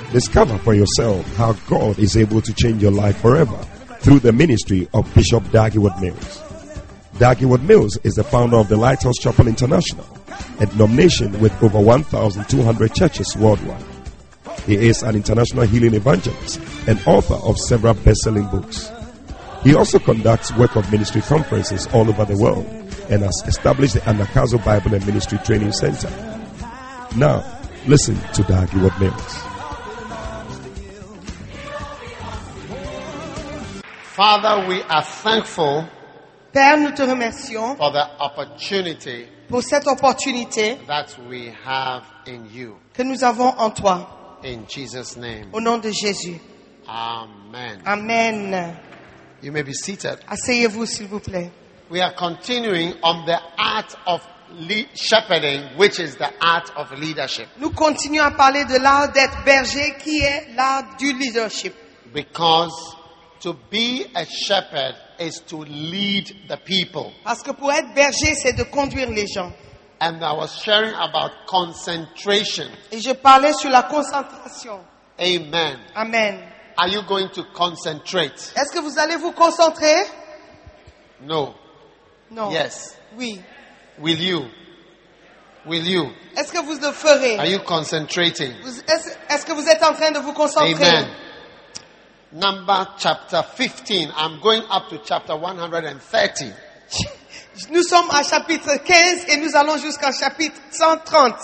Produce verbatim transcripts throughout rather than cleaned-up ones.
Discover for yourself how God is able to change your life forever through the ministry of Bishop Dag Heward-Mills. Dag Heward-Mills is the founder of the Lighthouse Chapel International, a denomination with over one thousand two hundred churches worldwide. He is an international healing evangelist and author of several best-selling books. He also conducts work of ministry conferences all over the world and has established the Anakazo Bible and Ministry Training Center. Now, listen to Dag Heward-Mills. Father, we are thankful Père, nous te remercions for the opportunity pour cette opportunité that we have in you. que nous avons en toi. In Jesus' name. Au nom de Jésus. Amen. Amen. You may be seated. Asseyez-vous, s'il vous plaît. We are continuing on the art of le- shepherding, which is the art of leadership. Nous continuons à parler de l'art d'être berger, qui est l'art du leadership. Because to be a shepherd is to lead the people. Parce que pour être berger, c'est de conduire les gens. And I was sharing about concentration. Et je parlais sur la concentration. Amen. Amen. Are you going to concentrate? Est-ce que vous allez vous concentrer? No. Non. Yes. Oui. Will you? Will you? Est-ce que vous le ferez? Are you concentrating? Vous- Est-ce est-ce que vous êtes en train de vous concentrer? Amen. Number chapter fifteen. I'm going up to chapter one hundred thirty. Nous sommes à chapitre quinze et nous allons jusqu'à chapitre cent trente.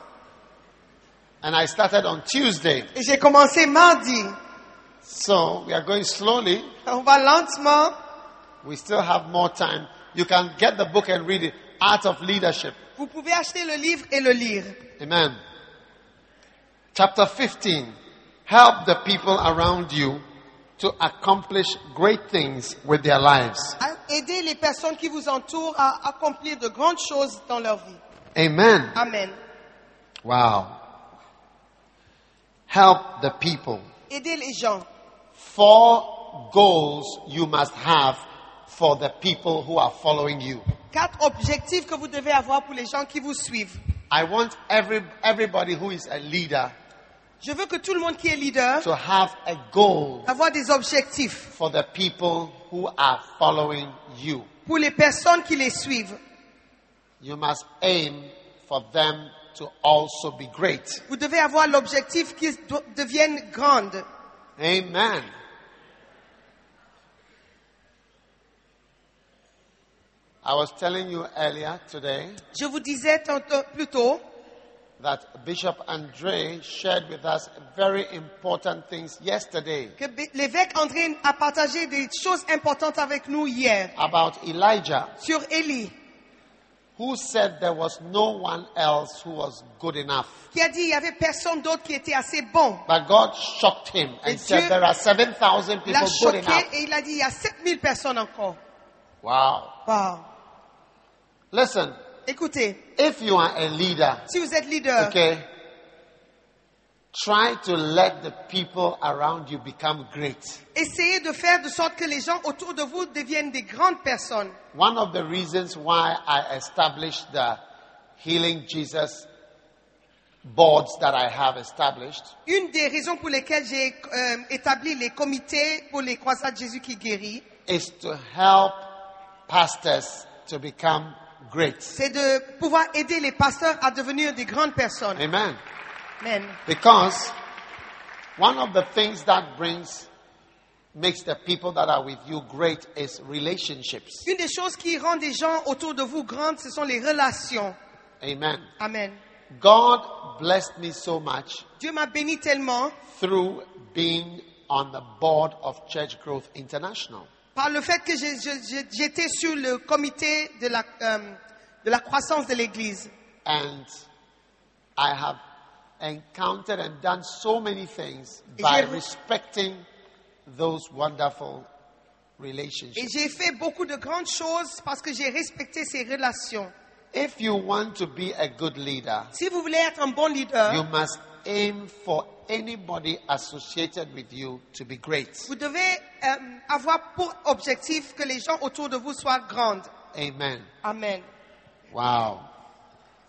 And I started on Tuesday. Et j'ai commencé mardi. So we are going slowly. On va lentement. We still have more time. You can get the book and read it. Art of Leadership. Vous pouvez acheter le livre et le lire. Amen. Chapter fifteen. Help the people around you to accomplish great things with their lives. Aidez les personnes qui vous entourent à accomplir de grandes choses dans leur vie. Amen. Amen. Wow. Help the people. Aidez les gens. Four goals you must have for the people who are following you. Quatre objectifs que vous devez avoir pour les gens qui vous suivent. I want every, everybody who is a leader Je veux que tout le monde qui est leader to have a goal avoir des objectifs for the people who are following you. pour les personnes qui les suivent. You must aim for them to also be great. Vous devez avoir l'objectif qu'ils do- deviennent grandes. Amen. I was telling you earlier today Je vous disais tantôt, plus tôt that Bishop Andre shared with us very important things yesterday que B- l'évêque André a partagé des choses importantes avec nous hier about Elijah, sur Élie, who said there was no one else who was good enough. qui a dit il y avait personne d'autre qui était assez bon. But God shocked him and Et said Dieu there are seven thousand Il l'a people good choqué enough. et il a dit il y a sept mille personnes encore. Wow. Wow. Listen, Écoutez, if you are a leader, si vous êtes leader, okay, try to let the people around you become great. essayez de faire de sorte que les gens autour de vous deviennent des grandes personnes. One of the reasons why I established the Healing Jesus boards that I have established Une des raisons pour lesquelles j'ai euh, établi les comités pour les croisades Jésus qui guérit, is to help pastors to become great. c'est de pouvoir aider les pasteurs à devenir des grandes personnes. Amen. Amen. Because one of the things that brings makes the people that are with you great is relationships. Une des choses qui rend des gens autour de vous grandes, ce sont les relations. Amen. Amen. God blessed me so much Dieu m'a béni tellement through being on the board of Church Growth International. par le fait que j'ai- je- je- j'étais sur le comité de la, euh, de la croissance de l'Église. And I have encountered and done so many things Et by j'ai- respecting those wonderful Et relationships. j'ai fait beaucoup de grandes choses parce que j'ai respecté ces relations. If you want to be a good leader, Si vous voulez être un bon leader, you must aim for anybody associated with you to be great. vous devez euh, avoir pour objectif que les gens autour de vous soient grandes. Amen. Amen. Wow.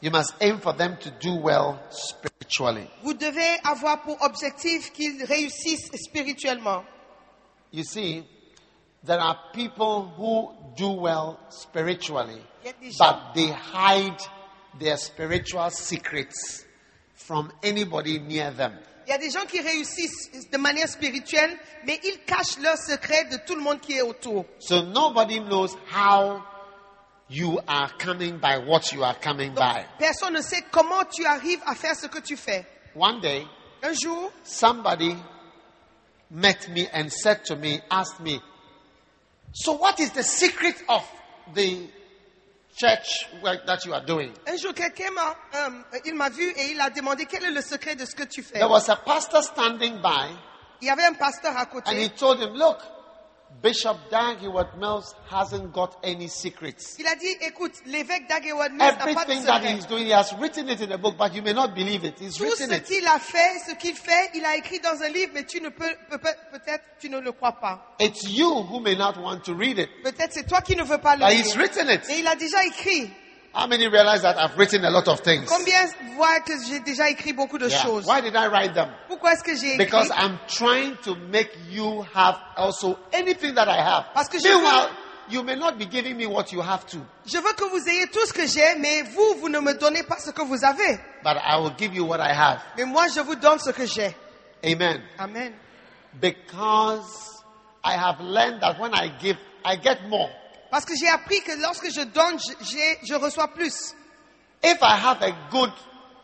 You must aim for them to do well spiritually. Vous devez avoir pour objectif qu'ils réussissent spirituellement. You see, there are people who do well spiritually, Il y a des gens- but they hide their spiritual secrets from anybody near them. Il y a des gens qui réussissent de manière spirituelle, mais ils cachent leurs secrets de tout le monde qui est autour. So nobody knows how you are coming by what you are coming by. Personne ne sait comment tu arrives à faire ce que tu fais. One day, Un jour, somebody met me and said to me, asked me, so what is the secret of the church work that you are doing? un jour quelqu'un m'a, euh, il m'a vu et il a demandé quel est le secret de ce que tu fais. There was a pastor standing by Il y avait un pasteur à and he côté. told him, look, Bishop Dag Heward-Mills hasn't got any secrets. Il a dit, écoute, l'évêque d'Agewad Mills n'a pas de Everything that secret. he's doing, he has written it in a book, but you may not believe it. He's Tout written ce it. qu'il a fait, ce qu'il fait, il a écrit dans un livre, mais tu ne peux, peut- peut- peut-être tu ne le crois pas. It's you who may not want to read it, Peut-être c'est toi qui ne veux pas le but he's lire. written it. Et il a déjà écrit. How many realize that I've written a lot of things? Combien voient que j'ai déjà écrit beaucoup de Yeah. choses? Why did I write them? Pourquoi est-ce que j'ai écrit? Because I'm trying to make you have also anything that I have. Parce que je Meanwhile, veux- you may not be giving me what you have to, Je veux que vous ayez tout ce que j'ai, mais vous, vous ne me donnez pas ce que vous avez. but I will give you what I have. Mais moi, je vous donne ce que j'ai. Amen. Amen. Because I have learned that when I give, I get more. Parce que j'ai appris que lorsque je donne, je, j'ai- je reçois plus. If I have a good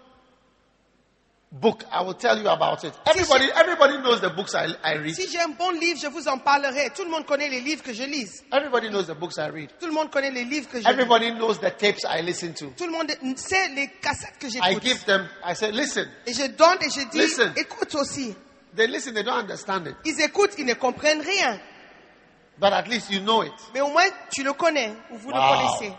book, I will tell you about it. Everybody, everybody knows the books I, I read. Si j'ai un bon livre, je vous en parlerai. Tout le monde connaît les livres que je lise. Everybody knows the books I read. Tout le monde connaît les livres que je lis. Everybody knows the tapes I listen to. Tout le monde sait les cassettes que I j'écoute. give them, I say, listen. Et je donne et je dis, Listen. écoute aussi. They listen, they don't understand it. Ils écoutent, ils ne comprennent rien. But at least you know it. Mais au moins, tu le connais, ou vous Wow. le connaissez.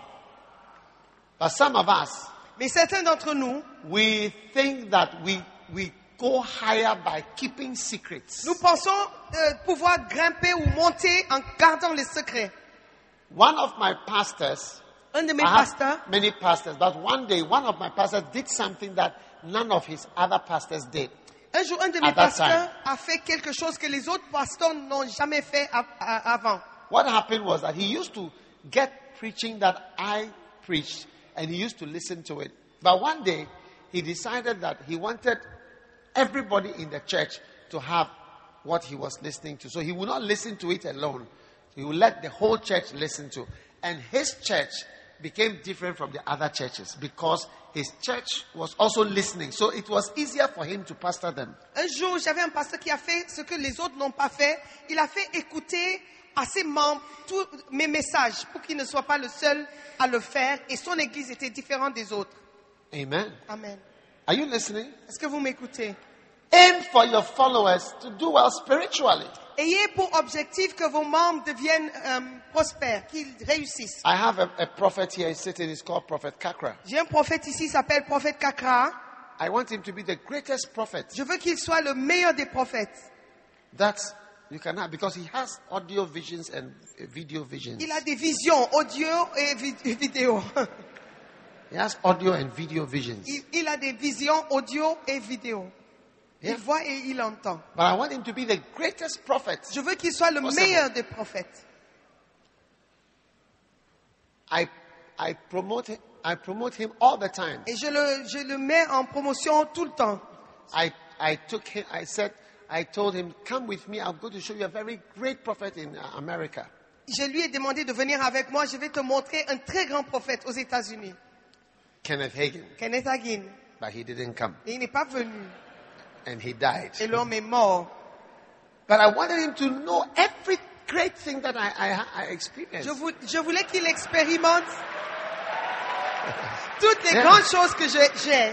But some of us, Mais certains d'entre nous, we think that we, we go higher by keeping secrets. nous pensons euh, pouvoir grimper ou monter en gardant les secrets. One of my pastors, Un de mes I have pasteurs, many pastors, but one day one of my pastors did something that none of his other pastors did. un jour, un de mes At that pasteurs a fait quelque chose que les autres pasteurs n'ont jamais fait a- a- avant. What happened was that he used to get preaching that I preached and he used to listen to it. But one day he decided that he wanted everybody in the church to have what he was listening to. So he would not listen to it alone. He would let the whole church listen to. And his church became different from the other churches because his church was also listening. So it was easier for him to pastor them. Un jour, j'avais un pasteur qui a fait ce que les autres n'ont pas fait. Il a fait écouter à ses membres tous mes messages pour qu'il ne soit pas le seul à le faire. Et son église était différente des autres. Amen. Amen. Are you listening? Est-ce que vous m'écoutez? Aim for your followers to do well spiritually. Ayez pour objectif que vos membres deviennent euh, prospères, qu'ils réussissent. I have a, a prophet here sitting. He's called Prophet Kakra. J'ai un prophète ici, il s'appelle prophète Kakra. I want him to be the greatest prophet Je veux qu'il soit le meilleur des prophètes. that you can have because he has audio visions and uh, video visions. Il a des visions audio et vi- vidéo. He has audio and video visions. Il, il a des visions audio et vidéo. Il Yeah. voit et il entend. But I want him to be the greatest prophet. Je veux qu'il soit le Possible. meilleur des prophètes. I I promote him, I promote him all the time. Et je le, je le mets en promotion tout le temps. I I took him. I said I told him, come with me. I'm going to show you a very great prophet in uh, America. Je lui ai demandé de venir avec moi. Je vais te montrer un très grand prophète aux États-Unis, Kenneth Hagin. Kenneth Hagin. But he didn't come, Et il n'est pas venu. and he died. Et l'homme est mort. But I wanted him to know every great thing that I, I, I experienced. Je, vou- je voulais qu'il expérimente toutes les Yeah. grandes choses que je- j'ai.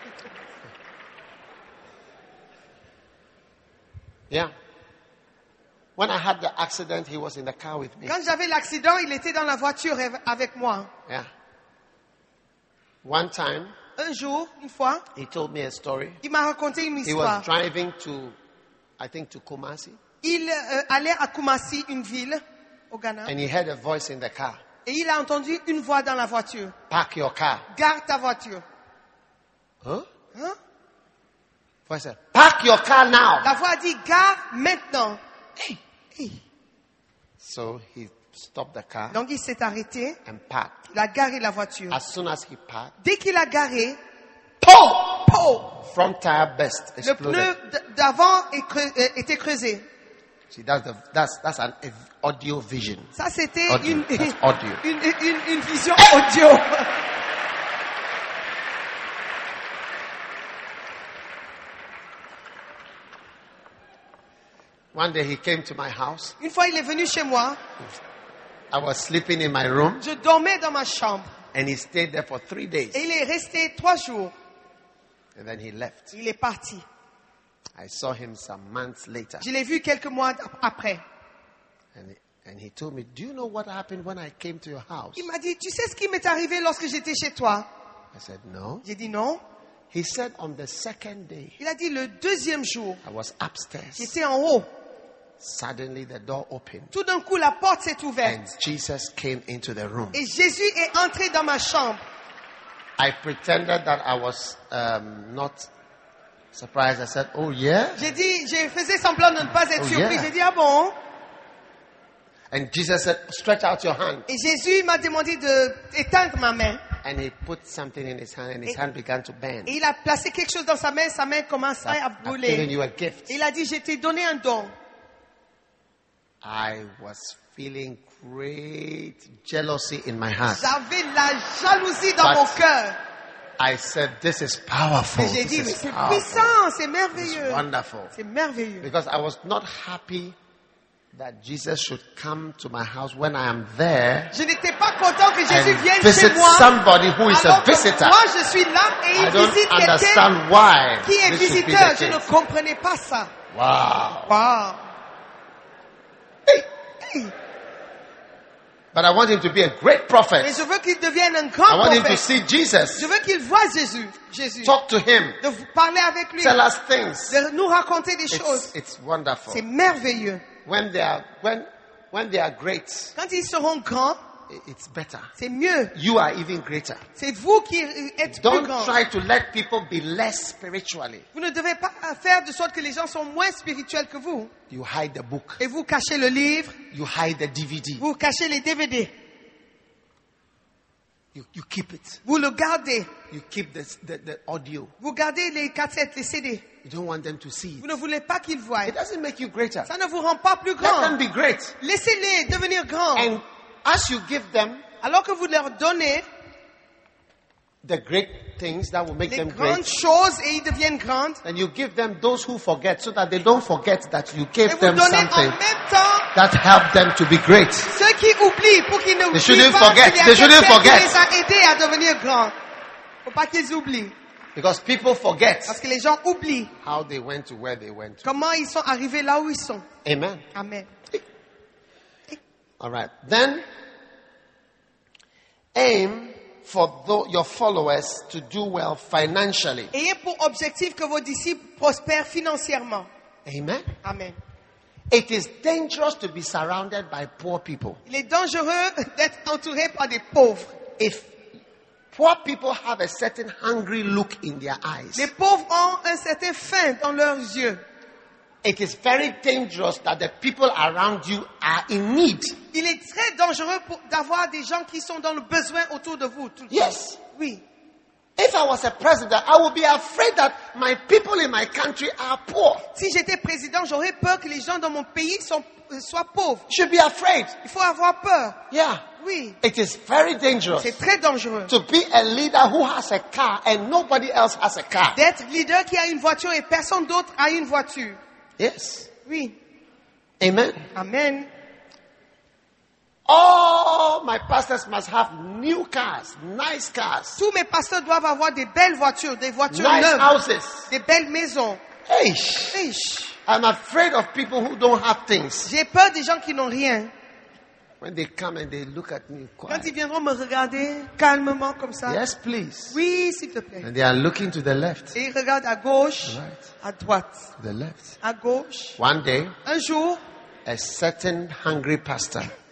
Yeah. When I had the accident, he was in the car with me. Quand j'avais l'accident, il était dans la voiture ev- avec moi. Yeah. One time, Un jour, une fois, he told me a story. il m'a raconté une He was histoire. driving to, I think, to Kumasi, Il euh, allait à Kumasi, une ville au Ghana, and he heard a voice in the car. et il a entendu une voix dans la voiture. Park your car. Garde ta voiture. Huh? Hein? Voice said, park your car now. La voix a dit, gare maintenant. Hey. Hey. So he stopped the car Donc il s'est arrêté, and parked. il a garé la voiture. As soon as he parked, Dès qu'il a garé, POW! pow, Front tire burst, le exploded. pneu d- d'avant est creu- euh, était creusé. See, that's the that's that's an audio vision. Ça, c'était Audio. une, That's audio. une, une, une vision audio. One day he came to my house. Une fois, il est venu chez moi. I was sleeping in my room, Je dormais dans ma chambre. and he stayed there for three days, Et il est resté trois jours. and then he left. Il est parti. I saw him some months later, Je l'ai vu quelques mois après. and he, and he told me, "Do you know what happened when I came to your house?" Il m'a dit, tu sais ce qui m'est arrivé lorsque j'étais chez toi? I said, "No." J'ai dit non. He said, "On the second day, Il a dit le deuxième jour, I was upstairs. j'étais en haut. Suddenly, the door opened, Tout d'un coup, la porte s'est ouverte. and Jesus came into the room. Et Jésus est entré dans ma chambre. I pretended that I was um, not surprised. I said, "Oh yeah." J'ai dit, je faisais semblant de ne pas être Oh, surpris. yeah. J'ai dit, ah bon? And Jesus said, "Stretch out your hand." Et Jésus m'a demandé de éteindre ma main. And he put something in his hand, and his Et- hand began to bend. Et il a placé quelque chose dans sa main, sa main commençait à I've given brûler. you a gift. Et il a dit, je t'ai donné un don. I was feeling great jealousy in my heart. J'avais la jalousie dans But- mon cœur. I said, "This is powerful. Et j'ai This dit, mais is c'est powerful. puissant, c'est It's merveilleux. wonderful." C'est merveilleux. Because I was not happy that Jesus should come to my house when I am there Je n'étais pas content que Jésus and vienne visit chez moi. somebody who is a Alors que visitor. moi, je suis là et I il don't visite quelqu'un understand why qui est this should be visiteur. the Je ne case. comprenais pas ça. Wow. Wow. But I want him to be a great Mais prophet. je veux qu'il devienne un I grand want him to prophète. see Jesus. Je veux qu'il voie Jésus. Jésus. Talk to him. De vous parler avec lui. Tell us things. De nous raconter des It's, choses. it's wonderful. C'est merveilleux. When they are when when they are great, Quand ils seront grands, i- it's better. c'est mieux. You are even greater. C'est vous qui êtes plus Don't grands. try to let people be less spiritually. Vous ne devez pas faire de sorte que les gens sont moins spirituels que vous. You hide the book. Et vous cachez le livre, You hide the D V D. vous cachez les D V D. You, you keep it. Vous le gardez. You keep the, the, the audio. Vous gardez les cassettes, les C D. You don't want them to see Vous it. ne voulez pas qu'ils voient. It doesn't make you greater. Ça ne vous rend pas plus Let them grand. be great. Laissez-les devenir grands. And as you give them Alors que vous leur donnez the great things that will make les them grandes great, choses et ils deviennent grandes, and you give them those who forget so that they don't forget that you gave et vous them donnez en something même temps that helped them to be great. ceux qui oublient pour qu'ils ne oublient shouldn't pas forget. qu'il y a They shouldn't quelqu'un qui forget. les a aidés à devenir grands. Faut pas qu'ils oublient. Because people forget Parce que les gens oublient how they went to where they went to. comment ils sont arrivés là où ils sont. Amen. Amen. All right. Then aim for tho- your followers to do well financially. Ayez pour objectif que vos disciples prospèrent financièrement. Amen. Amen. It is dangerous to be surrounded by poor people. Il est dangereux d'être entouré par des pauvres. If poor people have a certain hungry look in their eyes, Les pauvres ont un certain faim dans leurs yeux. it is very dangerous that the people around you are in need. Il est très dangereux pour- d'avoir des gens qui sont dans le besoin autour de vous. tout le temps. Yes. Oui. If I was a president, I would be afraid that my people in my country are poor. Si j'étais président, j'aurais peur que les gens dans mon pays sont- euh, soient pauvres. Should be afraid. Il faut avoir peur. Yeah. Oui. It is very dangerous C'est très dangereux to be a leader who has a car and nobody else has a car. d'être leader qui a une voiture et personne d'autre a une voiture. Yes. Oui. Amen. Amen. All my pastors must have new cars, nice cars, Tous mes pasteurs doivent avoir des belles voitures, des voitures nice neuves, houses. des belles maisons. Hey, Riches. I'm afraid of people who don't have things. J'ai peur des gens qui n'ont rien. When they come and they look at me Quand quiet. ils viendront me regarder calmement comme ça. Yes, please. Oui, s'il te plaît. And they are looking to the left. Et ils regardent à gauche, Right. à droite, To the left. à gauche. One day, Un jour, a certain hungry pastor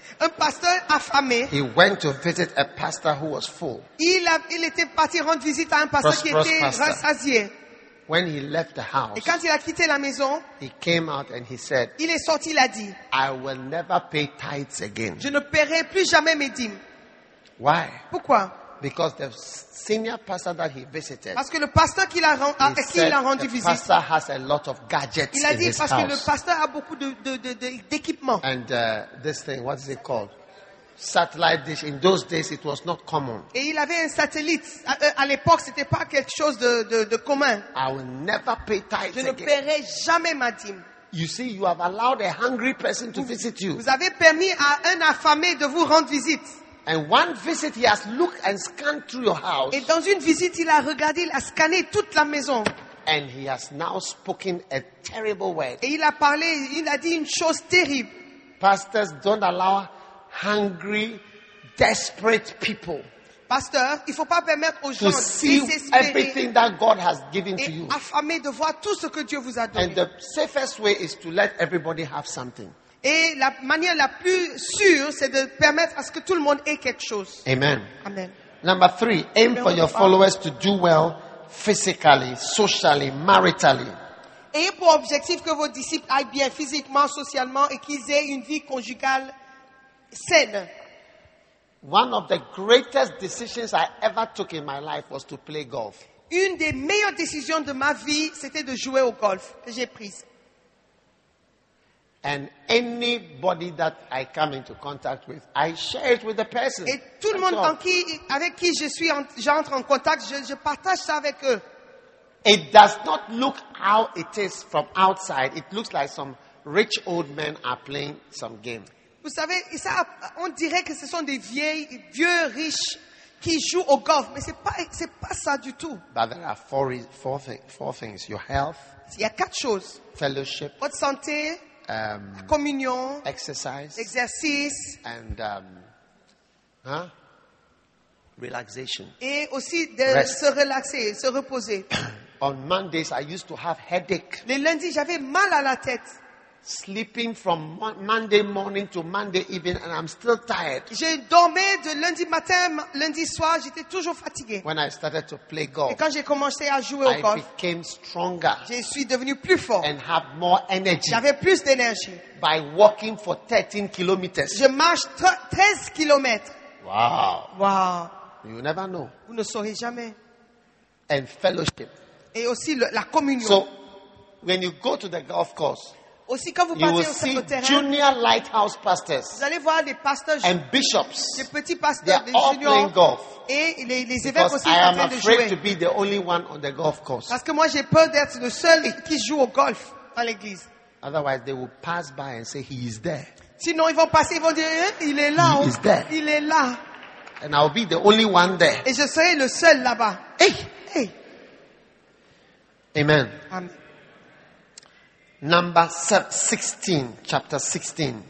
Un pasteur affamé, he went to visit a pastor who was full. il, a, il était parti rendre visite à un pasteur qui Prosperous était pastor. rassasié. When he left the Et house, quand il a quitté la maison, he came out and he said, il est sorti, il a dit, I will never pay tithes again. je ne paierai plus jamais mes dîmes. Why? Pourquoi? Because the senior pastor that he visited, Parce que le pasteur qu'il a, ren- à he qui il said a rendu the visite, pastor has a lot of gadgets il a in dit his parce que le house. pasteur a beaucoup de, de, de, de- d'équipements. And uh, this thing, what is it called? Satellite dish. In those days, it was not common. Et il avait un satellite. À, euh, à l'époque, c'était pas quelque chose de, de, de commun. I will never pay tithes Je ne again. paierai jamais ma dîme. You see, you have allowed a hungry person to visit you. Vous avez permis à un affamé de vous rendre visite. And one visit, he has looked and scanned through your house. Et dans une visite, il a regardé, il a scanné toute la maison. And he has now spoken a terrible word. Et il a parlé, il a dit une chose terrible. Pastors, don't allow hungry, desperate people Pasteur, il ne faut pas permettre aux gens to see désespérés everything that God has given to et you. affamés de voir tout ce que Dieu vous a And donné. the safest way is to let everybody have something. Et la manière la plus sûre, c'est de permettre à ce que tout le monde ait quelque chose. Amen. Amen. Number three, aim for your followers to do well physically, socially, maritally. Ayez pour objectif que vos disciples aillent bien physiquement, socialement et qu'ils aient une vie conjugale saine. One of the greatest decisions I ever took in my life was to play golf. Une des meilleures décisions de ma vie, c'était de jouer au golf que j'ai prise. And anybody that I come into contact with, I share it with the person. Et tout le I monde talk. en qui, avec qui je suis, en- j'entre en contact, je, je partage ça avec eux. It does not look how it is from outside. It looks like some rich old men are playing some game. Vous savez, et ça, on dirait que ce sont des vieilles, vieux riches qui jouent au golf, mais c'est pas, c'est pas ça du tout. But there are four, re- four, thi- four things. Your health, Il y a quatre choses. fellowship, Votre santé, um, communion, exercise, exercice and um, huh? relaxation. et aussi de Rest. se relaxer, se reposer. On Mondays, I used to have headache. Les lundis, j'avais mal à la tête. Sleeping from Mo- Monday morning to Monday evening, and I'm still tired. Je dormais de lundi matin, ma- lundi soir, j'étais toujours fatigué. When I started to play Et golf, quand j'ai commencé à jouer au I golf, became stronger je suis devenu plus fort. and have more energy J'avais plus d'énergie. by walking for thirteen kilometers. Je marche tre- treize kilomètres. Wow. Waouh! You never know. Vous ne saurez jamais. And fellowship. Et aussi le- la communion. So, when you go to the golf course, Aussi quand vous you will partez see au, au terrain, junior lighthouse pastors vous allez voir des pasteurs, and bishops. des petits They pasteurs, are des all playing juniors golf. et les, les évêques Because aussi I sont en am train de afraid to jouer. be the only one on the golf course. Parce que moi j'ai peur d'être le seul qui joue au golf dans l'église. Otherwise, they will pass by and say, He is there. Sinon ils vont passer, ils vont dire, hein, il est là, He oh. is there. Il est là. And I'll be the only one there. Et je serai le seul là-bas. Hey! Hey. Amen. Amen. Number se- sixteen, chapter sixteen.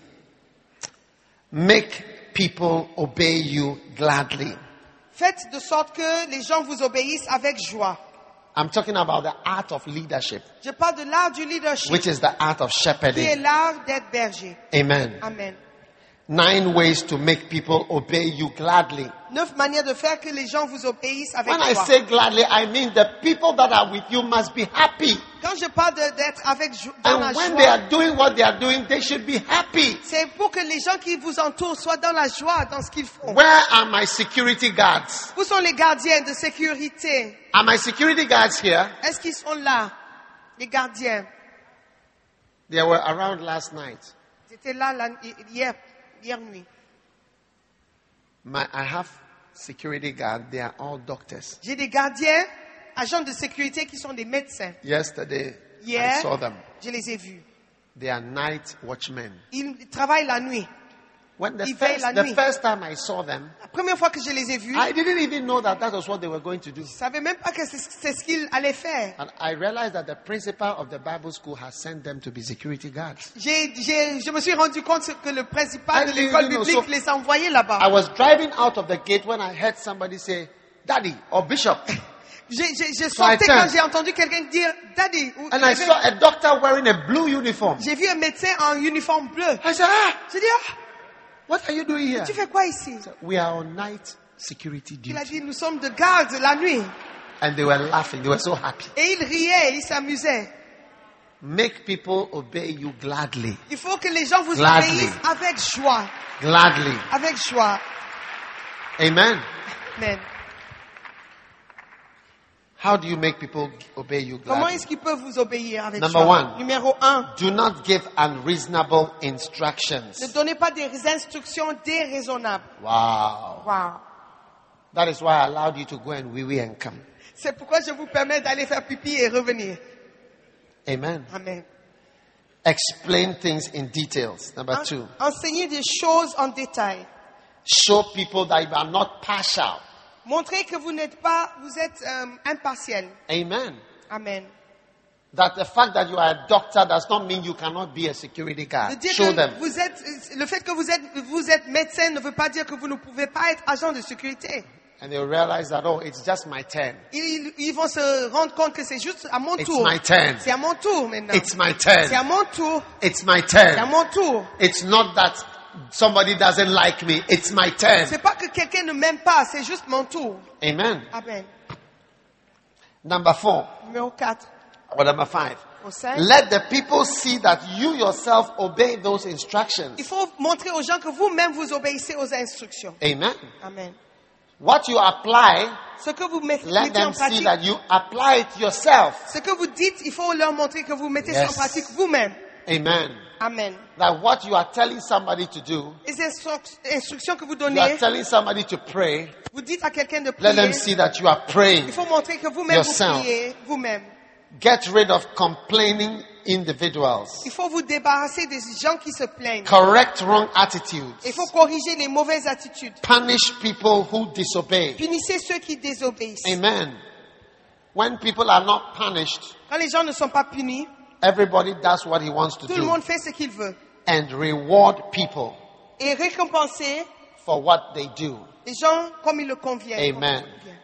Make people obey you gladly. Faites de sorte que les gens vous obéissent avec joie. I'm talking about the art of leadership, Je parle de l'art du leadership, which is the art of qui est shepherding. l'art d'être berger. Amen. Amen. Nine ways to make people obey you gladly. Neuf manières de faire que les gens vous obéissent avec When I joie. say gladly, I mean the people that are with you must be happy. Quand je parle de- d'être avec jo- dans la And when they joie, are doing what they are doing, they should be happy. c'est pour que les gens qui vous entourent soient dans la joie dans ce qu'ils font. Where are my security guards? Où sont les gardiens de sécurité? Are my security guards here? Est-ce qu'ils sont là? Les gardiens. They were around last night. Ils étaient là la- hier, hier nuit. My, I have security guards. They are all doctors. J'ai des gardiens, agents de sécurité qui sont des médecins. Yesterday, I Hier, saw them. je les ai vus. They are night watchmen. Ils travaillent la nuit. When the Ils veillent first, la the nuit. first time I saw them, La première fois que je les ai vus, I didn't even know that that was what they were going to do. je ne savais même pas que c'est c'est ce qu'ils allaient faire. And I realized that the principal of the Bible school has sent them to be security guards. J'ai- j'ai- je me suis rendu compte que le principal de I didn't l'école even know. biblique So- les a envoyés là-bas. I was driving out of the gate when I heard somebody say, Daddy or Bishop. J'ai j'ai- j'ai So I sorti turned. quand j'ai entendu quelqu'un dire Daddy. ou- And I saw a doctor wearing a blue uniform. J'ai vu un médecin en uniforme bleu. I said, ah, J'ai dit, ah, what are you doing here? Tu fais quoi ici? We are on night security Il a duty. dit, nous sommes de garde la nuit. And they were laughing. They were so happy. Et ils riaient, ils s'amusaient. Make people obey you gladly. Il faut que les gens vous Gladly. obéissent avec joie. Gladly. Avec joie. Amen. Amen. How do you make people obey you Comment gladly? est-ce qu'ils peuvent vous obéir avec Number joie? one. Numéro un. Do not give unreasonable instructions. Ne donnez pas des instructions déraisonnables. Wow. Wow. That is why I allowed you to go and wee wee and come. C'est pourquoi je vous permets d'aller faire pipi et revenir. Amen. Amen. Explain things in details. Number En- two. Enseignez des choses en détail. Show people that you are not partial. Montrez que vous n'êtes pas, vous êtes euh, impartiel. Amen. Amen. That the fact that you are a doctor does not mean you cannot be a security De guard. dire Show que them. vous êtes, le fait que vous êtes, vous êtes médecin ne veut pas dire que vous ne pouvez pas être agent de sécurité. And they'll realize that, oh, it's just my turn. Ils, ils vont se rendre compte que c'est juste à mon It's tour. my turn. C'est à mon tour maintenant. It's my C'est à turn. mon tour. It's my C'est à turn. mon tour. It's not that somebody doesn't like me. It's my turn. C'est pas que quelqu'un ne m'aime pas, c'est juste mon tour. Amen. Amen. Number four Numéro quatre. or number five. Au cinq. Let the people see that you yourself obey those instructions. Il faut montrer aux gens que vous-même vous obéissez aux instructions. Amen. Amen. What you apply, Ce que vous mettez let mettez them en see pratique, that you apply it yourself. ce que vous dites, il faut leur montrer que vous mettez Yes. ça en pratique vous-même. Amen. Amen. That what you are telling somebody to do, Les instru- instructions que vous you are donnez, telling somebody to pray, vous dites à quelqu'un de let them prier. see that you are praying. Il faut montrer que vous-même vous Yourself. priez vous-même. Get rid of complaining individuals. Il faut vous débarrasser des gens qui se plaignent. Correct wrong attitudes. Il faut corriger les mauvaises attitudes. Punish people who disobey. Punissez ceux qui désobéissent. Amen. When people are not punished, Quand les gens ne sont pas punis, everybody does what he wants to tout le do. monde fait ce qu'il veut. And reward people Et récompenser for what they do. les gens comme il le convient. Amen.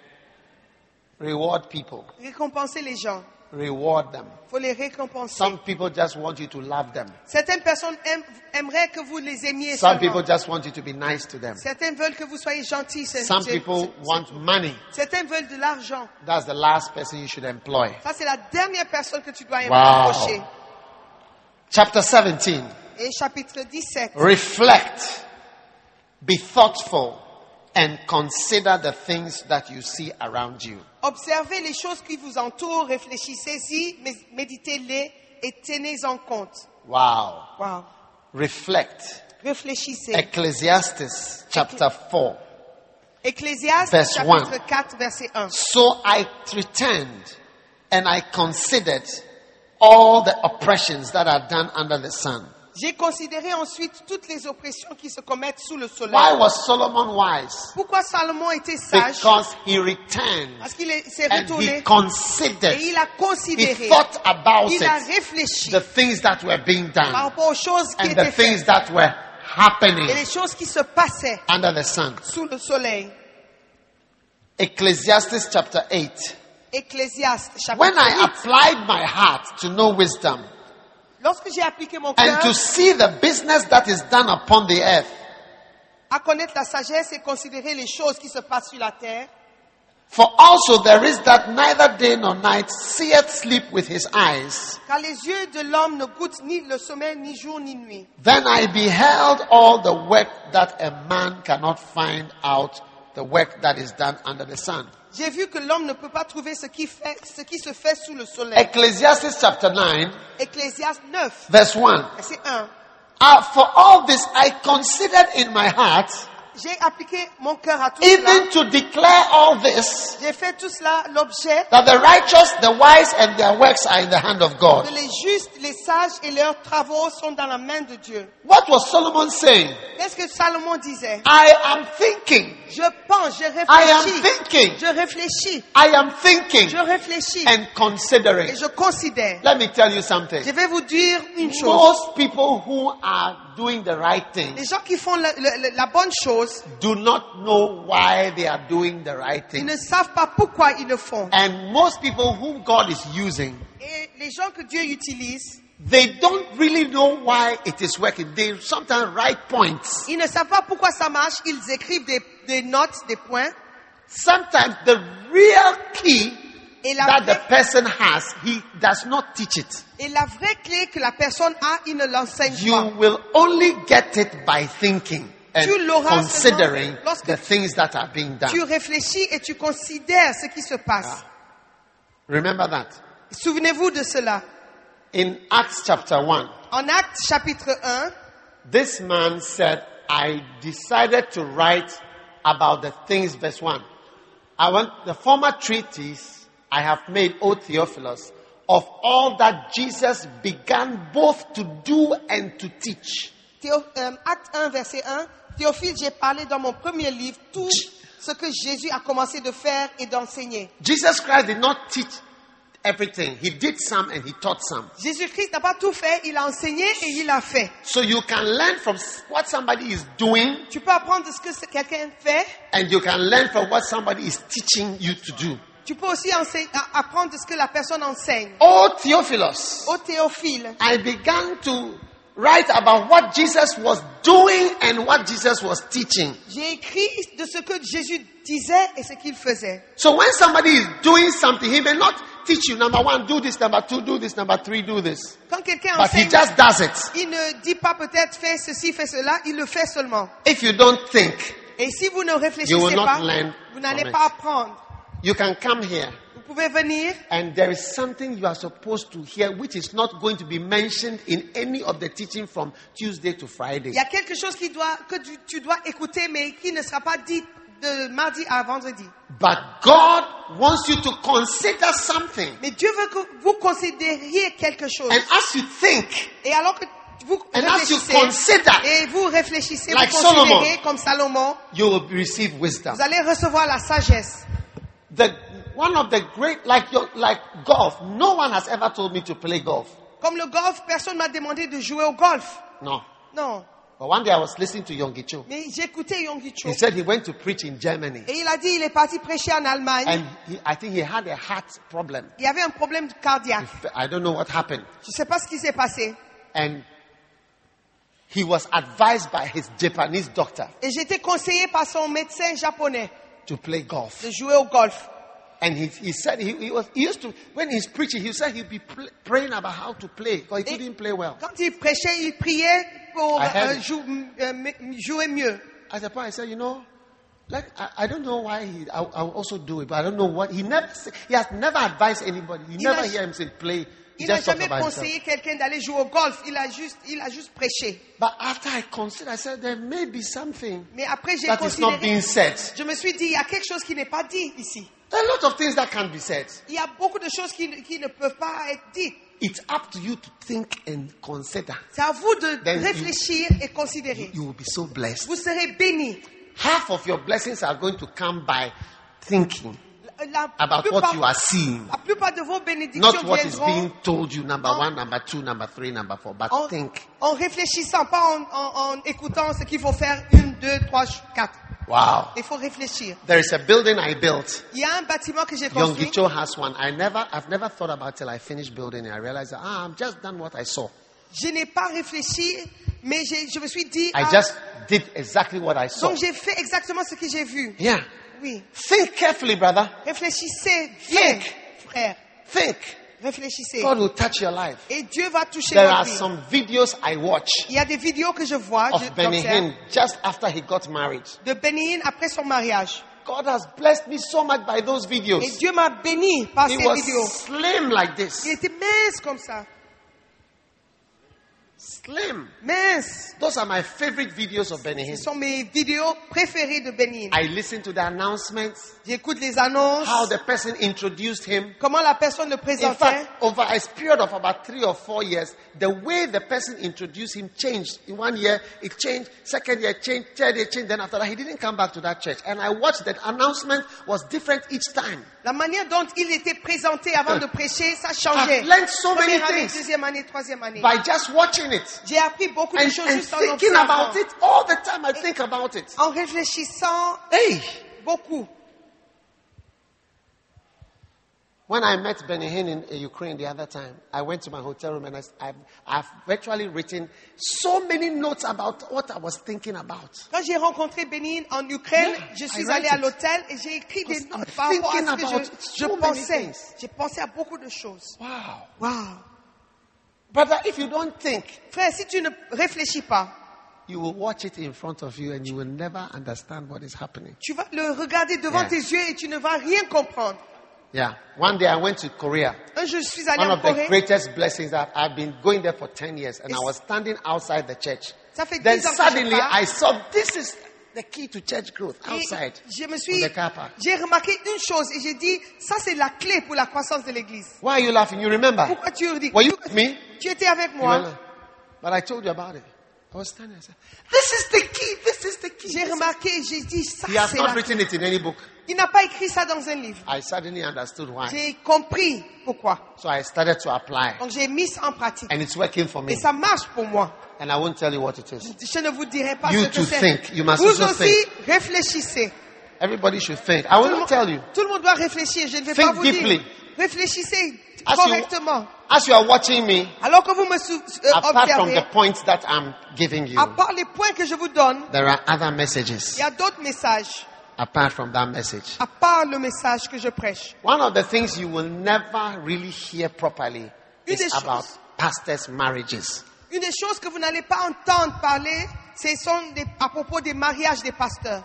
Reward people. Récompenser les gens. Reward them. Il faut les récompenser. Some people just want you to love them. Certaines personnes aiment- aimeraient que vous les aimiez Some seulement. people just want you to be nice to them. Certains veulent que vous soyez gentils. c'est- Some c'est- people c'est- want money. Certains veulent de l'argent. That's the last person you should employ. Ça, c'est la dernière personne que tu dois Wow. embaucher. Chapter seventeen. Et chapitre dix-sept. Reflect, be thoughtful, and consider the things that you see around you. Observez les choses qui vous entourent, réfléchissez-y, mais méditez-les et tenez-en compte. Wow. Wow. Reflect. Réfléchissez. Ecclesiastes chapter four. Ecclésiaste Verse chapitre one. quatre, verset un. So I returned and I considered all the oppressions that are done under the sun. J'ai considéré ensuite toutes les oppressions qui se commettent sous le soleil. Why was Solomon wise? Pourquoi Salomon était sage? Because he returned Parce qu'il est- s'est and retourné he considered, et il a he considéré, thought about il a it, réfléchi the things that were being par done rapport aux choses qui and the étaient things faites that were et happening les choses qui se passaient under the sun. sous le soleil. Ecclesiastes chapter eight. Ecclésiaste chapitre When I huit. applied my heart to know wisdom Lorsque j'ai appliqué mon and cœur to see the business that is done upon the earth, à connaître la sagesse et considérer les choses qui se passent sur la terre, for also there is that neither day nor night seeth sleep with his eyes, car les yeux de l'homme ne goûtent ni le sommeil, ni jour, ni nuit. then I beheld all the work that a man cannot find out, the work that is done under the sun. J'ai vu que l'homme ne peut pas trouver ce qui, fait, ce qui se fait sous le soleil. Ecclesiastes chapter nine, Ecclésiaste neuf, verse one. verset un. Uh, for all this I considered in my heart, J'ai appliqué mon cœur à tout cela. even to declare all this, J'ai fait tout cela l'objet that the righteous, the wise, and their works are in the hand of God. que les justes, les sages et leurs travaux sont dans la main de Dieu. What was Solomon saying? Qu'est-ce que Salomon disait? I am thinking, Je pense, je I am réfléchis. thinking, Je réfléchis. I am thinking Je réfléchis. and considering. Et je considère. Let me tell you something. Je vais vous dire une chose. Most people who are doing the right thing Les gens qui font la, la- la bonne chose, do not know why they are doing the right ils thing. ne savent pas pourquoi ils le font. And most people whom God is using Et les gens que Dieu utilise they don't really know why it is working. They sometimes write points. Ils ne savent pas pourquoi ça marche. Ils écrivent des, des notes, des points. Sometimes the real key Et la, that the vraie, person has, he does not teach it. et la vraie clé que la personne a, il ne l'enseigne You pas. will only get it by thinking and Tu l'auras considering seulement lorsque the things that are being done. Tu réfléchis et tu considères ce qui se passe. Remember that. Souvenez-vous de cela. In Acts chapter one, En Actes chapitre un, this man said, I decided to write about the things, verse one. I want the former treatise I have made, O Theophilus, of all that Jesus began both to do and to teach. Théo, euh, Acte un, verset un. Théophile, j'ai parlé dans mon premier livre tout ce que Jésus a commencé de faire et d'enseigner. Jesus Christ did not teach everything. He did some and he taught some. Jésus-Christ n'a pas tout fait, il a enseigné et il a fait. So you can learn from what somebody is doing Tu peux apprendre de ce que quelqu'un fait. and you can learn from what somebody is teaching you to do. Tu peux aussi enseigner, apprendre de ce que la personne enseigne. Oh Theophilus, Au Théophile, I began to write about what Jesus was doing and what Jesus was teaching. j'ai écrit de ce que Jésus disait et ce qu'il faisait. So when somebody is doing something, he may not teach you, number one, do this, number two, do this, number three, do this. Quand quelqu'un But he enseigne, just does it. il ne dit pas peut-être fais ceci, fais cela, il le fait seulement. If you don't think, Et si vous ne You will réfléchissez not pas, learn vous n'allez from pas it. apprendre. you can come here Vous pouvez venir and there is something you are supposed to hear which is not going to be mentioned in any of the teaching from Tuesday to Friday. il y a quelque chose qui doit, que tu, tu dois écouter, mais qui ne sera pas dit de mardi à vendredi. But God wants you to consider something. Mais Dieu veut que vous considériez quelque chose. And as you think, Et alors que vous And as you réfléchissez, consider, et vous réfléchissez, like vous considérez Solomon, comme Salomon, you will receive wisdom. vous allez recevoir la sagesse. The, one of the great, like your, like golf, no one has ever told me to play golf. Comme le golf, personne m'a demandé de jouer au golf. No. Non. But one day I was listening to Yonggi Cho. Mais j'ai écouté Yonggi Cho. He said he went to preach in Germany. Et il a dit il est parti prêcher en Allemagne. And he, I think he had a heart problem. Il y avait un problème cardiaque. I don't know what happened. Je ne sais pas ce qui s'est passé. And he was advised by his Japanese doctor Et j'ai été conseillé par son médecin japonais to play golf. de jouer au golf. And he, he said he, he was he used to, when he's preaching, he said he'd be pl- praying about how to play because he Et couldn't play well. Quand il prêchait, il priait pour I heard euh, it. jou- euh, m- jouer mieux. At the point, I said, you know, like I, I don't know why he. I, I will also do it, but I don't know what he never. Say, he has never advised anybody. You Il never n'a- hear him say play. He Il n'a just talks jamais about himself. conseillé quelqu'un d'aller jouer au golf. Il a juste, il a juste prêché. But after I considered, I said there may be something Mais après, j'ai that is not being considéré. said. Je me suis dit, il y a quelque chose qui n'est pas dit ici. There are a lot of things that can be said. Il y a beaucoup de choses qui, qui ne peuvent pas être dites. It's up to you to think and consider. C'est à vous de Then you- réfléchir et considérer. You will be so blessed. Vous serez bénis. Half of your blessings are going to come by thinking La about what plupart, you are seeing, la plupart de vos bénédictions not what is viendront being told you. Number en- one, number two, number three, number four. But en, think. en réfléchissant, pas en, en- en écoutant ce qu'il faut faire. Une, deux, trois, quatre. Wow. Il faut réfléchir. There is a building I built. Il y a un bâtiment que j'ai construit. Yonggi Cho has one. I never, I've never thought about it till I finished building it. I realized that ah, I've just done what I saw. Je n'ai pas réfléchi, mais j'ai- je me suis dit, I ah, just did exactly what I saw. donc j'ai fait exactement ce que j'ai vu. Yeah. Oui. Think carefully, brother. Réfléchissez bien, Think. frère. Think. Réfléchissez. God will touch your life. Et Dieu va toucher There votre are vie. some videos I watch Il y a des vidéos que je vois je- of Benny j'observe, Hinn just after he got married. de Benny Hinn après son mariage. God has blessed me so much by those Et videos. Dieu m'a béni par He ces was vidéos. slim like this. Il était mince comme ça. Slim. Mince. Those are my favorite videos of Benny Hinn. Ce sont mes vidéos préférées de Benny Hinn. I listen to the announcements, J'écoute les annonces, how the person introduced him. comment la personne le In présentait. fact, over a period of about three or four years, the way the person introduced him changed. In one year, it changed. Second year, it changed. Third year, it changed. Then after that, he didn't come back to that church. And I watched that announcement was different each time. La manière dont il était présenté avant de prêcher, ça changeait. I've learned so many Première année, things deuxième année, troisième année. by just watching it. J'ai appris beaucoup de And, choses and juste en thinking observant. about it all the time. I think about it. En réfléchissant Hey, beaucoup. When I met Benny Hinn in uh, Ukraine the other time, I went to my hotel room and I, I've, I've virtually written so many notes about what I was thinking about. Quand j'ai rencontré Benin en Ukraine, Yeah, je I suis write allée à it. l'hôtel et j'ai écrit des Because I'm notes par rapport à ce thinking que about je, je so many pensais. things. J'ai pensé à beaucoup de choses. Wow. Wow. Brother, if you don't think, Frère, si tu ne réfléchis pas, you will watch it in front of you and you will never understand what is happening. tu vas le regarder devant Yeah. tes yeux et tu ne vas rien comprendre. Yeah. One day I went to Korea. Un jour, je suis allée One en of the Corée. greatest blessings that I've been going there for ten years and I It's- was standing outside the church. Ça fait Then dix ans que je suddenly pars. I saw this is the key to church growth Et outside. je me on suis, the car park. j'ai remarqué une chose et j'ai dit, ça c'est la clé pour la croissance de l'église. Why are you laughing? You remember? Pourquoi tu dis? Were you with me? Tu étais avec You moi. were not. But I told you about it. I was standing there. I said, this is the key. This is the key. J'ai remarqué, j'ai dit, ça He has c'est not la clé. written it in any book. Il n'a pas écrit ça dans un livre. I suddenly understood why. J'ai compris pourquoi. So I started to apply. Donc j'ai mis ça en pratique. And it's working for me. Et ça marche pour moi. And I won't tell you what it is. Je ne vous dirai pas You ce que to c'est. think. You must Vous also aussi, think. réfléchissez. Everybody should think. I will Tout le, not tell you. monde, tout le monde doit réfléchir. Je ne vais Think pas vous deeply. dire. Réfléchissez As you- correctement. As you are watching me, Alors que vous me sou- euh, apart from the observez, points that I'm giving you, à part les points que je vous donne, there are other il messages y a d'autres messages. apart from that message. À part le message que je prêche. One of the things you will never really hear properly Une is des choses- about pastors' marriages. Une des choses que vous n'allez pas entendre parler, ce sont des- à propos des mariages des pasteurs.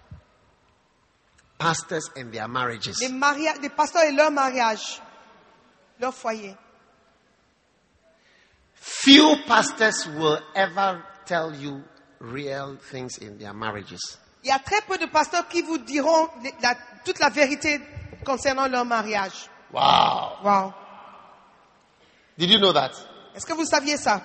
Pastors and their marriages. Des, maria- des pasteurs et leur mariage. Leur foyer. Few pastors will ever tell you real things in their marriages. Il y a très peu de pasteurs qui vous diront les- la- toute la vérité concernant leur mariage. Wow. Wow. Did you know that? Est-ce que vous saviez ça?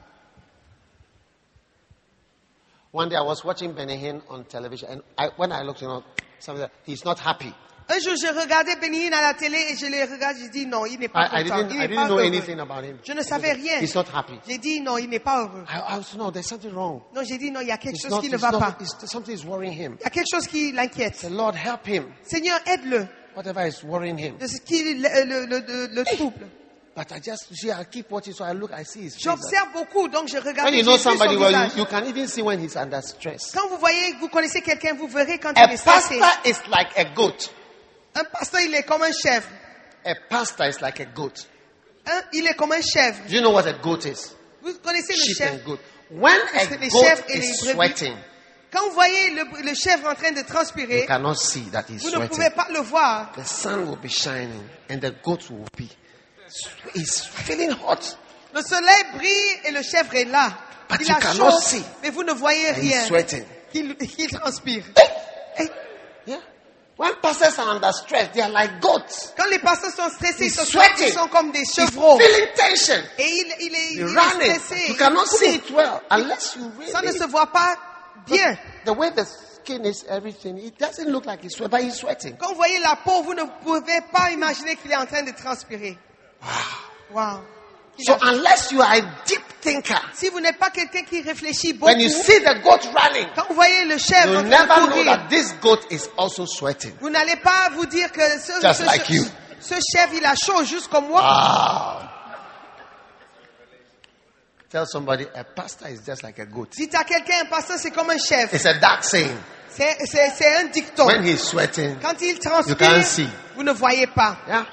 One day I was watching Benny Hinn on television, and I, when I looked, you know, something that he's not happy. Un jour, je regardais Benin à la télé et je les regarde, je dis non, il n'est pas I, I content, didn't, il I n'est didn't pas know heureux. anything about him. Je ne savais rien. He's not happy. J'ai dit non, il n'est pas heureux. I, I also know there's something wrong. Non, j'ai dit non, il y a quelque It's chose not, qui ne it's va not, pas. it's, something is worrying him. Il y a quelque chose qui l'inquiète. The Lord help him. Seigneur, aide-le Whatever is worrying him. de ce qui le, le, le, le- le trouble. But I just see, I keep watching, so I look, I see his face. J'observe beaucoup, donc je regarde. When you et know j'ai vu son somebody well, visage. you, you can even see when he's under stress. Quand vous voyez, vous connaissez quelqu'un, vous verrez quand A il est stressé. pastor is like a goat. Un pasteur, il est comme un chèvre. A pastor is like a goat. Un, il est comme un chèvre. Do you know what a goat is? Vous connaissez le Sheep chèvre? and goat. When C'est a les goat chèvres et is les brebis. sweating, Quand vous voyez le, le chèvre en train de you transpirer, cannot see that he's vous ne sweating. pouvez pas le voir. The sun will be shining and the goat will be. He's feeling hot. Le soleil brille et le chèvre est là. But il you a cannot chaud, see. mais vous ne voyez And he's rien. sweating. Il, il transpire. Hey, yeah. When pastors are under stress, they are like goats. Quand les pasteurs sont stressés, ils He's sont, sweating. ils sont comme des chevreaux. Feeling tension. Et il, il est, il You're est running. stressé. You cannot Il court. see it well unless you Ça ne really. se voit pas bien. The way the skin is, everything, it doesn't look like he's sweating, but he's sweating. Quand vous voyez la peau, vous ne pouvez pas imaginer qu'il est en train de transpirer. Wow. Il So a- unless you are a deep thinker, Si vous n'êtes pas quelqu'un qui réfléchit beaucoup, when you see the goat running, quand vous voyez le chèvre you'll en train never de know courir, that this goat is also sweating. vous n'allez pas vous dire que ce, Just ce- like ce- you. ce chèvre, il a chaud juste comme moi. Wow. Tell somebody a pastor is just like a goat. Dites à quelqu'un, un pasteur, c'est comme un chèvre. It's a dark saying. C'est, c'est, c'est un dicton. When he's sweating, Quand il you transpire, can't see. vous ne voyez pas. Yeah.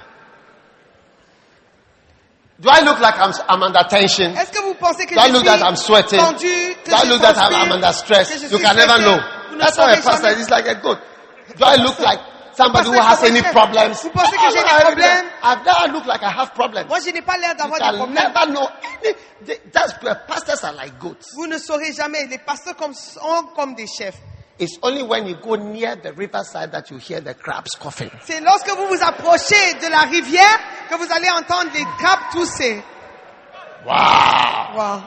Do I look like I'm, I'm under tension? Est-ce que vous pensez que Do I je look suis that I'm sweating? tendu, que Do I je look that I'm, transpire, I'm under stress? que je You suis can never stressé? know. Vous ne That's why a saurez pastor jamais. is like a goat. Do I look like somebody who Pasteur, has comme any un chef. problems? Vous pensez que Oh, j'ai no, des I- problèmes? I've never look like I have problems. Moi, je n'ai pas l'air You d'avoir des can problèmes. never know any. they- That's where pastors are like goats. Vous ne saurez jamais. Les pasteurs comme, sont comme des chefs. It's only when you go near the riverside that you hear the crabs coughing. C'est lorsque vous vous approchez de la rivière que vous allez entendre les crabes tousser. Wow. Wow.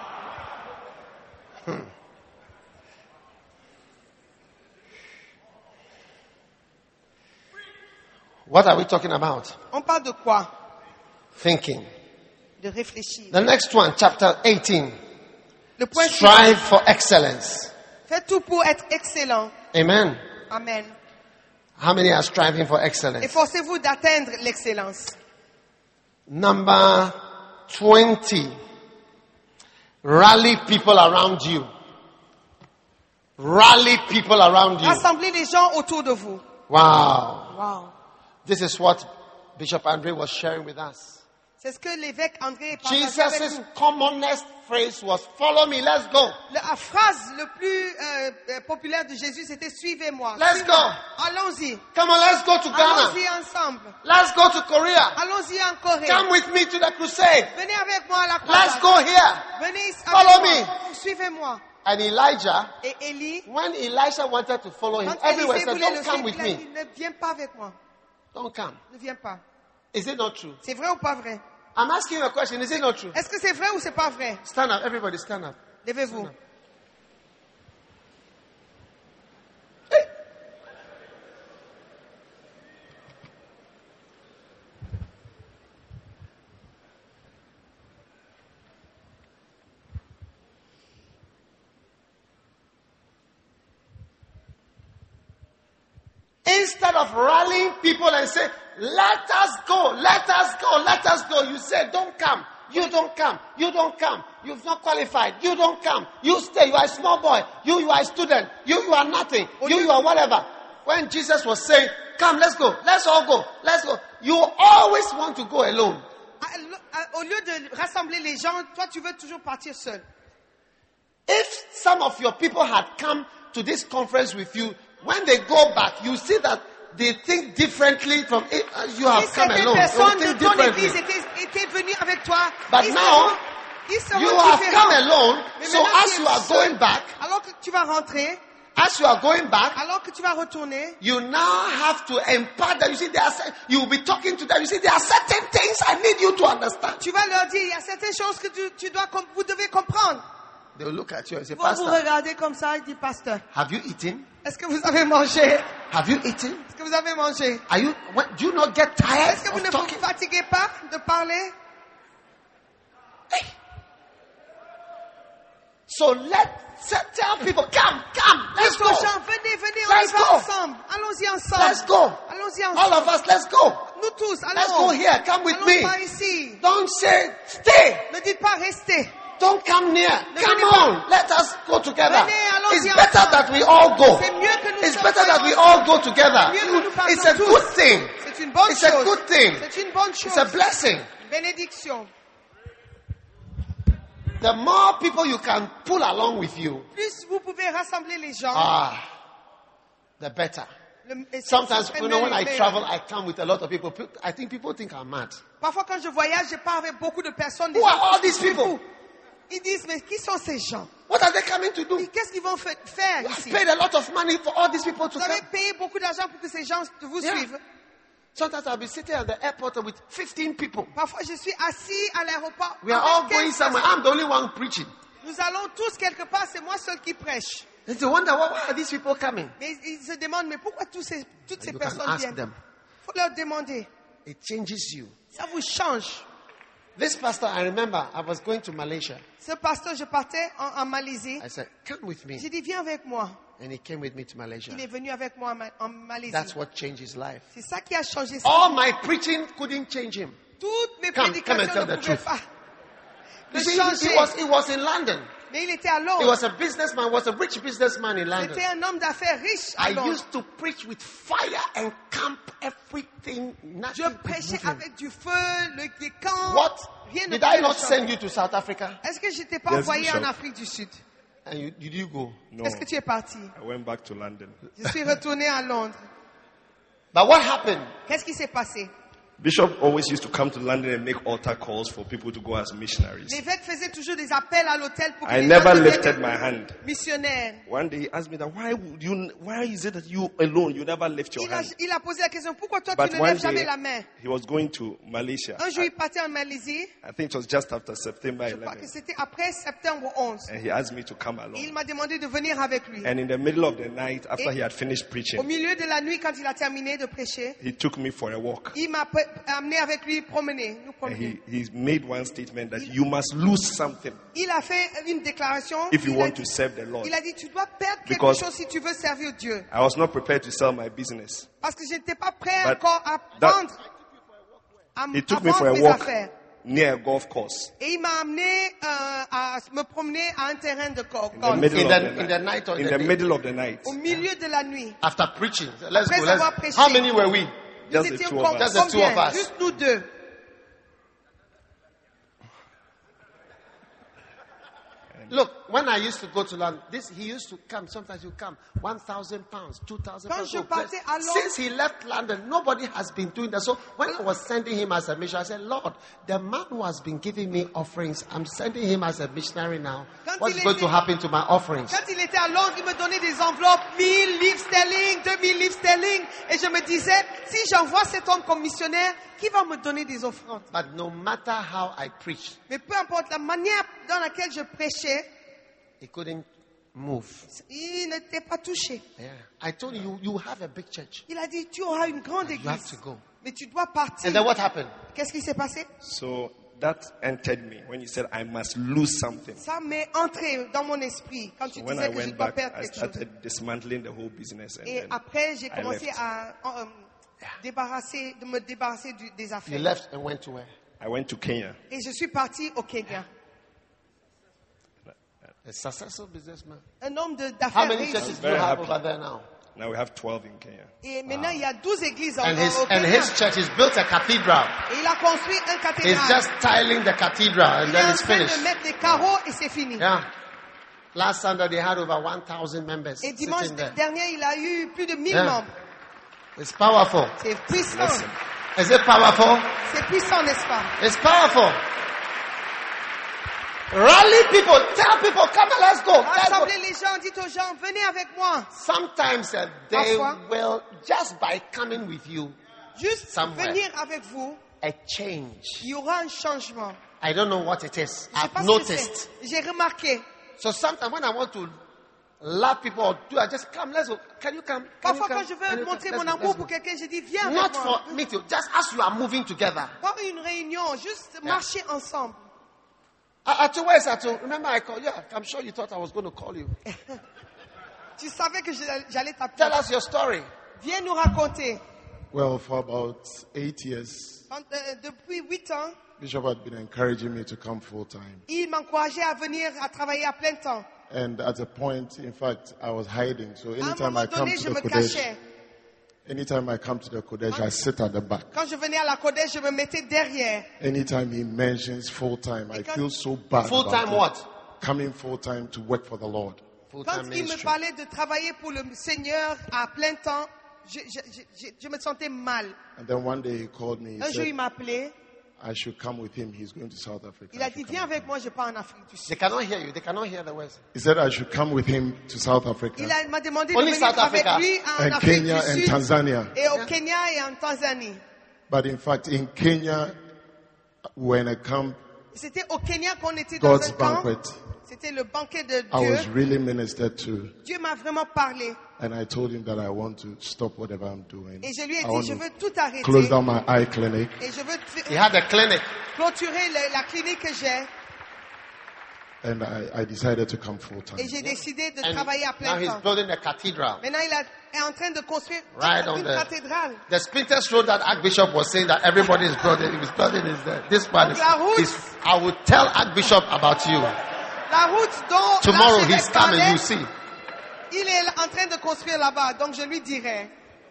What are we talking about? On parle de quoi? Thinking. De réfléchir. The next one, chapter eighteen. Le point suivant. Strive for excellence. Faites tout pour être excellent. Amen. Amen. How many are striving for excellence? Efforcez-vous d'atteindre l'excellence. Number twenty. Rally people around you. Rally people around you. Rassemblez les gens autour de vous. Wow. Wow. This is what Bishop Andre was sharing with us. C'est ce que l'évêque André partageait avec Jesus' nous. commonest phrase was, follow me, let's go. La phrase le plus euh, euh, populaire de Jésus, c'était suivez-moi. Let's Suivez-moi. go. Allons-y. Come on, let's go to Ghana. Allons-y ensemble. Let's go to Korea. Allons-y en Corée. Come with me to the crusade. Venez avec moi à la Let's croisade. go here. Venez ici Follow avec moi. Suivez-moi. And Elijah, Et Élie, when Elisha wanted to follow him, quand everyone Élisée said, voulait don't le come suivre, with il a me. dit, ne viens pas avec moi. Don't come. Ne viens pas. Is it not true? C'est vrai ou pas vrai? I'm asking you a question. Is it not true? Est-ce que c'est vrai ou c'est pas vrai? Stand up. Everybody stand up. Levez-vous. Instead of rallying people and say, let us go, let us go, let us go, you say, don't come. You don't come. You don't come. You've not qualified. You don't come. You stay. You are a small boy. You, you are a student. You, you are nothing. You, you are whatever. When Jesus was saying, come, let's go. Let's all go. Let's go. You always want to go alone. Au lieu de rassembler les gens, toi tu veux toujours partir seul. If some of your people had come to this conference with you, when they go back, you see that they think differently from it. You have Si come certaines alone. They personnes think de ton differently. église étaient, étaient venues avec toi, But ils now, seront, ils seront You have différents. come alone, Mais so maintenant, as tu you es are seul. going back, Alors que tu vas rentrer, as you are going back, alors que tu vas retourner, you now have to impart that. You see, there are, cer- you will be talking to them. You see, there are certain things I need you to understand. tu vas leur dire, il y a certaines choses que tu, tu dois, com- vous devez comprendre. They will look at you and say, Ils vont vous Pastor, regarder comme ça et dire, pasteur, have you eaten? est-ce que vous avez mangé? Have you eaten? Est-ce que vous avez mangé? Are you? What, do you not get tired Est-ce que vous of ne vous talking? fatiguez pas de parler? So let set, tell people, come, come, let's Dites go, aux gens, venez, venez, on Let's y va go. ensemble. Allons-y ensemble. let's go. Allons-y All ensemble. of us, let's go. Nous tous, allons. Let's go here. Come with Allons me. par ici. Don't say stay. Ne dites pas restez. Don't come near. Ne Come venez pas. on. Let us go together. Venez, allons-y It's better ensemble. that we all go. C'est mieux que nous It's soyons better that we ensemble. all go together. Mieux que nous partons It's a tous. good thing. C'est une bonne It's a chose. good thing. C'est une bonne It's chose. a blessing. Bénédiction. The more people you can pull along with you, Plus vous pouvez rassembler les gens. ah, the better. le- et ça- Sometimes, ça serait you know, when I meilleur. travel, I come with a lot of people. Pe- I think people think I'm mad. Parfois, quand je voyage, je pars avec beaucoup de personnes. des Who gens are all qui these sont people? fous. Ils disent, mais qui sont ces gens? What are they coming to do? Et qu'est-ce qu'ils vont fa- faire You have ici? paid a lot of money for all these people to Vous avez come. payé beaucoup d'argent pour que ces gens vous Yeah. suivent. Sometimes I'll be sitting at the airport with fifteen people. Parfois, je suis assis à l'aéroport. We are avec all quinze going somewhere. personnes. I'm the only one preaching. Nous allons tous quelque part, c'est moi seul qui prêche. And they wonder, why, why are these people coming? Mais ils, ils se demandent, mais pourquoi tous ces, toutes ces You can personnes ask viennent? them. Il faut leur demander. It changes you. Ça vous change. This pastor, I remember, I was going to Malaysia. Ce pasteur, je partais en, en Malaisie. I said, come with me. J'ai dit, viens avec moi. And he came with me to Malaysia. Il est venu avec moi en, Ma- en Malaisie. That's what changed his life. C'est ça qui a changé sa All my preaching couldn't change him. Toutes mes Come, come and prédications tell ne the pouvaient truth. pas You le see, changer. he was, he was in London. Mais il était à He Londres. was a businessman, was a rich businessman in London. C'était un homme d'affaires riche à I Londres. used to preach with fire and camp, everything, Je nothing could prêchais move him. avec du feu, le, des camps. What? Rien ne Did I pouvait le not changer. send you to South Africa? Est-ce que je t'ai pas Yes, envoyé en Bishop. Afrique du Sud? And you, did you go? No, Est-ce que tu es parti? I went back to London. Je suis retourné à Londres. But what happened? Qu'est-ce qui s'est passé? Bishop always used to come to London and make altar calls for people to go as missionaries. L'évêque faisait toujours des appels à l'hôtel pour que I les never gens lifted deviennent my hand. missionnaires. One day he asked me that why would you why is it that you alone you never lift your Il a, hand? il a posé la question, pourquoi toi But tu ne one lèves jamais day la main? he was going to Malaysia. Un jour, I, il partait en Malaisie. I think it was just after September Je crois que eleventh. c'était après septembre onze. And he asked me to come Et il along. m'a demandé de venir avec lui. And in the middle of the night, after Et- he had finished Au preaching, milieu de la nuit, quand il a terminé de prêcher, he took me for a walk. il m'a pe- amené avec lui promener, nous And promener. he, he made one statement that you must lose something Il a fait une déclaration. if you Il a, want to serve the Lord. il a dit, tu dois perdre quelque Because- chose si tu veux servir Dieu. I was not prepared to sell my business. Parce que je n'étais pas prêt But encore à that- prendre. à, He à took me for vendre a mes walk affaires. near a golf course Et il m'a amené euh, à me promener à un terrain de go- in the golf. middle In of the- the in night. the night or in the the day? middle of the night. Au milieu de la nuit. After preaching. Let's Après go. Let's, avoir prêché. how many were we? Nous Just the étions two of com- us. Just the two combien? of us. Juste nous deux. Look, when I used to go to London, this he used to come. Sometimes he would come, one thousand pounds, two thousand Quand pounds. je So partais à Londres- since he left London, nobody has been doing that. So when I was sending him as a missionary, I said, Lord, the man who has been giving me offerings, I'm sending him as a missionary now. Quand What's il going était- to happen to my offerings? Quand il était à Londres, il me donnait des enveloppes, mille livres sterling, deux mille livres sterling. Et je me disais, si j'envoie cet homme comme missionnaire, qui va me donner des offrandes? But no matter how I preached, Mais peu importe la manière dans laquelle je prêchais, he couldn't move. il n'était pas touché. Yeah. I told you, you have a big church. Il a dit, tu auras une grande You have église, to go. mais tu dois partir. And then what happened? Qu'est-ce qui s'est passé? So that entered me when you said I must lose something. Ça m'est entré dans mon esprit quand tu So when disais I que je went dois back, perdre I quelque chose. started dismantling the whole business. And Et then après, j'ai I commencé left. à euh, débarrasser, de me débarrasser du- des You affaires. left and went to where? I went to Kenya. Et je suis parti au Kenya. A successful businessman. Un homme de- How d'affaires many riche. churches do very you have happy. over there now? Now we have twelve in Kenya. Et maintenant, il y a douze églises en- And his, au and Kenya. his church, he's built a cathedral. Et il a construit un He's cathédrale. just tiling the cathedral and Il est then en it's train finished. de mettre les carreaux et c'est fini. Yeah. Last Sunday they had over one thousand members Et dimanche sitting there. dernier, il a eu plus de mille Yeah. membres. It's powerful. C'est puissant. Listen. Is it powerful? C'est puissant, n'est-ce pas? It's powerful. Rally people. Tell people, come on, let's go. Let's go. Rassemblez les gens, dites aux gens, venez avec moi. Sometimes uh, they Parfois. will, just by coming with you, Juste Somewhere. venir avec vous, a change. il y aura un changement. I don't know what it is. Je sais pas I've ce que noticed. c'est. J'ai remarqué. So sometimes when I want to love people or do, I just come, let's go. Can you come? Can you Parfois, come? quand je Can veux you montrer come? mon Let's go, amour let's pour go. quelqu'un, je dis, viens Not avec moi. for me to, just as you are moving together. Pas une réunion, juste marcher ensemble. Uh, Atu, where's Atu? Remember I called you? Yeah, I'm sure you thought I was going to call you. Tu savais que je- j'allais Tell t'appeler. us your story. Viens nous raconter. Well, for about eight years, En- euh, depuis huit ans, Bishop had been encouraging me to come full time. il m'encourageait à venir à travailler à plein temps. And at a point, in fact, I was hiding. So À un anytime I moment come donné, to je the me Kodesh, cachais. anytime I come to the Kodesh, I sit at the back. Quand je venais à la Kodesh, je me mettais derrière. Anytime he mentions full time, I feel so bad. Full about time it. what? Coming full time to work for the Lord. Full Quand time il me ministry. parlait de travailler pour le Seigneur à plein temps, je, je, je, je, je me sentais mal. And then one day he called me. He Un jour, il said, m'a appelé. I should come with him. He's going to South Africa. Il I a should dit, come viens with avec him." moi, je pars en Afrique du They Sud. cannot hear you. They cannot hear the words. He said I should come with him to South Africa Il a- il m'a demandé de Only venir South avec Africa. lui en and Afrique Kenya du and Sud Tanzania. et au Kenya et en Tanzanie. But in fact, in Kenya, we were in a camp, C'était au Kenya qu'on était dans God's un camp. banquet. C'était le banquet de I was Dieu. really ministered to. Dieu m'a vraiment parlé. And I told him that I want to stop whatever I'm doing. Et je lui ai I dit, want je to veux tout arrêter. close down my eye clinic. Et je veux t- He had a clinic. clôturer le- la clinique que j'ai. And I, I decided to come full time. Et j'ai décidé de And travailler à now plein he's temps. building a cathedral. Maintenant, il a- est en train de construire Right on une the- cathédrale. The Spinters Road that Archbishop was saying that everybody is building, he was building is there. This one is, La route. is I will tell Archbishop about you. La route dont Tomorrow l'archevêque he's coming, parlait, you see. il est en train de construire là-bas. Donc, je lui dirai,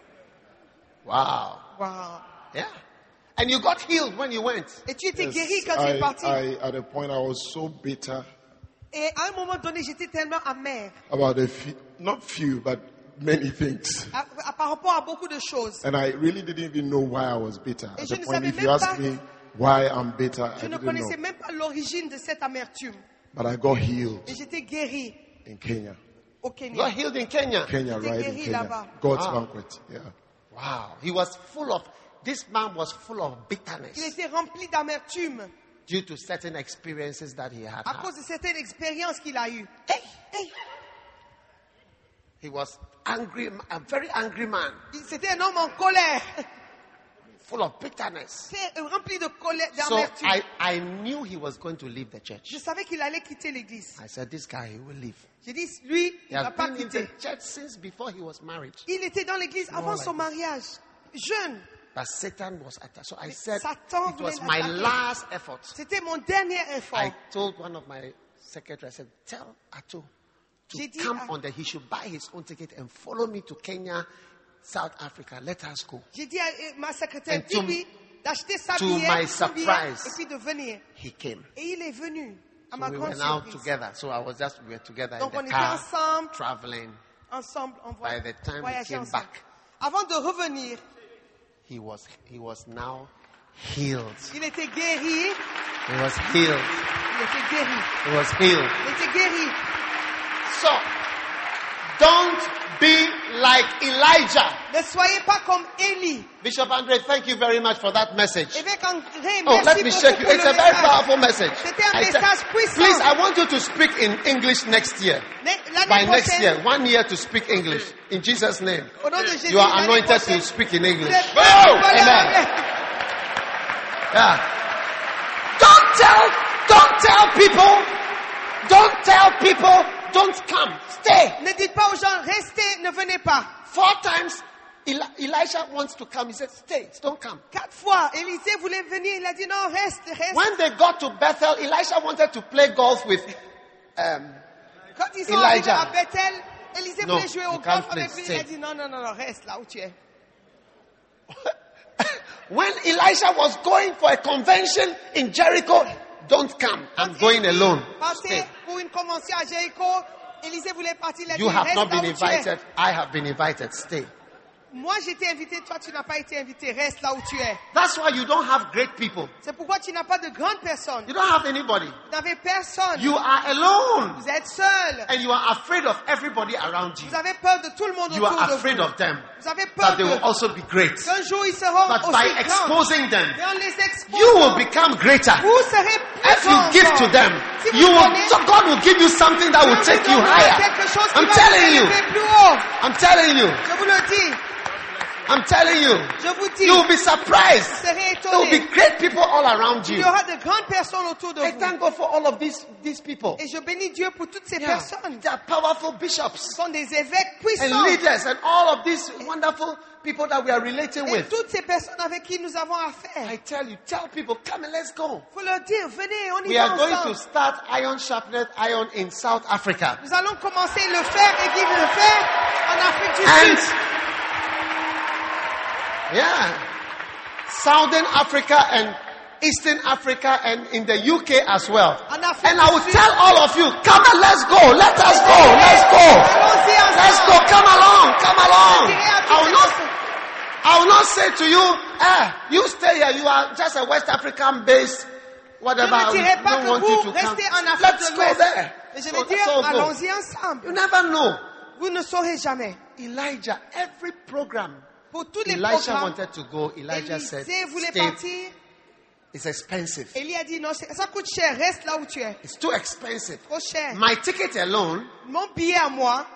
Wow. wow. Yeah. And you got healed when you went. Et tu étais Yes, guéri quand tu es I, parti. I, at a point, I was so bitter Et à un moment donné, j'étais tellement amère about a few, not few, but many things. à- à- par rapport à beaucoup de choses. And I really didn't even know why I was bitter. Et At je the ne point, savais if you même ask pas- me why I'm bitter, I Je ne didn't connaissais know. même pas l'origine de cette amertume. But I got healed Et j'étais guéri in Kenya. au You Kenya. got healed in Kenya. Kenya, J'étais right in guéri Kenya. là-bas. God's Wow. banquet, yeah. Wow. He was full of, this man was full of Il bitterness était rempli d'amertume due to certain experiences that he had à had. cause de certaines expériences qu'il a eues. He was angry, a very angry man, Il- C'était un homme en colère. full of bitterness. C'est rempli de colère, So d'amertume. I, I knew he was going to leave the church. Je savais qu'il allait quitter l'église. I said, this guy, he will leave. J'ai dit, lui, He il ne va has pas been in quitter. the church since before he was married. Il était dans l'église avant like son this. mariage. Jeune. But Satan was attacked. So I said, Satan it was voulait my l'attaquer. last effort. C'était mon dernier effort. I told one of my secretaries, I said, tell Ato to J'ai dit come à- on the, he should buy his own ticket and follow me to Kenya, South Africa. Let us go. J'ai dit à euh, ma secrétaire, And to- dis-lui d'acheter sa to billet, my son billet, surprise, et puis de venir. He came. Et il est venu, à So ma we grande were now surprise. together. So I was just, we were together Donc in on the était car, ensemble, traveling. ensemble, on By the time we voyageait came ensemble. back, Avant de revenir, he was, he was now healed. il était guéri, He was healed. il était guéri, He was healed. il était guéri. So, don't be like Elijah. Ne soyez pas comme Élie. Bishop Andre, thank you very much for that message. Évêque André, Oh, let merci me beaucoup shake you. pour It's le a very message. powerful message. C'était un I tell- message puissant. Please, I want you to speak in English next year. Mais By l'année next prochaine, year, one year to speak English. In Jesus' name. au nom de Jésus, You are l'année anointed prochaine, to speak in English. vous êtes Oh, prêts pour parler amen. anglais. Yeah. Don't tell, don't tell people, don't tell people, don't come. Stay. Ne dites pas aux gens, restez, ne venez pas. Four times, Eli- Elisha wants to come. He said, stay, don't come. Quatre fois, Élisée voulait venir, il a dit non, reste, reste. When they got to Bethel, Elisha wanted to play golf with um, Quand ils sont arrivés Elijah. à Bethel, Élisée No, voulait jouer au you can't golf play, avec lui. Il stay. a dit non, non, non, non, reste là où tu es. When Elisha was going for a convention in Jericho, don't come. I'm Quand going il alone. partait Stay. pour une convention à Jéricho, Élisée voulait partir, il a dit You have reste not là been où tu es. invited. I have been invited. Stay. Moi j'ai été invité, toi tu n'as pas été invité, reste là où tu es. That's why you don't have great people. C'est pourquoi tu n'as pas de grandes personnes. You don't have anybody. Vous n'avez personne. You are alone. Vous êtes seul. And you are afraid of everybody around you. Vous avez peur de tout le monde You autour are de afraid vous. of them. Vous avez peur That they will que- also be great. qu'un jour ils seront But aussi by grands. exposing them, Mais en les exposant, you will become greater. vous serez plus If you grands give encore. to them, Si vous you will, donnez, so God will give you something that will Dieu take vous you donnera higher. quelque chose qui I'm va telling vous you. élever plus haut. I'm telling you. Je vous le dis. I'm telling you. Je vous dis. You will be surprised. Vous serez There will be étonnés. great people all around Il you. y aura de grandes personnes autour de I vous. thank God for all of these, these people. Et je bénis Dieu pour toutes ces Yeah. personnes. They are powerful Ce bishops sont des évêques and puissants. leaders and all of these wonderful people that we are relating Et with. toutes ces personnes avec qui nous avons affaire. I tell you, tell people, come and let's go. Il faut leur dire, venez, on y We va are going to ensemble. start Iron Sharpened Iron in South Africa. Nous allons commencer le fer et vivre le fer en Afrique du And, Sud. yeah, Southern Africa and Eastern Africa and in the U K as well. En Afrique And I will du Sud. tell all of you, come and let's go. Let us go. Let's go. Allons-y ensemble. Let's go. Come along. Come along. Je dirai à I toutes will ces not, personnes, I will not say to you, eh, you stay here. You are just a West African based, whatever. Je ne I dirai pas don't que want vous you to come. restez en Afrique Let's de go l'Ouest. there. Mais je So vais dire, let's all go. allons-y ensemble. You never know. Vous ne saurez jamais. Elijah, every program, Pour tous les Elisha programmes, wanted to go. Elijah said, Élisée voulait stay. partir. It's expensive. Élie a dit non, c'est- ça coûte cher, reste là où tu es. It's too expensive. Trop cher. My ticket alone, Mon billet à moi,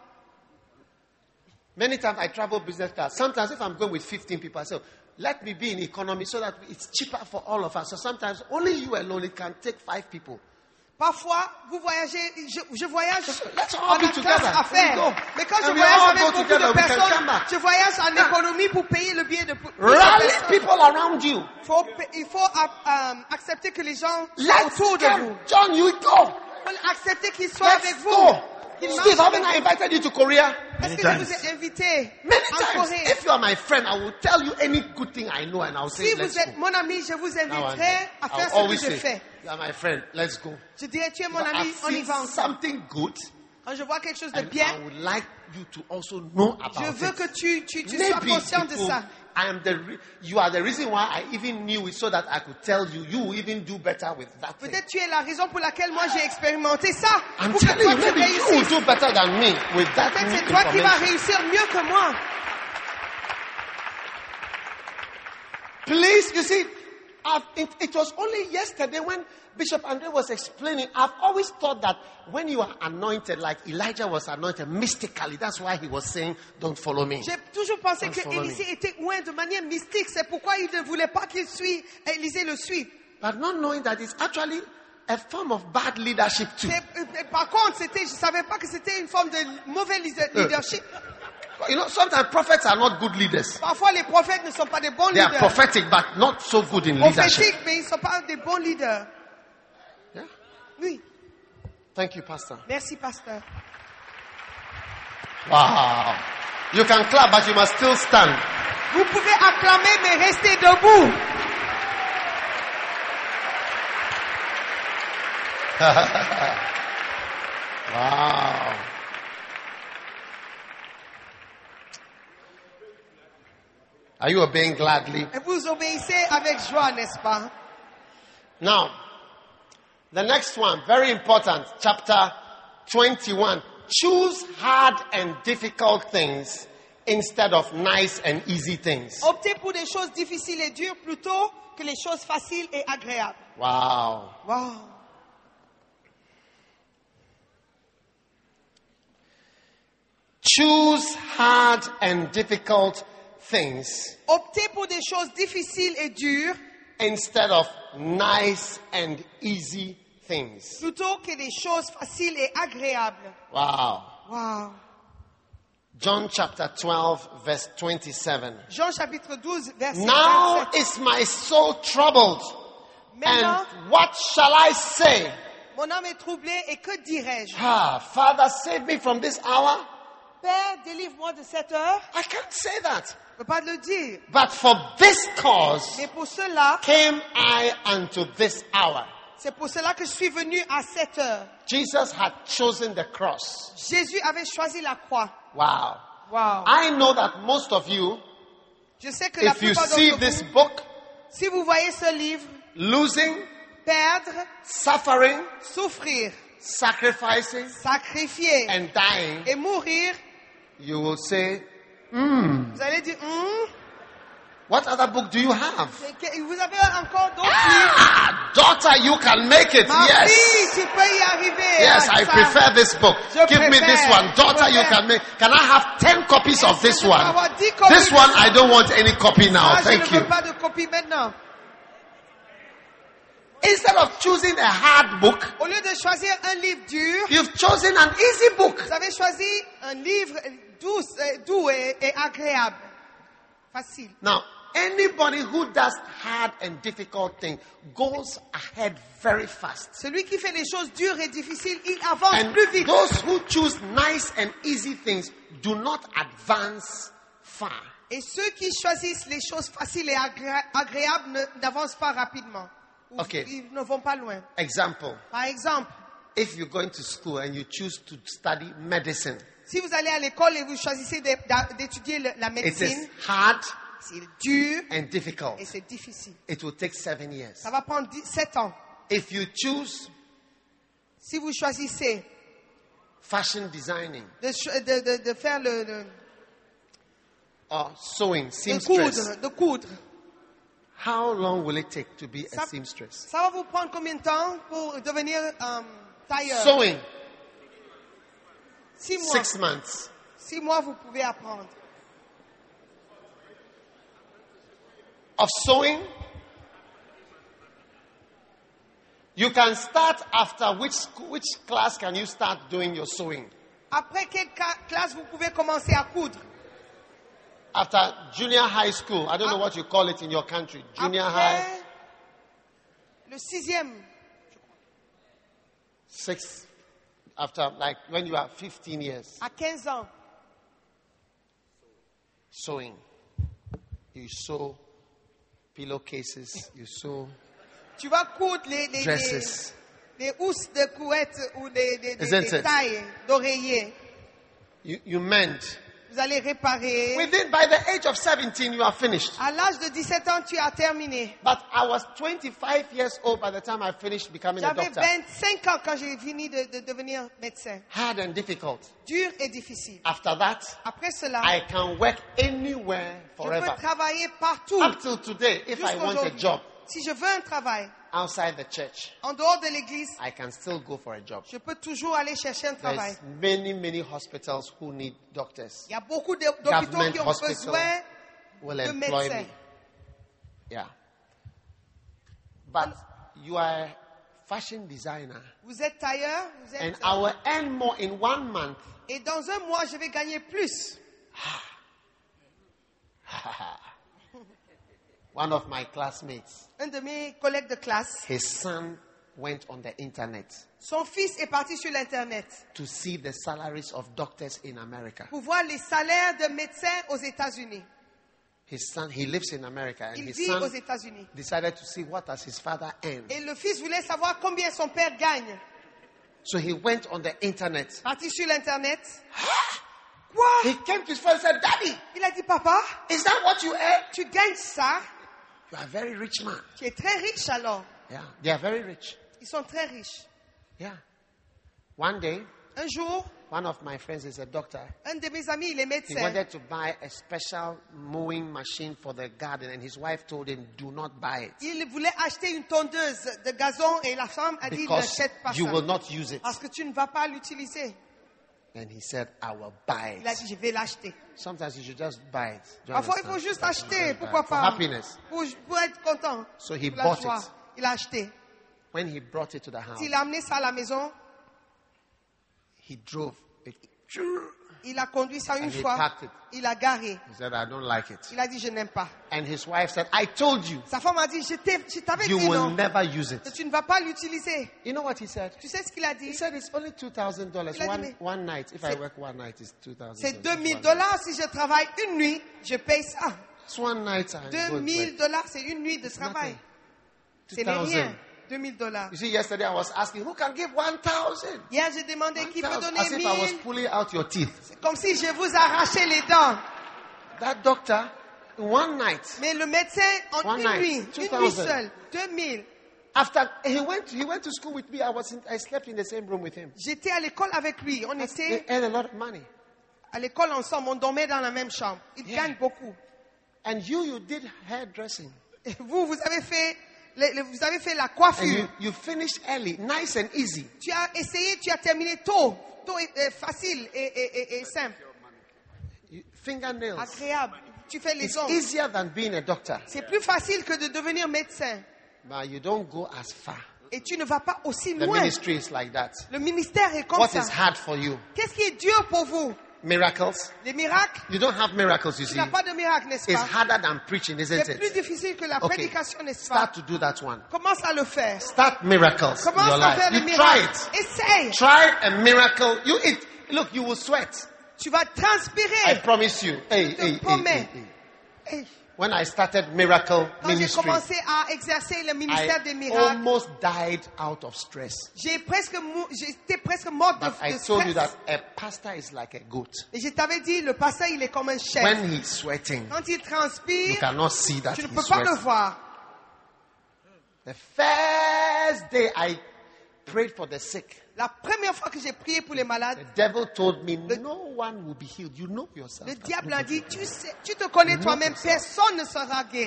many times I travel business class. Sometimes if I'm going with fifteen people, I say, let me be in economy so that it's cheaper for all of us. So sometimes only you alone, it can take five people. parfois, vous voyagez, je, je voyage Let's all en be classe together. affaires. We go. Mais quand je And we voyage all avec go beaucoup together, de we can come personnes, back. je voyage en Yeah. économie pour payer le billet de pour Rally personnes. people around you. Faut pa- il faut euh, accepter que les gens soient Let's autour de vous. come. John, you go. Il faut accepter qu'ils soient Let's avec vous. go. Qu'ils Steve, marchent haven't avec I vous. invited you to Korea? Est-ce que je vous ai invité Many en times. Corée? If you are my friend, I will tell you any good thing I know and I'll say, Si let's vous êtes go. mon ami, je vous Now and inviterai then. à I'll faire ce always que je say, fais. you are my friend, let's go. Je dirais, tu es mon But ami, I've on y seen va ensemble. something good Quand je vois quelque chose de and bien, I would like you to also know about je veux it. que tu, tu, tu sois Maybe conscient it de will- ça. I am the re- you are the reason why I even knew it so that I could tell you you will even do better with that thing. Peut-être tu es la raison pour laquelle moi j'ai expérimenté ça. I'm Pour que telling toi you, tu maybe you will réussisses. do better than me with that Peut-être new c'est toi qui vas information. réussir mieux que moi. Please, you see, I've, it, it was only yesterday when Bishop Andre was explaining. I've always thought that when you are anointed, like Elijah was anointed mystically, that's why he was saying, "Don't follow me." J'ai toujours pensé Don't que follow me. Élisée était loin de manière mystique. C'est pourquoi il ne voulait pas qu'il suive. Élisée le suit. But not knowing that it's actually a form of bad leadership too. C'est- euh, Par contre, c'était, je ne savais pas que c'était une forme de mauvais leader- leadership. You know, sometimes prophets are not good leaders. Parfois, les prophètes ne sont pas des bons They are leaders. prophetic, but not so good in leadership. Prophétiques, mais ils ne sont pas des bons leaders. Yeah? Oui. Thank you, Pastor. Merci, pasteur. Wow. You can clap, but you must still stand. Vous pouvez acclamer, mais restez debout. Wow. Are you obeying gladly? Et vous obéissez avec joie, n'est-ce pas? Now, the next one, very important, chapter twenty-one. Choose hard and difficult things instead of nice and easy things. Optez pour des choses difficiles et dures plutôt que les choses faciles et agréables. Wow. Wow. Choose hard and difficult things Optez pour des choses difficiles et dures instead of nice and easy things. plutôt que des choses faciles et agréables. Wow. Wow. John chapter twelve, verse twenty-seven. Jean chapitre douze, verset Now vingt-sept. is my soul troubled, Maintenant, and what shall I say? mon âme est troublée et que dirais-je? Ah, Father, save me from this hour. Père, délivre-moi de cette heure. I can't say that. Je ne peux pas le dire. But for this cause Mais pour cela, came I unto this hour. c'est pour cela que je suis venu à cette heure. Jesus had chosen the cross. Jésus avait choisi la croix. Wow. Wow. I know that most of you, Je sais que la if you plupart see d'entre this vous, book, si vous voyez ce livre, losing, perdre, suffering, souffrir, sacrificing, sacrifier and dying, et mourir, you will say, vous allez dire, Hum, what other book do you have? c'est que- vous avez encore d'autres livres. Ah, daughter, you can make it. Ma Yes. fille, tu peux y arriver. Yes, Ah, I ça. prefer this book. Je Give me this préfère, one. Daughter, je you préfère. can make. Can I have ten copies of this Je peux one? avoir dix copies This de one, ça. I don't want any copy now. Ah, je Thank ne you. veux pas de copie maintenant. Instead of choosing a hard book, Au lieu de choisir un livre dur, you've chosen an easy book. vous avez choisi un livre doux, euh, doux et, et agréable. Facile. Now, anybody who does hard and difficult things goes ahead very fast. Celui qui fait les choses dures et difficiles, il avance And plus vite. those who choose nice and easy things do not advance far. Et ceux qui choisissent les choses faciles et agré- agréables ne- n'avancent pas rapidement. Ou Ok. Ils ne vont pas loin. Example, Par exemple, if you're going to school and you choose to study medicine, si vous allez à l'école et vous choisissez de- d'a- d'étudier le- la it médecine, is hard c'est dur and difficult. et c'est difficile. It will take seven years. Ça va prendre sept ans. If you choose Si vous choisissez fashion designing de, cho- de- de- de faire le, le- or sewing, de seamstress, coudre, de coudre, how long will it take to be a ça, seamstress? ça va vous prendre combien de temps pour devenir euh, tailleur? Sewing, Six mois. six months. Six mois, vous pouvez apprendre. Of sewing, you can start after which sc- which class can you start doing your sewing? Après quelle ca- classe vous pouvez commencer à coudre? After junior high school, I don't know what you call it in your country. Junior high, Après le sixième, six. After like when you are fifteen years, à quinze ans. sewing. You sew pillowcases. You sew Tu vas coudre les, les, les, dresses. les housses de couettes ou des, des, des, Isn't des it? tailles d'oreiller. You you mend. Vous allez réparer. Within by the age of seventeen, you are finished. À l'âge de dix-sept ans, tu as terminé. But I was twenty-five years old by the time I finished becoming a J'avais doctor. vingt-cinq ans quand j'ai fini de, de devenir médecin. Hard and difficult. Dur et difficile. After that, Après cela, I can work anywhere je forever. peux travailler partout. Up till today, if I want a Jusqu'aujourd'hui. job Si je veux un travail outside the church, en dehors de l'église, I can still go for a job. je peux toujours aller chercher un travail. There's many, many hospitals who need doctors. Il y a beaucoup de- d'hôpitaux Government qui ont hospital besoin will de employ médecins. me. Yeah. But you are a fashion designer, Vous êtes tailleur, vous and êtes... I will earn more in one month Et dans un mois, je vais gagner plus One of my classmates, Un de mes collègues de classe, his son went on the internet son fils est parti sur l'Internet to see the salaries of doctors in America. pour voir les salaires de médecins aux États-Unis. His son, he lives in America, and Il his vit aux son États-Unis. decided to see what does his father earn. Et le fils voulait savoir combien son père gagne. So he went on the internet. Parti sur l'Internet. He came to his father and said, Daddy, Il a dit, papa, is that what you earn? tu gagnes ça? You are a very rich man. Tu es très riche alors. Yeah, they are very rich. Ils sont très riches. Yeah. One day, Un jour, one of my friends is a doctor. un de mes amis, il est He médecin. wanted to buy a special mowing machine for the garden, and his wife told him, do not buy it Il voulait acheter une tondeuse de gazon et la femme a dit, because n'achète pas you ça. will not use it. Parce que tu ne vas pas l'utiliser. And he said, I will buy Il a it. dit, je vais l'acheter. Sometimes you should just buy it. Do you Parfois, il understand? faut juste You acheter. just buy Pourquoi it. For pas? happiness. Pour, pour être content. So he Pour la bought joie. it. Il a acheté. When he brought it to the house, Il a amené ça à la maison. he drove it. Il a conduit ça une And he fois. packed it. Il a garé. He said, I don't like it. Il a dit, je n'aime pas. And his wife said, I told you, Sa femme a dit, je t'ai- je t'avais you dit will non. never use Que it. tu ne vas pas l'utiliser. You know what he said? Tu sais ce qu'il a dit? He said it's only two thousand dollars. Il a dit, One, mais one night. If I c'est- work one night, it's two thousand C'est deux mille dollars si je travaille une nuit. Je paye ça. It's one night. I deux go mille work. dollars, c'est une nuit de travail. nothing. Ce n'est two thousand. rien. deux mille dollars. You see, yesterday I was asking, who can give one thousand? Hier, j'ai demandé qui peut As donner if I was mille. pulling out your teeth. C'est comme si je vous arrachais les dents. That doctor, in one night, Mais le médecin, en One une night, nuit, two une nuit thousand. seule, deux mille. after he went, he went to school with me. I was, in, I slept in the same room with him. J'étais à l'école avec lui. On He était earned a lot of money. à l'école ensemble. On dormait dans la même chambre. Il Yeah. gagne beaucoup. And you, you did hairdressing. Et vous, vous avez fait, le- le- vous avez fait la And coiffure. you, you finished early, nice and easy. Tu as essayé, tu as terminé tôt. Tôt et, et facile et, et- et- et simple. You, fingernails. Agréable. Tu fais les It's ongles. easier than being a doctor. C'est plus facile que de devenir médecin. But you don't go as far. Et tu ne vas pas aussi The loin. ministry is like that. Le ministère est comme What ça. is hard for you? Qu'est-ce qui est dur pour vous? Miracles? Les miracles? You don't have miracles, you Tu see. n'as pas de miracles, n'est-ce It's pas? harder than preaching, isn't C'est plus it? difficile que la Okay. prédication, n'est-ce pas? Start to do that one. Commence à le faire. Start miracles in Commence your à life. faire les You try miracles. it. Essaye. Try a miracle. You it. Look, you will sweat. Tu vas I transpirer. promise you. Hey, Je te hey, hey, promets. hey, hey. Hey, When I started miracle Quand j'ai ministry, commencé à exercer le ministère des I miracles, almost died out of stress. j'ai presque, mou- j'étais presque morte de, But I de told you that stress. a pastor is like a goat. Et je t'avais dit, le pasteur, il est comme un chef. When he's sweating, Quand il you transpire, cannot see that tu ne he's peux pas le sweating. voir. The first day I prayed for the sick, La première fois que j'ai prié pour les malades, the devil told me, no one will be healed. You know yourself. le that diable a nobody dit, will. tu sais, tu te connais toi-même, personne ne sera guéri.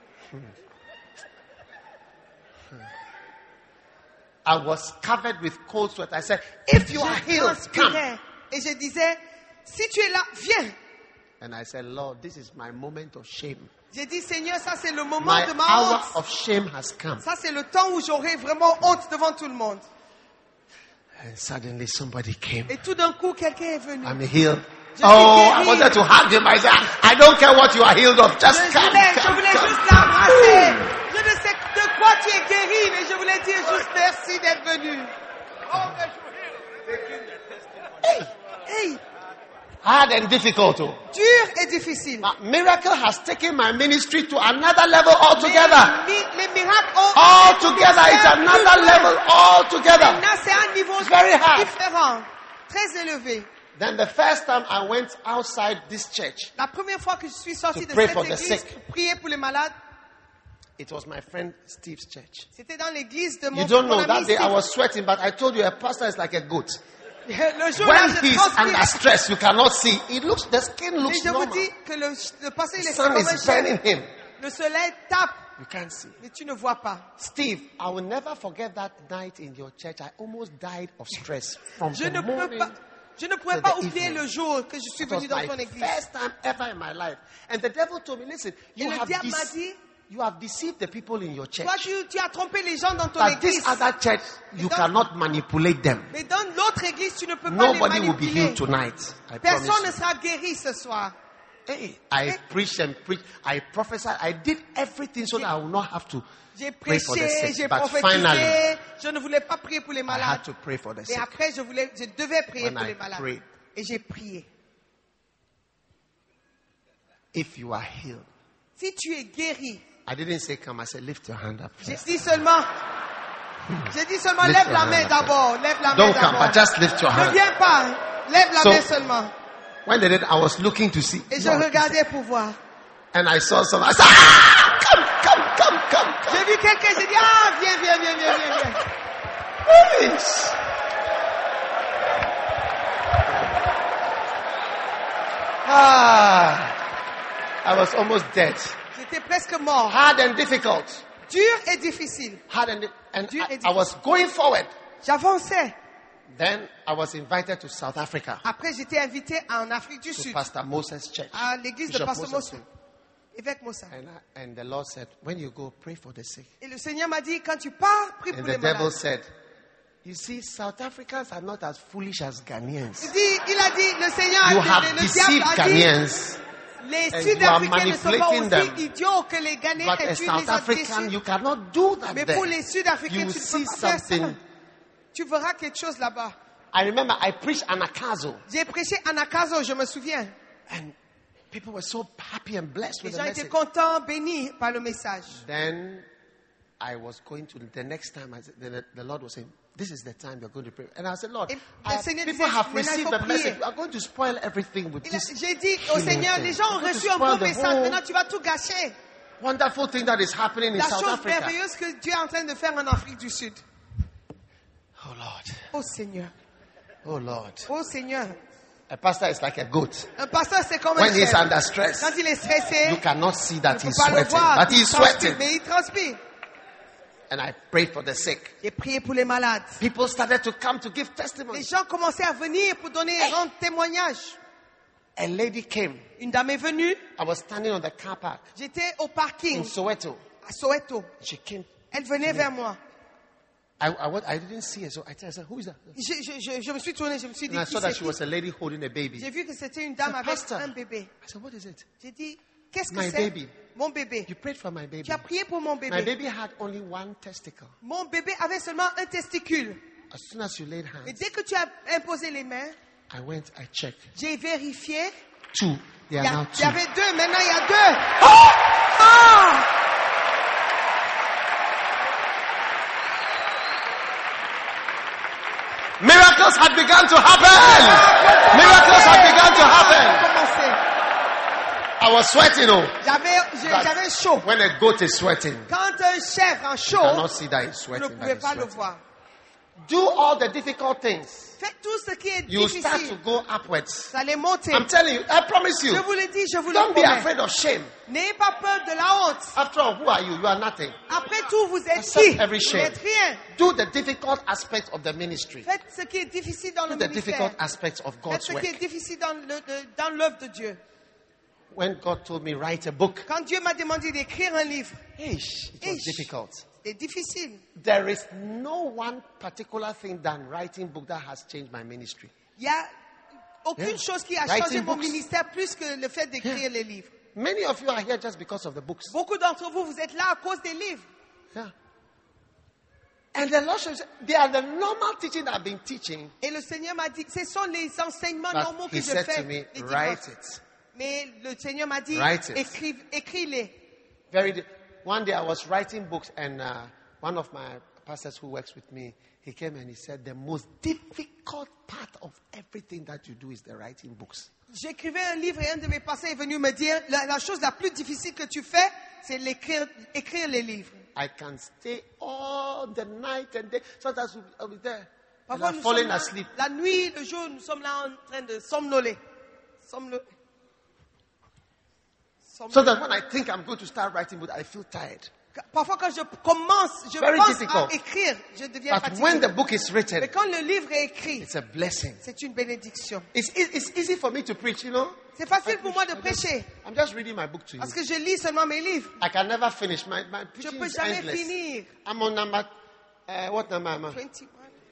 I was covered with cold sweat. I said, if you are Je healed, come. transpirais. Et je disais, si tu es là, viens. And I said, Lord, this is my moment of shame. J'ai dit, Seigneur, ça c'est le moment My de ma hour honte. of shame has come. Ça c'est le temps où j'aurai vraiment honte devant tout le monde. And suddenly somebody came. Et tout d'un coup, quelqu'un est venu. I'm healed. Je suis Oh, I guéri. wanted to hug him. I said, I don't care what you are healed of. Just Je come, voulais, je come, voulais come. juste l'embrasser. Je ne sais de quoi tu es guéri, mais je voulais dire juste merci d'être venu. Hey, Hard and difficult. oh. dur et difficile. But miracle has taken my ministry to another level altogether. Les, mi- les miracles ont All together, it's another level altogether. Maintenant, c'est un niveau It's very hard. différent, très élevé. Then the first time I went outside this church, La première fois que je suis sorti To de pray cette for the église sick. pour prier pour les malades, it was my friend Steve's church. c'était dans l'église de mon, You don't mon know, ami that day I Steve. was sweating, but I told you a pastor is like a goat. Le jour là, When je he's under transpirais. stress, you cannot see. It looks, the skin Et looks je vous normal. dis que le, le passé, il The est sun comme un is burning chef. him. Le soleil tape, You can't see. mais tu ne vois pas. Steve, I will never forget that night in your church. I almost died of stress from Je the ne peux morning. pas, je ne pourrais to pas the oublier evening. le jour que je suis It was venu dans my ton église. first time ever in my life. And the devil told me, listen, Et you le have, diable m'a dece- dit, you have deceived the people in your church. toi tu, tu as trompé les gens dans ton But this église. other church, you dans- cannot manipulate them. Mais dans l'autre notre église, tu ne peux pas Nobody les will be manipuler. healed tonight. I Personne ne promise sera guéri ce soir. you. Hey, I preached and preached. I prophesied. I did everything so that I will not have to J'ai pray for the prêché, sick. j'ai But prophétisé. finally, Je ne voulais pas prier pour les I had malades. to pray for the Et sick. après, je, voulais, je devais prier When pour I les malades. prayed. Et j'ai prié. If you are healed, Si tu es guéri, I didn't say come. I said lift your hand up j'ai first. dit seulement, j'ai dit seulement Lift lève your la hand main up d'abord, lève la main Don't come, d'abord. but just lift your Ne hand. viens pas, lève la So- main seulement. When they did, I was looking to see. Et je regardais pour voir. And I saw some. I said, ah, come, come, come, come, come. J'ai vu quelqu'un, j'ai dit, ah, viens, viens, viens, viens, viens, viens. Please. Ah, I was almost dead. J'étais presque mort. Hard and difficult. Dur et difficile. Hard and, and Dur I, et I was going forward. J'avançais. Then I was invited to South Africa Après, j'étais invité en Afrique du to Sud, Pastor Moses' church. à l'église de Bishop Pasteur Moses. Mosso, évêque Mossa. And, I, and the Lord said, when you go, pray for the sick. Et le Seigneur m'a dit, quand tu pars, prie And pour the les devil malades. said, you see, South Africans are not as foolish as Ghanaians. Il, dit, il a dit, le Seigneur You a dit, have le, le deceived diable a dit, Ghanaians. les and Sud-Africains you ne are sont pas manipulating aussi them. idiots que les Ghanéens But et as tu South les as African, déçus. you cannot do that Mais there. pour les Sud-Africains, You tu ne see peux pas faire ça. something. Tu verras quelque chose là-bas. I remember I preached Anakazo, J'ai prêché à Nakazo, je me souviens. and people were so happy and blessed Les with the gens étaient message. contents, bénis par le message. Then I was going to the next time. I said, the, the Lord was saying, "This is the time you're going to pray." And I said, "Lord, Et I- le Seigneur people disait, have maintenant, il received faut the message. prier. You are going to spoil everything with Il a- this J'ai dit au healing Seigneur, thing. les gens ont You're going to reçu un spoil bon the message, whole maintenant tu vas tout gâcher. wonderful thing that is happening in La South chose Africa." merveilleuse que Dieu est en train de faire en Afrique du Sud. Oh Lord, Oh Seigneur, oh Lord. oh Seigneur. A pastor is like a goat. Un pasteur, c'est comme un When he's chef. under stress, Quand il est stressé, you cannot see that tu ne he's peux pas le sweating. voir. But il he's transpire, sweating. mais il transpire. And I prayed for the sick. J'ai prié pour les malades. People started to come to give Les testimony. gens commençaient à venir pour donner, rendre témoignage. A lady came. Une dame est venue. I was standing on the car park J'étais au in parking Soweto. à Soweto. She came. Elle venait vers moi. I, I, wa- I didn't see her, so I said, "Who is that?" Je, je, je, je me suis tourné, je me suis dit, And I qui saw that c'est she qui? was a lady holding a baby. J'ai I vu que c'était une dame C'est avec pasteur. un bébé. said, "What is it?" J'ai dit, qu'est-ce que My c'est? baby. Mon bébé. You prayed for my baby. Tu as prié pour mon My bébé. baby had only one testicle. Mon bébé avait seulement un testicule. As soon as you laid Et hands, dès que tu as imposé les mains, I went, I checked. j'ai vérifié. Two. They Il are y, a- now il y two. avait deux, maintenant il y a deux. Ah! Miracles had begun to happen. Miracles had begun to happen. Commencé. I was sweating. Oh, J'avais, je- That- j'avais chaud. when a goat is sweating, Quand un chef en you chaud, cannot see that he's vous ne sweating. pouvez That he's pas le sweating. voir. Do all the difficult things. Faites tout ce qui est You start to difficile. go upwards. Vous allez monter. I'm telling you, I promise you. Je vous le dis, je vous le Don't be promets. afraid of shame. N'ayez pas peur de la honte. After all, who are you? You are nothing. Après tout, vous êtes Accept qui? every Vous shame. n'êtes rien. Do the difficult aspects of the ministry. Faites ce qui est difficile dans Do le the ministère. difficult aspects of Faites God's ce work. qui est difficile dans le- le- dans l'œuvre de Dieu. When God told me write a book, Quand Dieu m'a demandé d'écrire un livre, ish, it was Ish. difficult. c'est difficile. There is no one particular thing than writing book that has changed my ministry. Il y a aucune Yeah. chose qui a Writing changé mon books. ministère plus que le fait d'écrire Yeah. les livres. Many of you are here just because of the books. Beaucoup d'entre vous, vous êtes là à cause des livres. Yeah. And the Lord says, they are the normal teaching I've been teaching. Et le Seigneur m'a dit, ce sont les enseignements But normaux que he je said fais to me, les write dimanches. it. Mais le Seigneur m'a dit, Write it. écrive, écris-les. Very. Di- One day I was writing books, and uh, one of my pastors who works with me, he came and he said, the most difficult part of everything that you do is the writing books. J'écrivais un livre et un de mes pasteurs est venu me dire, la, la chose la plus difficile que tu fais, c'est l'écrire, écrire les livres. I can stay all the night and day. Sometimes I'll be there. And Parfois, I'm nous falling sommes là, asleep. la nuit, le jour, nous sommes là en train de somnoler. Somnoler. So Somnoler. that when I think I'm going to start writing books, I feel tired. Parfois, quand je commence, je Very pense difficult. à écrire, je deviens But when fatigué. the book is written, Mais quand le livre est écrit, it's a blessing. c'est une bénédiction. It's, e- it's easy for me to preach, you know. C'est facile I pour moi de preach, I just- prêcher. I'm just reading my book to you. Parce que je lis seulement mes livres. I can never finish. My, my Je preaching peux is jamais endless. finir. I'm on number, uh, what number am I? vingt et un.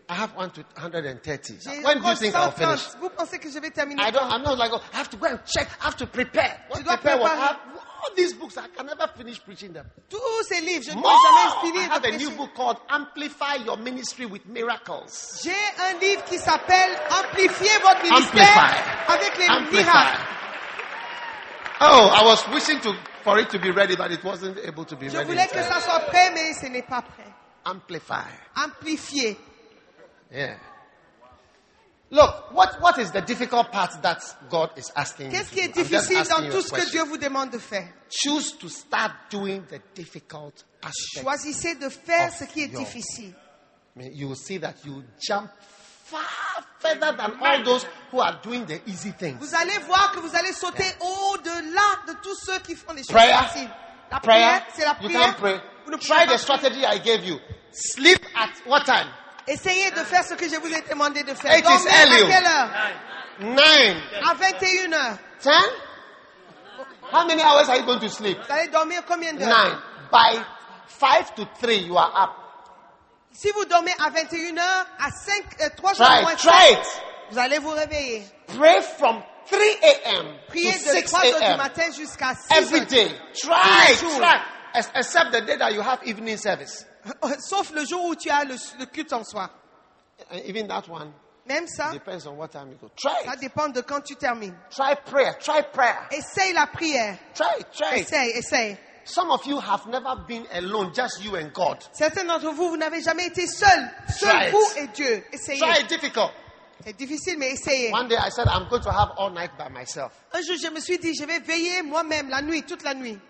I have one to one hundred thirty. J'ai When do you encore think I'll cent finish? trente. Vous pensez que je vais terminer I don't. quand? I'm not like, oh, I have to go and check. I have to prepare. What Tu dois prepare? What? I préparer. have, all these books, I can never finish preaching them. Tous ces livres, je ne peux More. jamais I finir have de a new prêcher. book called Amplify Your Ministry with Miracles. J'ai un livre qui s'appelle Amplifier votre ministère Amplify. avec les Amplify. miracles. Oh, I was wishing to for it to be ready, but it wasn't able to be Je ready. voulais que ça soit prêt, mais ce n'est pas prêt. Amplify. Amplifier. Yeah. Look, what, what is the difficult part that God is asking you Qu'est-ce to qui est do? I'm just difficile asking dans you tout a ce que question. Dieu vous demande de faire? Choose to start doing the difficult aspect. Choisissez de faire of ce qui est your- difficile. I mean, you will see that you jump far further than all those who are doing the easy things. Vous allez voir que vous allez sauter au-delà de tous ceux qui font les choses Prayer. faciles. La Prayer, prière, c'est la you prière. can't pray. Vous ne Try pouvez the pas strategy I gave you. Sleep at what time? Essayez de faire ce que je vous ai demandé de faire. It is Dormez early. à quelle heure? Nine. À vingt et une heures. Ten? How many hours are you going to sleep? Vous allez dormir combien d'heures? Nine. By five to three, you are up. Si vous dormez à vingt et une heures, à cinq, euh, trois Try heures it. moins Try cinq, it. vous allez vous réveiller. Pray from three a.m. to Priez de six trois heures du a.m. matin jusqu'à six every heures. day. Tous Try, les jours. try. Ex- Except the day that you have evening service. Sauf le jour où tu as le, le culte en soir. And even that one Même ça, depends on what time you go. Try ça it. dépend de quand tu termines. Try prayer. Try prayer. Essaye la prière. Try it. Try it. Essaye, essaye. Some of you have never been alone, just you and God. Certains d'entre vous, vous n'avez jamais été seul. Seul Try it. vous et Dieu. Essayez. Try it difficult. C'est difficile, mais essayez. One day I said I'm going to have all night by myself. Un jour, je me suis dit, je vais veiller moi-même la nuit, toute la nuit.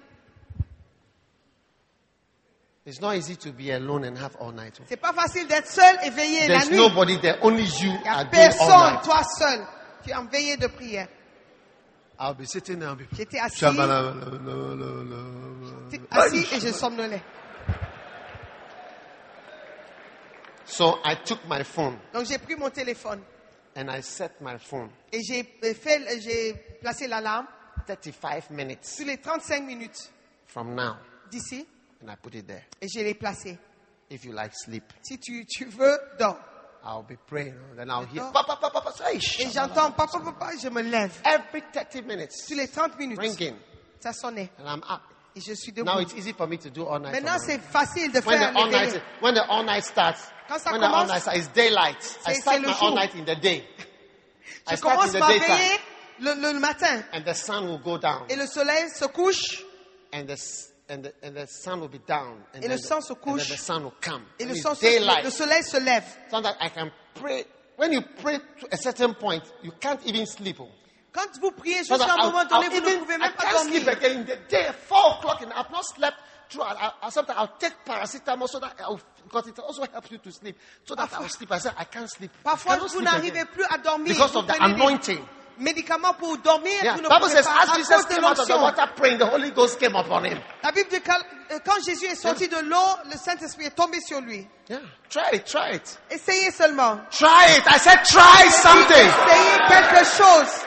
It's not easy to be alone and have all night. C'est pas facile d'être seul et veiller la There's nuit. nobody there, only you Il n'y a are doing all personne, night. toi seul. Tu es en veillée de prière. I'll be sitting there. I'll be... J'étais assis, Shabala- j'étais assis et je somnolais. So I took my phone Donc j'ai pris mon téléphone and I set my phone et j'ai fait, j'ai placé l'alarme thirty-five minutes sur les trente-cinq minutes from now d'ici and I put it there. et je l'ai placé. If you like sleep, Si tu, tu veux, dors. I'll be praying. Then I'll hear. D'accord. Papa, papa, papa, say, Et shabala- j'entends papa, papa, je me lève. Every thirty minutes, Sur les trente minutes, ringing, ça sonnait and I'm up. et je suis Now debout. it's easy for me to do all night. Maintenant, on my c'est own. facile de When faire the all les night, veillées. when the all night starts, Quand ça when the all commence, night starts, it's daylight. I c'est- start c'est le my jour. all night in the day. I Je start in commence the ma daytime, veillée le, le matin and the sun will go down, et le soleil se couche and the s- and the, and the sun will be down, and, Et then le the, sun se and then couche. the sun will come. et And le, it's son- daylight, le soleil se lève. so that I can pray. When you pray to a certain point, you can't even sleep. oh. Quand vous priez So jusqu'à that un I'll- moment donné, I'll vous ne even- pouvez I même pas can't sleep dormir. again in the day, four o'clock, and I've not slept throughout. I, I, sometimes I'll take paracetamol so that I'll, because it also helps you to sleep. So that I'll sleep. I said, I can't sleep. I Parfois, cannot vous sleep n'arrivez again. plus à dormir. Because Vous of the prenez des anointing. médicaments pour dormir, Yeah. vous ne Bible pouvez says, pas à as Jesus cause de came out of the l'onction. water praying, the Holy Ghost came upon him. La Bible dit quand, euh, quand Jésus est sorti de l'eau, le Saint-Esprit est tombé sur lui. Yeah. Try it, try it. Essayez seulement. Try it. I said, try something. Essayez quelque chose.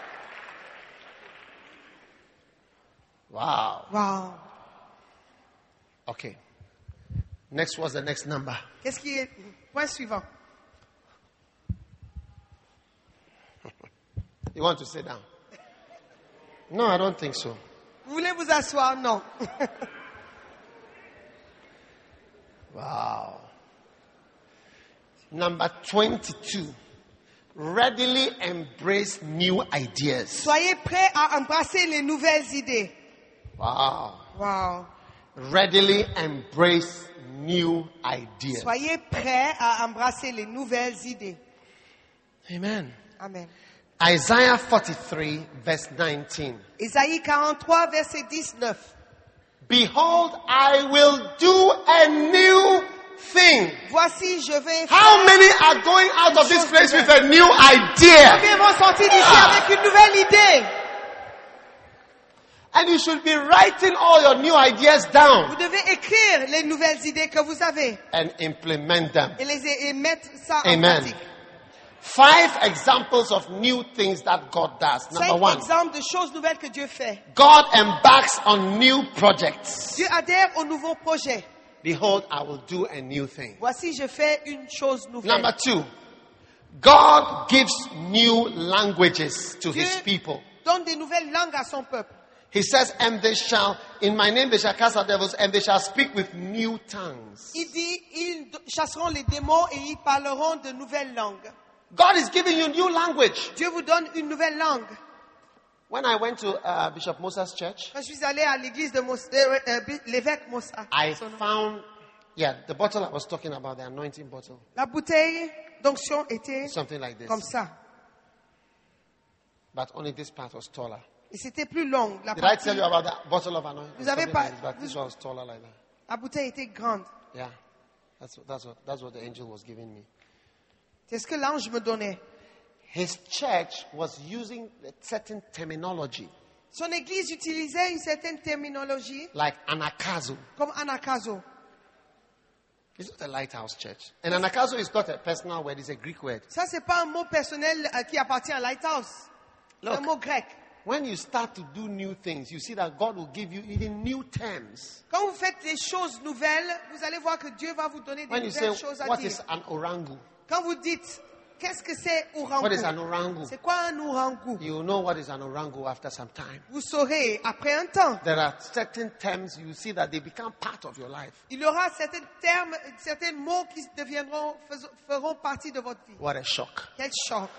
Wow. Wow. Okay. Next, what's the next number? Qu'est-ce qui est point suivant? You want to sit down? No, I don't think so. Vous voulez vous asseoir? Non. Wow. Number twenty-two. Readily embrace new ideas. Soyez prêts à embrasser les nouvelles idées. Wow. Wow. Readily embrace new ideas. Soyez prêts à embrasser les nouvelles idées. Amen. Amen. Isaiah forty-three, verse nineteen. Isaïe quarante-trois, verset dix-neuf. Behold, I will do a new thing. Voici, je vais How many are going out of this place with a new idea? Combien vont sortir d'ici avec une nouvelle idée? And you should be writing all your new ideas down Vous devez écrire les nouvelles idées que vous avez and implement them. et, les, et mettre ça en Amen. pratique. Five examples of new things that God does. Number Cinq one, exemples de choses nouvelles que Dieu fait. God embarks on new projects. Dieu adhère aux nouveaux projets. Behold, I will do a new thing. Voici, je fais une chose nouvelle. Number two, God gives new languages to Dieu his people. donne des nouvelles langues à son peuple. He says, and they shall, in my name they shall cast out devils, and they shall speak with new tongues. Il dit, ils chasseront les démons et ils parleront de nouvelles langues. God is giving you new language. Dieu vous donne une nouvelle langue. When I went to uh, Bishop Moses' church, Quand je suis allé à l'église de Mos- euh, euh, l'évêque Mossa, I son nom. found, yeah, the bottle I was talking about, the anointing bottle, La bouteille d'onction était something like this. comme ça. But only this part was taller. Et c'était plus long. La, Did I partie- tell you about that bottle of anointing? Vous avez Something pas- like this, but this one was taller like that. la bouteille était grande. Yeah, that's what, that's what, that's what the angel was giving me. C'est ce que l'ange me donnait. His church was using a certain terminology, Son église utilisait une certaine terminologie, like anakazo. comme anakazo. It's not a lighthouse church. And anakazo is not a personal word, it's a Greek word. Ça, c'est pas un mot personnel euh, qui appartient à Lighthouse. C'est un Look, mot grec. when you start to do new things, you see that God will give you even new terms. Quand vous faites des choses nouvelles, vous allez voir que Dieu va vous donner des When you say, nouvelles choses à what dire. is an orangu? Quand vous dites, qu'est-ce que c'est What is an orangu? orangu? C'est quoi un orangu? You know what is an orangu after some time. Vous saurez après un temps. There are certain terms you see that they become part of your life. Il y aura certains termes, certains mots qui deviendront, fais- feront partie de votre vie. What a shock. Quel choc.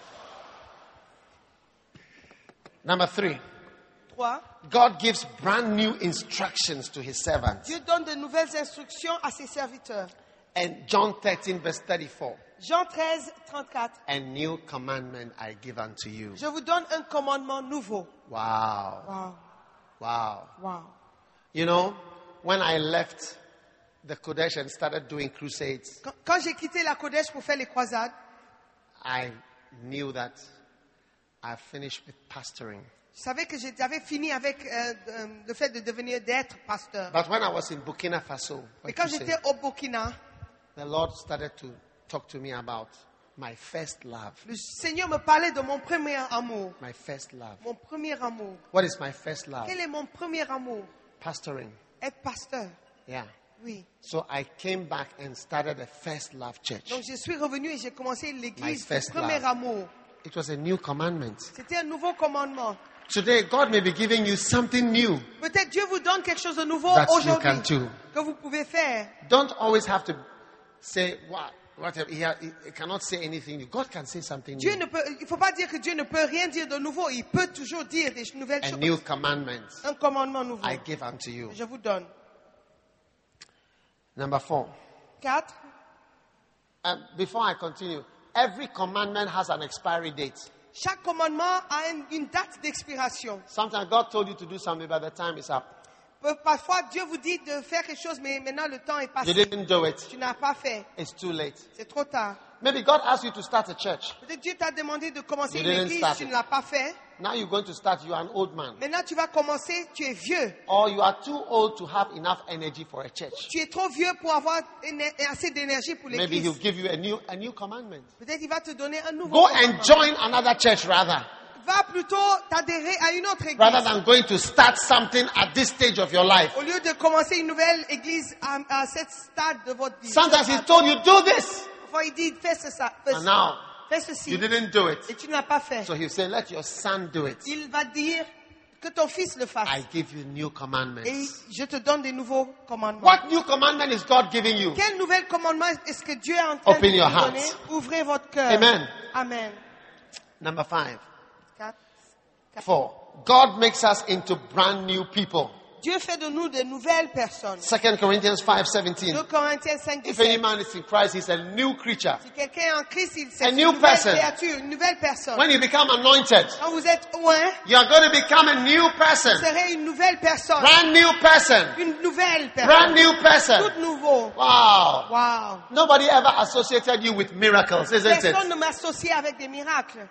Number three, Trois, God gives brand new instructions to his servants. Dieu donne de nouvelles instructions à ses serviteurs. And John thirteen, verse thirty-four. Jean treize, trente-quatre. A new commandment I give unto you. Je vous donne un commandement nouveau. Wow. Wow, Wow. wow. You know, when I left the Kodesh and started doing crusades, Quand, quand j'ai quitté la Kodesh pour faire les croisades, I knew that I finished with pastoring. je savais que j'avais fini avec euh, euh, le fait de devenir, d'être pasteur. But when I was in Burkina Faso, for Et quand crusade, j'étais au Burkina, the Lord started to talk to me about my first love. le Seigneur me parlait de mon premier amour. My first love. Mon premier amour. What is my first love? Quel est mon premier amour? Pastoring. Être pasteur. Yeah. Oui. So I came back and started a first love church. Donc je suis revenu et j'ai commencé My l'église first du premier love. amour. It was a new commandment. C'était un nouveau commandement. Today, God may be giving you something new. Peut-être Dieu vous donne quelque chose de nouveau That you aujourd'hui can do. que vous pouvez faire. Don't always have to say what, whatever. He, ha- he cannot say anything new. God can say something Dieu new. ne peut, il ne faut pas dire que Dieu ne peut rien dire de nouveau. Il peut toujours dire des nouvelles A choses. new commandment Un commandement nouveau. I give unto you. Je vous donne. Number four. Quatre. Um, before I continue, every commandment has an expiry date. Chaque commandement a une, une date d'expiration. Sometimes God told you to do something, by the time it's up. Peu- Parfois, Dieu vous dit de faire quelque chose, mais maintenant le temps est You passé. didn't do it. Tu n'as pas fait. It's too late. C'est trop tard. Maybe God asked you to start a church. Peut-être Dieu t'a demandé de commencer You une didn't église, start tu it. ne l'as pas fait. Now you're going to start. You're an old man. Maintenant, tu vas commencer, tu es vieux. Or you are too old to have enough energy for a church. Tu es trop vieux pour avoir éne- assez d'énergie pour Maybe l'église. he'll give you a new, a new commandment. Peut-être il va te donner un nouveau Go commandement. and join another church rather. Va plutôt t'adhérer à une autre église. Rather than going to start something at this stage of your life. Au lieu de commencer une nouvelle église à, à cette stade de votre vie. Sometimes he told you, do this. Parfois, il dit, fais ce- ça, fais, And now, fais ceci. you didn't do it. Et tu ne l'as pas fait. So he'll say, let your son do it. Il va dire que ton fils le fasse. I give you new Et commandments. je te donne des nouveaux commandements. What new commandment is God giving you? Quel nouvel commandement est-ce que Dieu est en train Open de your vous donner? hearts. Ouvrez votre cœur. Amen. Amen. Number five. Quatre. Quatre. Four. God makes us into brand new people. Dieu fait de nous de nouvelles personnes. Second Corinthians five seventeen. deux Corinthiens cinq, If any dix-sept. man is in Christ, he's a new creature. Si quelqu'un est en Christ, il A c'est une new nouvelle person. créature, une nouvelle personne. When you become anointed, Quand vous êtes loin, you are going to become a new person. vous serez une nouvelle personne. Brand new person. Une nouvelle Brand personne. new person. Tout nouveau. Wow. Wow. Nobody ever associated you with miracles, isn't it? Personne ne m'associe avec des miracles.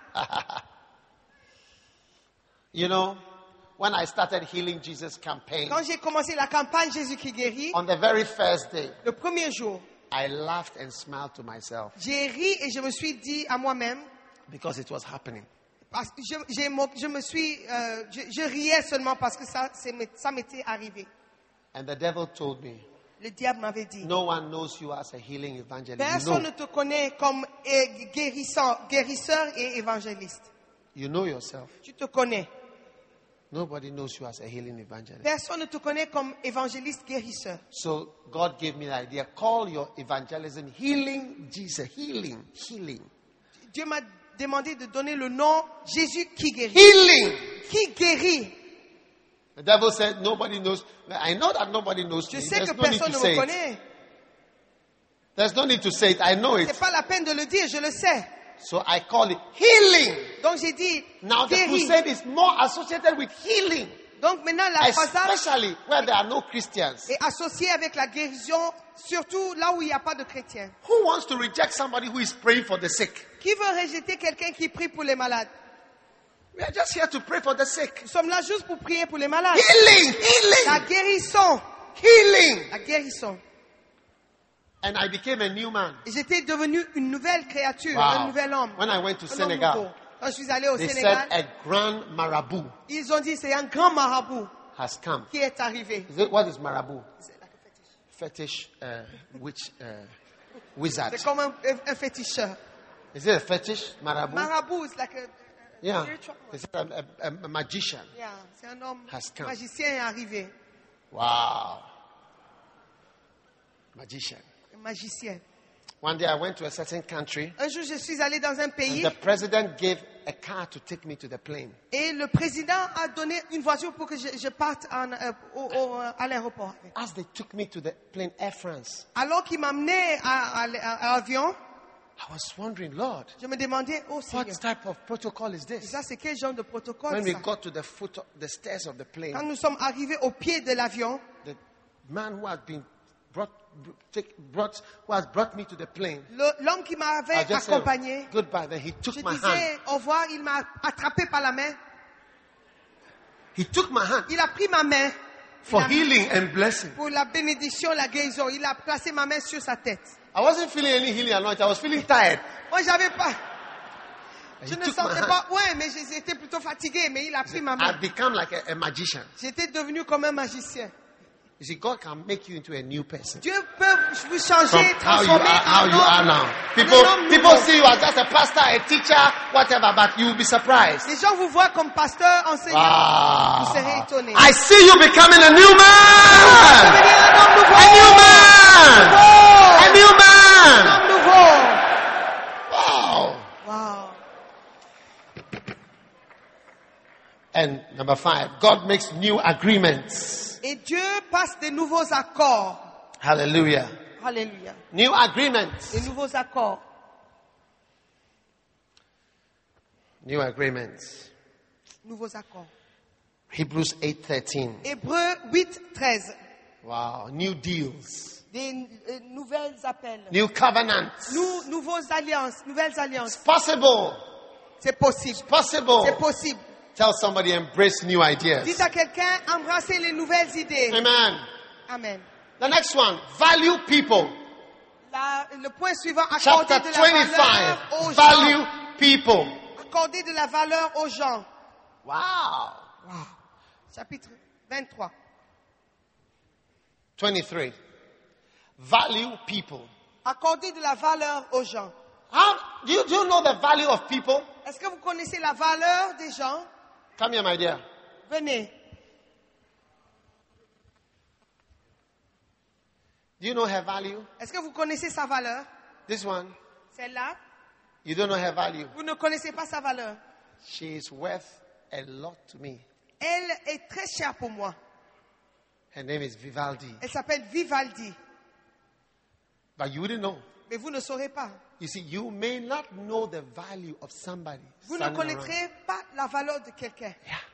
You know, when I started Healing Jesus campaign, Quand j'ai commencé la campagne Jésus qui guérit, on the very first day, le premier jour, I laughed and smiled to myself j'ai ri et je me suis dit à moi-même, because it was happening. parce que je, j'ai mo- je me suis, euh, je, je riais seulement parce que ça, c'est- ça m'était arrivé. And the devil told me, Le diable m'avait dit, no one knows you as a healing evangelist. You personne know, ne te connaît comme eh, guérissant, guérisseur et évangéliste. you know yourself. Tu te connais. Nobody knows you as a healing evangelist. Personne ne te connaît comme évangéliste guérisseur. So God gave me the idea. Call your evangelism healing Jesus. Healing. Healing. Dieu m'a demandé de donner le nom Jésus qui guérit. Healing. Qui guérit? The devil said nobody knows. I know that nobody knows Je me. sais There's que no need personne to ne say me it. connaît. There's no need to say it. I know it. C'est pas la peine de le dire, je le sais. So I call it healing. Donc j'ai dit Now the guéri. crusade is more associated with healing. Donc maintenant la croisade Especially where there are no Christians. est associée avec la guérison, surtout là où il n'y a pas de chrétiens. Who wants to reject somebody who is praying for the sick? Qui veut rejeter quelqu'un qui prie pour les malades? We are just here to pray for the sick. Nous sommes là juste pour prier pour les malades. Healing, La healing, guérison, healing. la guérison. And I became a new man. Et j'étais devenu une nouvelle créature, Wow. un nouvel homme. When I went to Un homme Senegal, nouveau. Quand je suis allé au they Sénégal, said a grand marabout ils ont dit c'est un grand marabout has come. qui est arrivé. Is it, what is marabout? Fetish, uh, witch, uh, wizard. C'est comme un, un féticheur. Is it a fetish, marabout? Marabout, c'est like a, Yeah. spiritual one. Is it a, a, a magician? Yeah, c'est un homme Has come. magicien est arrivé. Wow. Magician. Un magicien. One day I went to a certain country Un jour, je suis allé dans un and pays the president gave a car to take me to the plane. et le président a donné une voiture pour que je, je parte en, euh, au- au- à l'aéroport. As they took me to the plane, Air France, Alors qu'il m'amenait à, à, à- à l'avion, I was wondering, Lord, je me demandais, oh what Seigneur, type of protocol is et this? ça c'est quel genre de protocole When we ça? got to the foot of the stairs of the plane, Quand nous sommes arrivés au pied de l'avion, the man who had been brought, take, brought who has brought me to the plane, le- l'homme qui I m'avait just said accompagné, goodbye. Then he took je my hand. disais au revoir, il m'a attrapé par la main, He took my hand il a pris ma main for il a- healing and blessing. pour la bénédiction, la guérison. Il a placé ma main sur sa tête. I wasn't feeling any healing anointing. I was feeling tired. Moi, j'avais pas, And je he ne took my sentais hand. pas, ouais, mais j'étais plutôt fatigué, mais il a pris ma main. I've become like a, a magician. J'étais devenu comme un magicien. You see, God can make you into a new person. Dieu peut vous changer, From how you transformer are, how en you homme- are now. en People, un homme people nouveau. see you as just a pastor, a teacher, whatever, but you will be surprised. Les gens vous voient comme pasteur, enseignant. Wow. Vous serez étonnés. I see you becoming a new man. Devenir un homme nouveau. A new man. Nouveau. A new Un man. homme nouveau. Wow. Wow. And number five, God makes new agreements. Et Dieu passe des nouveaux accords. Hallelujah. Alléluia. New agreements. Des nouveaux accords. New agreements. Nouveaux accords. Hebrews eight thirteen. Hébreux huit, treize. Wow. New deals. Des euh, nouvelles appels. New covenants. Nou- nouveaux alliances. Nouvelles alliances. Possible. C'est possible. Possible. C'est possible. Tell somebody, embrace new ideas. Dites à quelqu'un, embrassez les nouvelles idées. Amen. Amen. The next one, value people. La- le point suivant, accorder Chapter de la valeur twenty-five, aux value gens. people. Accorder de la valeur aux gens. Wow. Chapitre vingt-trois. twenty-three, value people. Accorder de la valeur aux gens. How, do, you, do you know the value of people? Est-ce que vous connaissez la valeur des gens? Come here, my dear. Venez. Do you know her value? Est-ce que vous connaissez sa valeur? This one, Celle-là, you don't know her value. vous ne connaissez pas sa valeur. She is worth a lot to me. Elle est très chère pour moi. Her name is Vivaldi. Elle s'appelle Vivaldi. But you wouldn't know. Mais vous ne saurez pas. You see, you may not know the value of somebody. Vous ne standing around. connaîtrez pas la valeur de quelqu'un.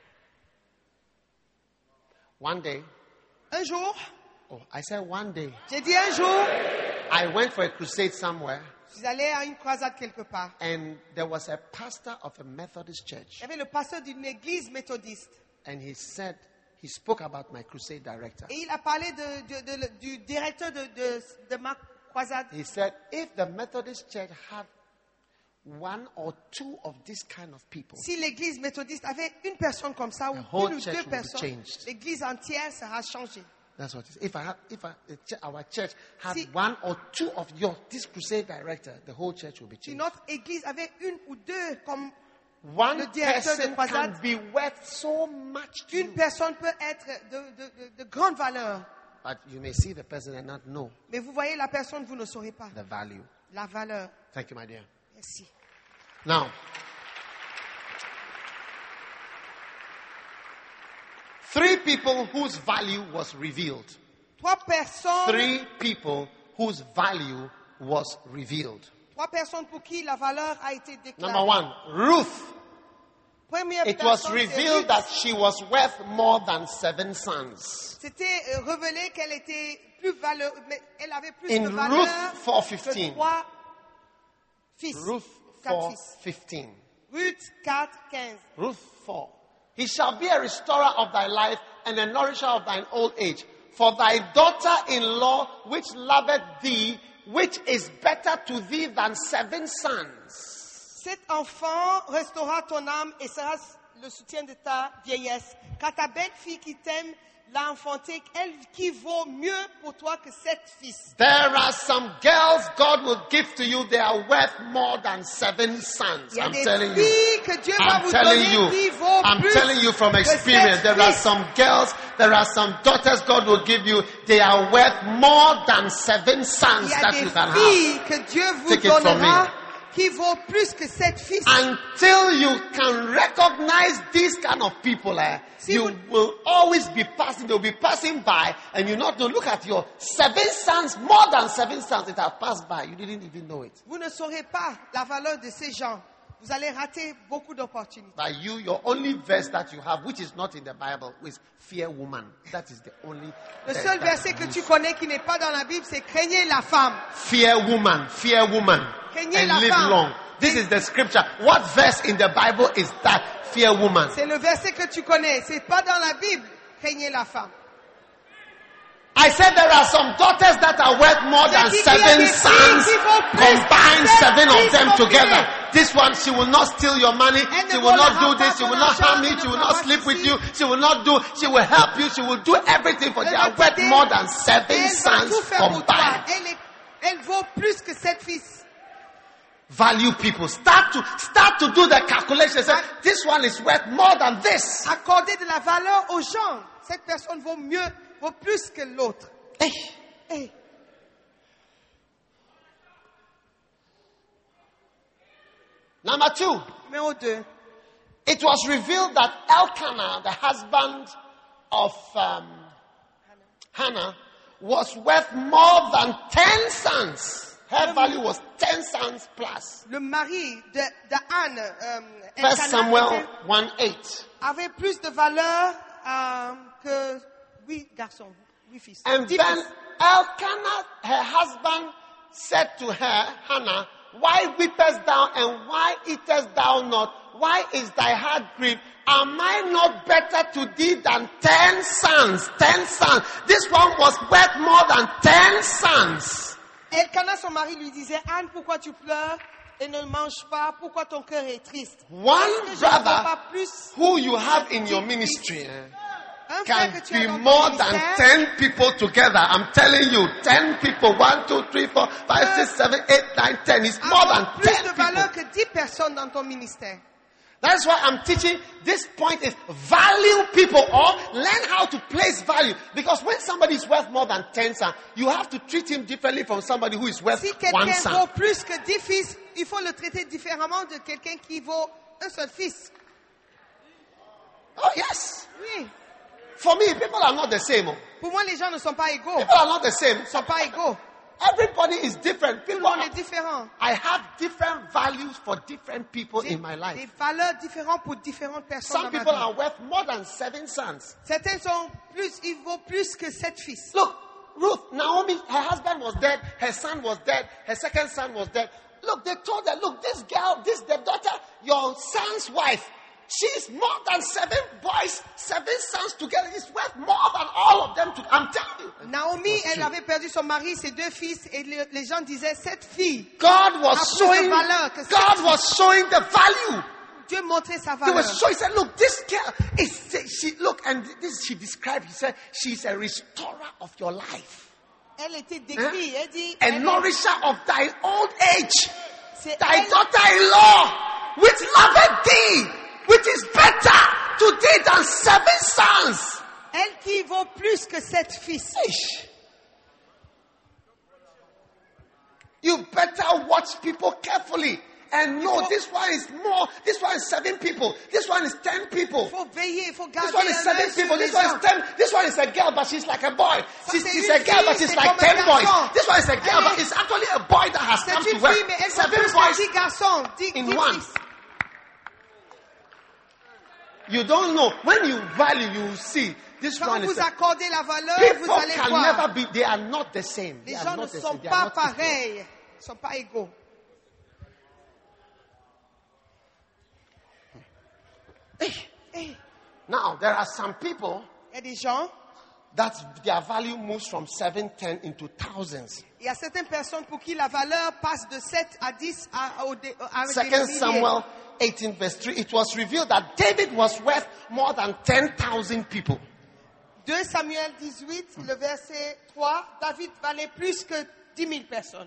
One day, Un jour, oh, I said one day, j'ai dit un jour, I went for a crusade somewhere, je suis allé à une croisade quelque part. and there was a pastor of a Methodist church, Il y avait le pasteur d'une église méthodiste. and he said, he spoke about my crusade director. Et il a parlé de, de- de- du directeur de, de, de ma croisade. He said, if the Methodist church had one or two of this kind of people, Si l'église méthodiste avait une personne comme ça, ou The whole une ou church deux will be personnes, changed. l'église entière sera changée. That's what it is. If I have, if I, the ch- our church had Si- one or two of your this crusade director, the whole church will be Si changed. notre église avait une ou deux comme One le directeur de person croisade, can be worth so much to une you. personne peut être de, de, de, de grande valeur. But you may see the person and not know Mais vous voyez la personne, vous ne saurez pas the value. la valeur. Thank you, my dear. Merci. Now, three people whose value was revealed. Trois personnes, Three people whose value was revealed. trois personnes pour qui la valeur a été déclarée. Number one, Ruth. Première It was personne, c'est revealed Ruth. that she was worth more than seven sons. C'était euh, révélé qu'elle était plus valeur, mais elle avait plus In de Ruth valeur four que fifteen. trois fils. Ruth quatre four fils. fifteen. Ruth quatre quinze. Ruth four. He shall be a restorer of thy life and a nourisher of thine old age. For thy daughter-in-law, which loveth thee, which is better to thee than seven sons. Cet enfant restaurera ton âme et sera le soutien de ta vieillesse. Car ta belle-fille qui t'aime l'a enfantée, elle qui vaut mieux pour toi que sept fils. There are some girls God will give to you, they are worth more than seven sons. Il y a I'm des telling you. filles que Dieu va I'm vous telling donner qui you. vaut I'm plus telling you from que experience. sept There are fils. some girls, there are some daughters God will give you, they are worth more than seven sons Il y a that des you can have. filles que Dieu vous Take it from donnera me. qui vaut plus que sept fils. Until you can recognize these kind of people, eh, Si you vous- will always be passing, they'll be passing by, and you not to look at your seven sons, more than seven sons that have passed by. You didn't even know it. Vous ne saurez pas la valeur de ces gens. Vous allez rater beaucoup d'opportunités. But you, your only verse that you have, which is not in the Bible, is fear woman. That is the only Le verse seul that verset you que use. tu connais qui n'est pas dans la Bible, c'est craignez la femme. Fear woman, fear woman, Craignez and la live femme. long. This is the scripture. What verse in the Bible is that? Fear woman. C'est le verset que tu connais. C'est pas dans la Bible. Craignez la femme. I said there are some daughters that are worth more than C'est qu'il y a seven des sons, filles qui vont plus combined que seven of six them combinés. together. This one, she will not steal your money, Elle she ne will not volera do this, pas she ton will not argent, harm you, elle she ne will fera not pas sleep with ceci. you, she will not do, she will help you, she will do everything for you. They are Elle va worth t'aider. more than seven Elle va sons tout faire pour toi. combined. Elle, est- elle vaut plus que sept fils. Value people. Start to, start to do the calculation. Say, this one is worth more than this. Accordez de la valeur aux gens. Cette personne vaut mieux, vaut plus que l'autre. Hey. Hey. Number two. Numéro deux. It was revealed that Elkanah, the husband of um, Hannah, was worth more than ten sons. Her value was ten sons plus. Le mari de, de Anne, euh, First Elkanah, Samuel était- one eight. avait plus de valeur euh, que huit garçons, huit fils. And Dix then fils. Elkanah, her husband, said to her, Hannah, why weepest thou and why eatest thou not? Why is thy heart grieved? Am I not better to thee than ten sons? Ten sons. This one was worth more than ten sons. Elkanah, son mari, lui disait, Anne, pourquoi tu pleures et ne manges pas? Pourquoi ton cœur est triste? One Est-ce que je ne vois brother pas plus who you have in your ministry eh, un frère can que tu as be dans ton more than ministère ten people together. I'm telling you, ten people. One, two, three, four, five, six, seven, eight, nine, ten. It's more than avoir plus ten de people. valeur que dix personnes dans ton ministère. That's why I'm teaching this point is value people or learn how to place value. Because when somebody is worth more than ten sons, you have to treat him differently from somebody who is worth Si one quelqu'un son. vaut plus que dix fils, il faut le traiter différemment de quelqu'un qui vaut un seul fils. Oh yes. Oui. For me, people are not the same. oh. Pour moi, les gens ne sont pas égaux. People are not the same. Ils ne sont pas égaux. Everybody is different. Tout le People monde are, est différent. I have different values for different people J'ai in my des life. valeurs différentes pour différentes personnes Some dans ma people vie. are worth more than seven sons. Certains sont plus, ils vaut plus que sept fils. Look, Ruth, Naomi, her husband was dead, her son was dead, her second son was dead. Look, they told her, look, this girl, this the daughter, your son's wife, she's more than seven boys, seven sons together. It's worth more than all of them. To, I'm telling you. Naomi, elle avait perdu son mari, ses deux fils, et le- les gens disaient, cette fille, God was A plus de showing, valeur que God sept. was showing the value. Dieu montrait sa They were valeur. so, he said, look, this girl is, she, look, and this she described, he said, she's a restorer of your life. Elle était Hein? décrite. Elle dit, A elle est- nourisher of thy old age. c'est Thy elle, daughter-in-law, which loveth thee, which is better to thee than seven sons. elle qui vaut plus que sept fils. Ish. You better watch people carefully and know faut- this one is more, this one is seven people, this one is ten people. Il faut veiller, il faut garder This one is un seven œil sur people. les This one gens. is ten. This one is a girl, but she's like a boy. She's, c'est she's une a girl, fille, but she's c'est like comme un ten boys. garçon. This one is a girl, Elle but est- it's actually a boy that has come C'est to une work. fille, mais elle vaut Seven plus que boys dix garçons. Dix, in dix one. fils. You don't know. When you value, you see. This Quand one is vous a, accordez la valeur, people vous allez can voir. never be. They are not the same. They Les are gens ne not the sont same. They are pas not equal. pareils. Ils ne sont pas égaux. Hey, Now there are some people il y a des gens, that their value moves from seven, ten into thousands. il y a certaines personnes pour qui la valeur passe de sept à dix à, au, dé- à, avec des Second milliers. Samuel eighteen verse three. It was revealed that David was worth more than ten thousand people. deux Samuel dix-huit, le verset trois, David valait plus que dix mille personnes.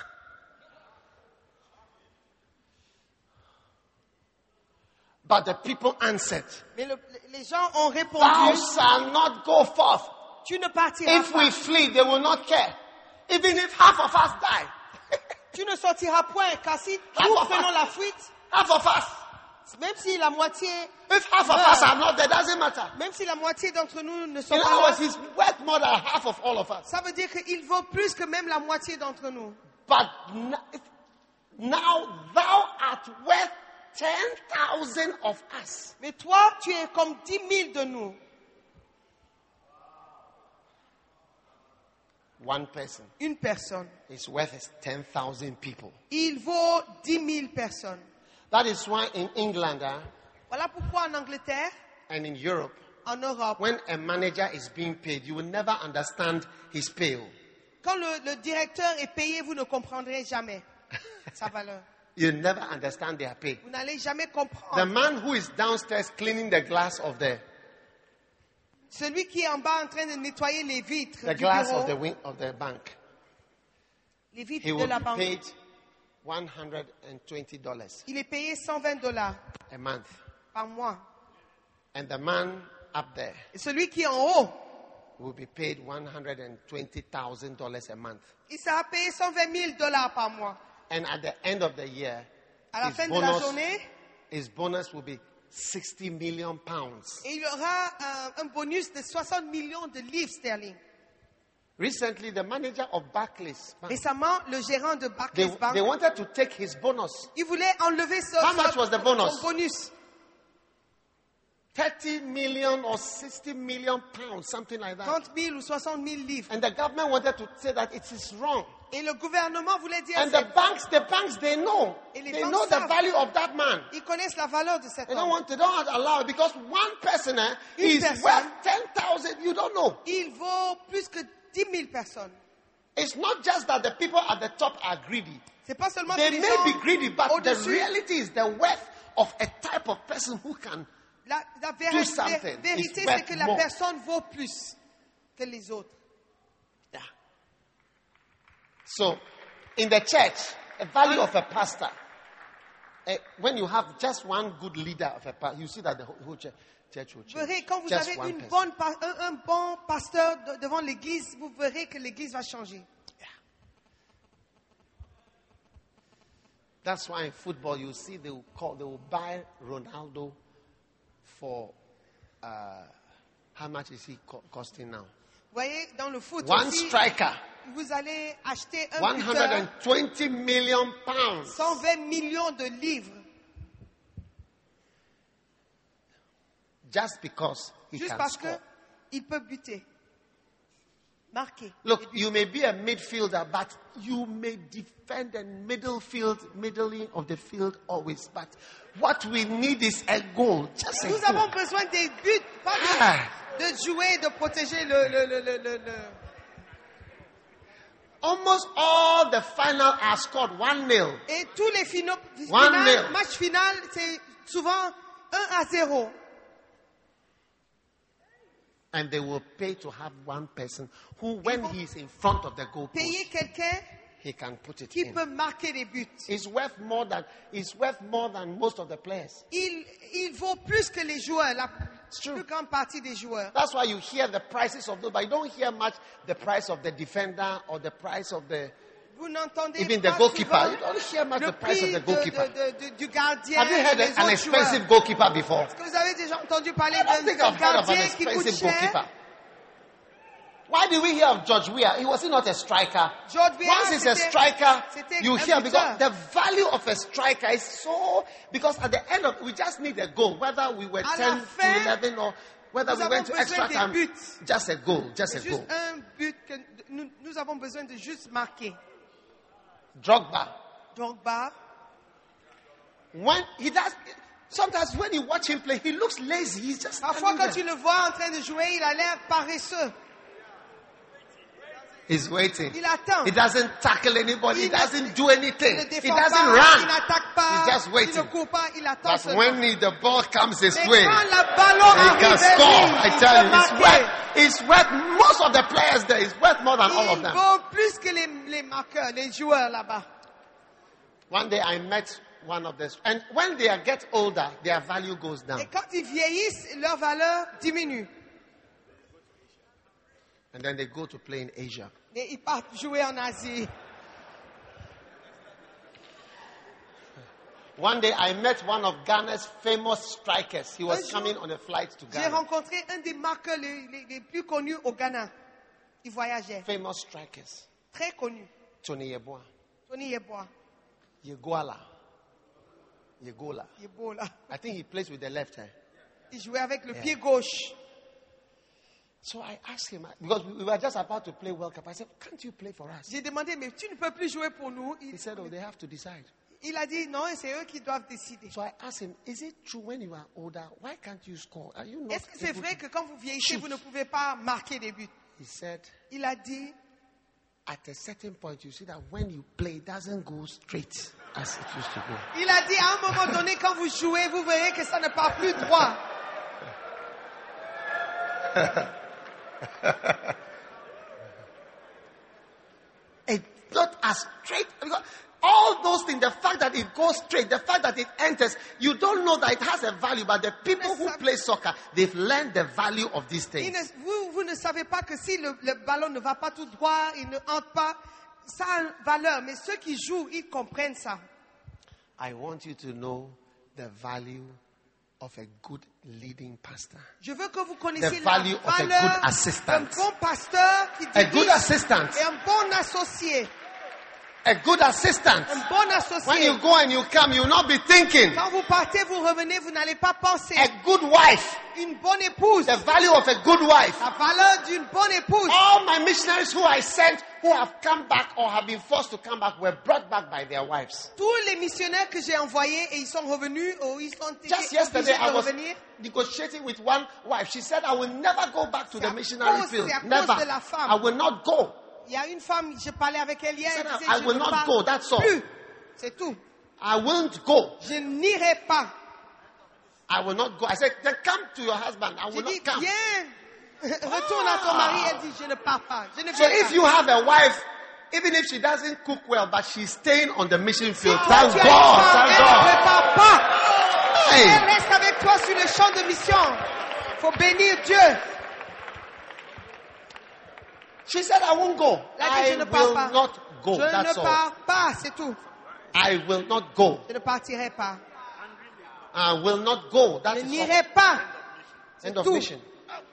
But the people answered, Mais le- les gens ont thou répondu, shalt not go forth. tu ne partiras If pas. we flee, they will not care. Even if half of us die. Tu ne sortiras point, car si Half nous of prenons us. la fuite, Half of us. même si la moitié, If half of us are not there, doesn't matter. même si la moitié d'entre nous ne sont In pas other là, words, he's worth more than half of all of us. ça veut dire qu'il vaut plus que même la moitié d'entre nous. But n- if- now thou art worth ten thousand of us. Mais toi, tu es comme dix mille de nous. One person Une personne. is worth ten thousand people. Il vaut dix mille personnes. That is why in England uh, Voilà pourquoi en Angleterre, and in Europe, en Europe, when a manager is being paid, you will never understand his pay. quand le, le directeur est payé, vous ne comprendrez jamais sa valeur. You never understand their pay. Vous n'allez jamais The comprendre. man who is downstairs cleaning the glass of the Celui qui est en bas en train de nettoyer les vitres the du glass bureau, of the wing of the bank, les vitres he de will la be banque, paid one hundred twenty dollars il est payé cent vingt dollars a month. par mois. And the man up there Et celui qui est en haut, will be paid one hundred twenty thousand dollars a month. il sera payé cent vingt mille dollars par mois. And at the end of the year, À la his fin de la bonus, journée, his bonus will be sixty million pounds. et il y aura euh, un bonus de soixante millions de livres sterling. Recently, the manager of Barclays, Bank, Récemment, le gérant de they, Barclays Bank, they wanted to take his bonus. il voulait enlever son, How much son- was the bonus? son bonus. thirty million or sixty million pounds, something like that. trente mille ou soixante mille livres. And the government wanted to say that it is wrong. Et le gouvernement voulait dire, And the c'est- banks, the banks, they know. Et les They banques know the savent. value of that man. ils connaissent la valeur de cet They don't homme. want, they don't allow it because one person eh, Une is personne. worth ten thousand. You don't know. Il vaut plus que dix mille personnes. It's not just that the people at the top are greedy. C'est pas seulement They que les may gens be greedy, but the au-dessus, reality is the worth of a type of person who can. la, la do véri- something. vé- vérité, It's c'est worth que la more. personne vaut plus que les autres. Yeah. So, in the church, the value of a pastor, eh, when you have just one good leader of a pastor, you see that the whole whole church, church will Vous change. verrez, quand vous Just avez one une person. bonne pa- un, un bon pasteur de- devant l'église, vous verrez que l'église va changer. That's why in football you see they will call, they will buy Ronaldo for uh, how much is he co- costing now? Vous voyez, dans le foot One aussi, striker, vous allez acheter un one buteur, hundred twenty million pounds. cent vingt millions de livres, Just because he juste can parce score. qu'il peut buter, marquer. Look, you may be a midfielder, but you may defend the middle field, middle of the field always. But what we need is a goal, just a Nous goal. avons besoin des buts, pas de, Ah. de jouer, de protéger le... le, le, le, le, le- Almost all the final are scored one nil. Et tous les finaux, One finales, nil. match final, c'est souvent un à zéro. And they will pay to have one person who, when he is in front of the goalpost, Payer quelqu'un he can put it qui in. peut marquer des buts. It's worth more than it's worth more than most of the players. Il, il vaut plus que les joueurs, la true. plus grande partie des joueurs. That's why you hear the prices of those, but you don't hear much the price of the defender or the price of the Vous n'entendez even pas the goalkeeper. souvent You don't hear much le the price of prix the de- goalkeeper. de- de- de- du gardien. Have you et heard des an autres expensive joueurs. goalkeeper before? Est-ce que vous avez déjà entendu parler I don't d'un think I've d'un heard of an gardien qui coûte expensive cher? goalkeeper. Why did we hear of George Weah? He was he not a striker. George Weah, Once he's a c'était- striker, c'était you un hear because buteur. the value of a striker is so because at the end of we just need a goal, whether we were À la ten fin, to eleven or whether nous we avons went to besoin extra des time. buts. Just a goal, just a C'est goal. juste un but que nous, nous avons besoin de juste marquer. Drogba. Drogba, When he does sometimes when you watch him play, he looks lazy. He's just parfois standing quand tu there. le vois en train de jouer, il a l'air paresseux. He's waiting. Il attend. He doesn't tackle anybody. He Il ne- doesn't do anything. Il ne He défend doesn't pas, il run. n'attaque pas, He's just il waiting. ne court pas, il attend But seulement. when he, the ball comes his Mais way, quand le ballon he arrive can vers score. lui, I il tell peut you, it's marquer. worth, it's worth most of the players there. It's worth more than all of Il them. vaut plus que les, les marqueurs, les joueurs là-bas. One day I met one of the, and when they get older, their value goes down. Et quand ils vieillissent, leur valeur diminue. And then they go to play in Asia. Et ils partent jouer en Asie. One day I met one of Ghana's famous strikers. He Un was jour, coming on a flight to J'ai Ghana. rencontré un des marqueurs les, les- les plus connus au Ghana. Il voyageait. Famous strikers. Très connu. Tony Yeboah. Tony Yeboah. Yegoala. Yegola. Yeboah. I think he plays with the left hand. Il jouait avec le pied gauche. So I asked him, because we were just about to play World Cup. I said, can't you play for us? J'ai demandé, mais tu ne peux plus jouer pour nous. Il, He said, oh, they have to decide. il a dit, non, c'est eux qui doivent décider. So I asked him, is it true when you are older, why can't you score? Are you not Est-ce que c'est able vrai to-" que quand vous vieillissez, shoot. vous ne pouvez pas marquer des buts? He said, Il a dit, at a certain point, you see that when you play, it doesn't go straight as it used to go. il a dit, à un moment donné, quand vous jouez, vous verrez que ça ne part plus droit. It's not as straight. Because all those things, the fact that it goes straight, the fact that it enters, you don't know that it has a value. But the people who play soccer, they've learned the value of these Il things. ne- vous, vous ne savez pas que si le, le ballon ne va pas tout droit, il ne entre pas, ça a une valeur. Mais ceux qui jouent, ils comprennent ça. I want you to know the value of a good leading pastor. Je veux que vous connaissiez The la value of a valeur good assistant. d'un bon pasteur qui A good dirige assistant. et un bon associé. A good assistant. Un bon When associé. you go and you come, you'll not be thinking. Quand vous partez, vous revenez, vous n'allez pas penser. A good wife. Une bonne épouse. The value of a good wife. La valeur d'une bonne épouse. All my missionaries who I sent, who have come back or have been forced to come back, were brought back by their wives. Tous les missionnaires que j'ai envoyés et ils sont revenus ou ils sont été Just yesterday, obligés I de was revenir. negotiating with one wife. She said, I will never go back to C'est the à missionary cause- field. c'est à cause Never. de la femme. I will not go. Il y a une femme, je parlais avec elle hier, Said, elle disait, I je will ne not pars go, that's all. plus. C'est tout. I won't go. Je n'irai pas. I will not go. I said, then come to your husband. I Je will dis, not come. viens, retourne à ton mari. Elle dit, je ne pars pas. Je ne So viens if pas. you have a wife, even if she doesn't cook well, but she's staying on the mission Si field, toi, thank tu as une God, femme, thank elle ne God. prépare pas. Hey. Elle reste avec toi sur le champ de mission. Faut bénir Dieu. She said, I won't go. Elle a dit, I je ne pars will pas. not go. Je That's ne all. pars pas, c'est tout. I will not go. Je ne partirai pas. I will not go. That Je is all. n'irai pas. End of tout. mission.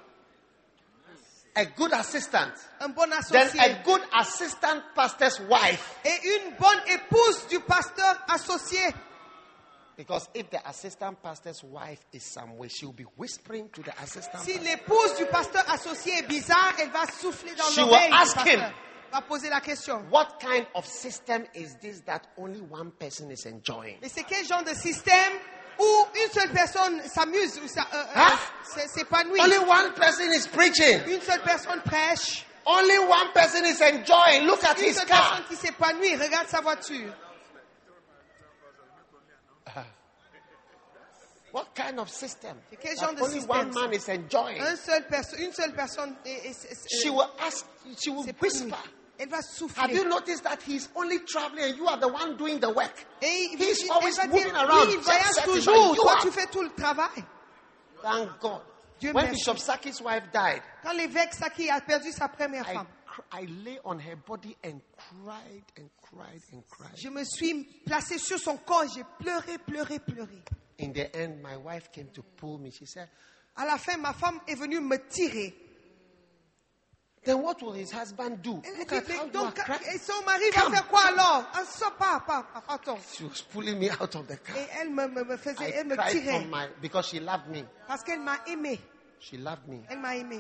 A good assistant. Un bon Then associé. a good assistant pastor's wife. Et une bonne épouse du pasteur associé. Because if the assistant pastor's wife is somewhere, she'll be whispering to the assistant Si pastor. l'épouse du pasteur associé est bizarre, elle va souffler dans She will l'oreille du ask pasteur. him. Va poser la question. What kind of system is this that only one person is enjoying? Mais c'est quel genre de système où une seule personne s'amuse ou ça, euh, euh, Hein? s'é- s'épanouit? Only one person is preaching. Une seule personne prêche. Only one person is enjoying. Look at Une his seule car. personne qui s'épanouit. Regarde sa voiture. What kind of system? Quel That genre de only one système, man is enjoying. Un seul perso- une seule personne est, est- est- She will ask, she will c'est pour lui. whisper. Elle va Have souffler. you noticed that he's only traveling and you are the one doing the work? Et il- He's il- always elle va moving dire, around, oui, il jet voyage setting, toujours. but you Toi, are- tu fais tout le travail. Thank God. Dieu When merci. Bishop Saki's wife died, Quand l'évêque Saki a perdu sa première I, femme, cr- I lay on her body and cried and cried and cried. je me suis placée sur son corps et j'ai pleuré, pleuré, pleuré. In the end, my wife came to pull me. She said, À la fin, ma femme est venue me tirer. then what will his husband do? Elle a Look dit, at mais how you are donc, crying. et son mari Come. va faire quoi alors? Ah, ça, pas, pas, pas, pardon. She was pulling me out of the car. Et elle me, me, me I faisait, elle me cried tirait. from my, because she loved me. Parce qu'elle m'a aimé. She loved me. Elle m'a aimé.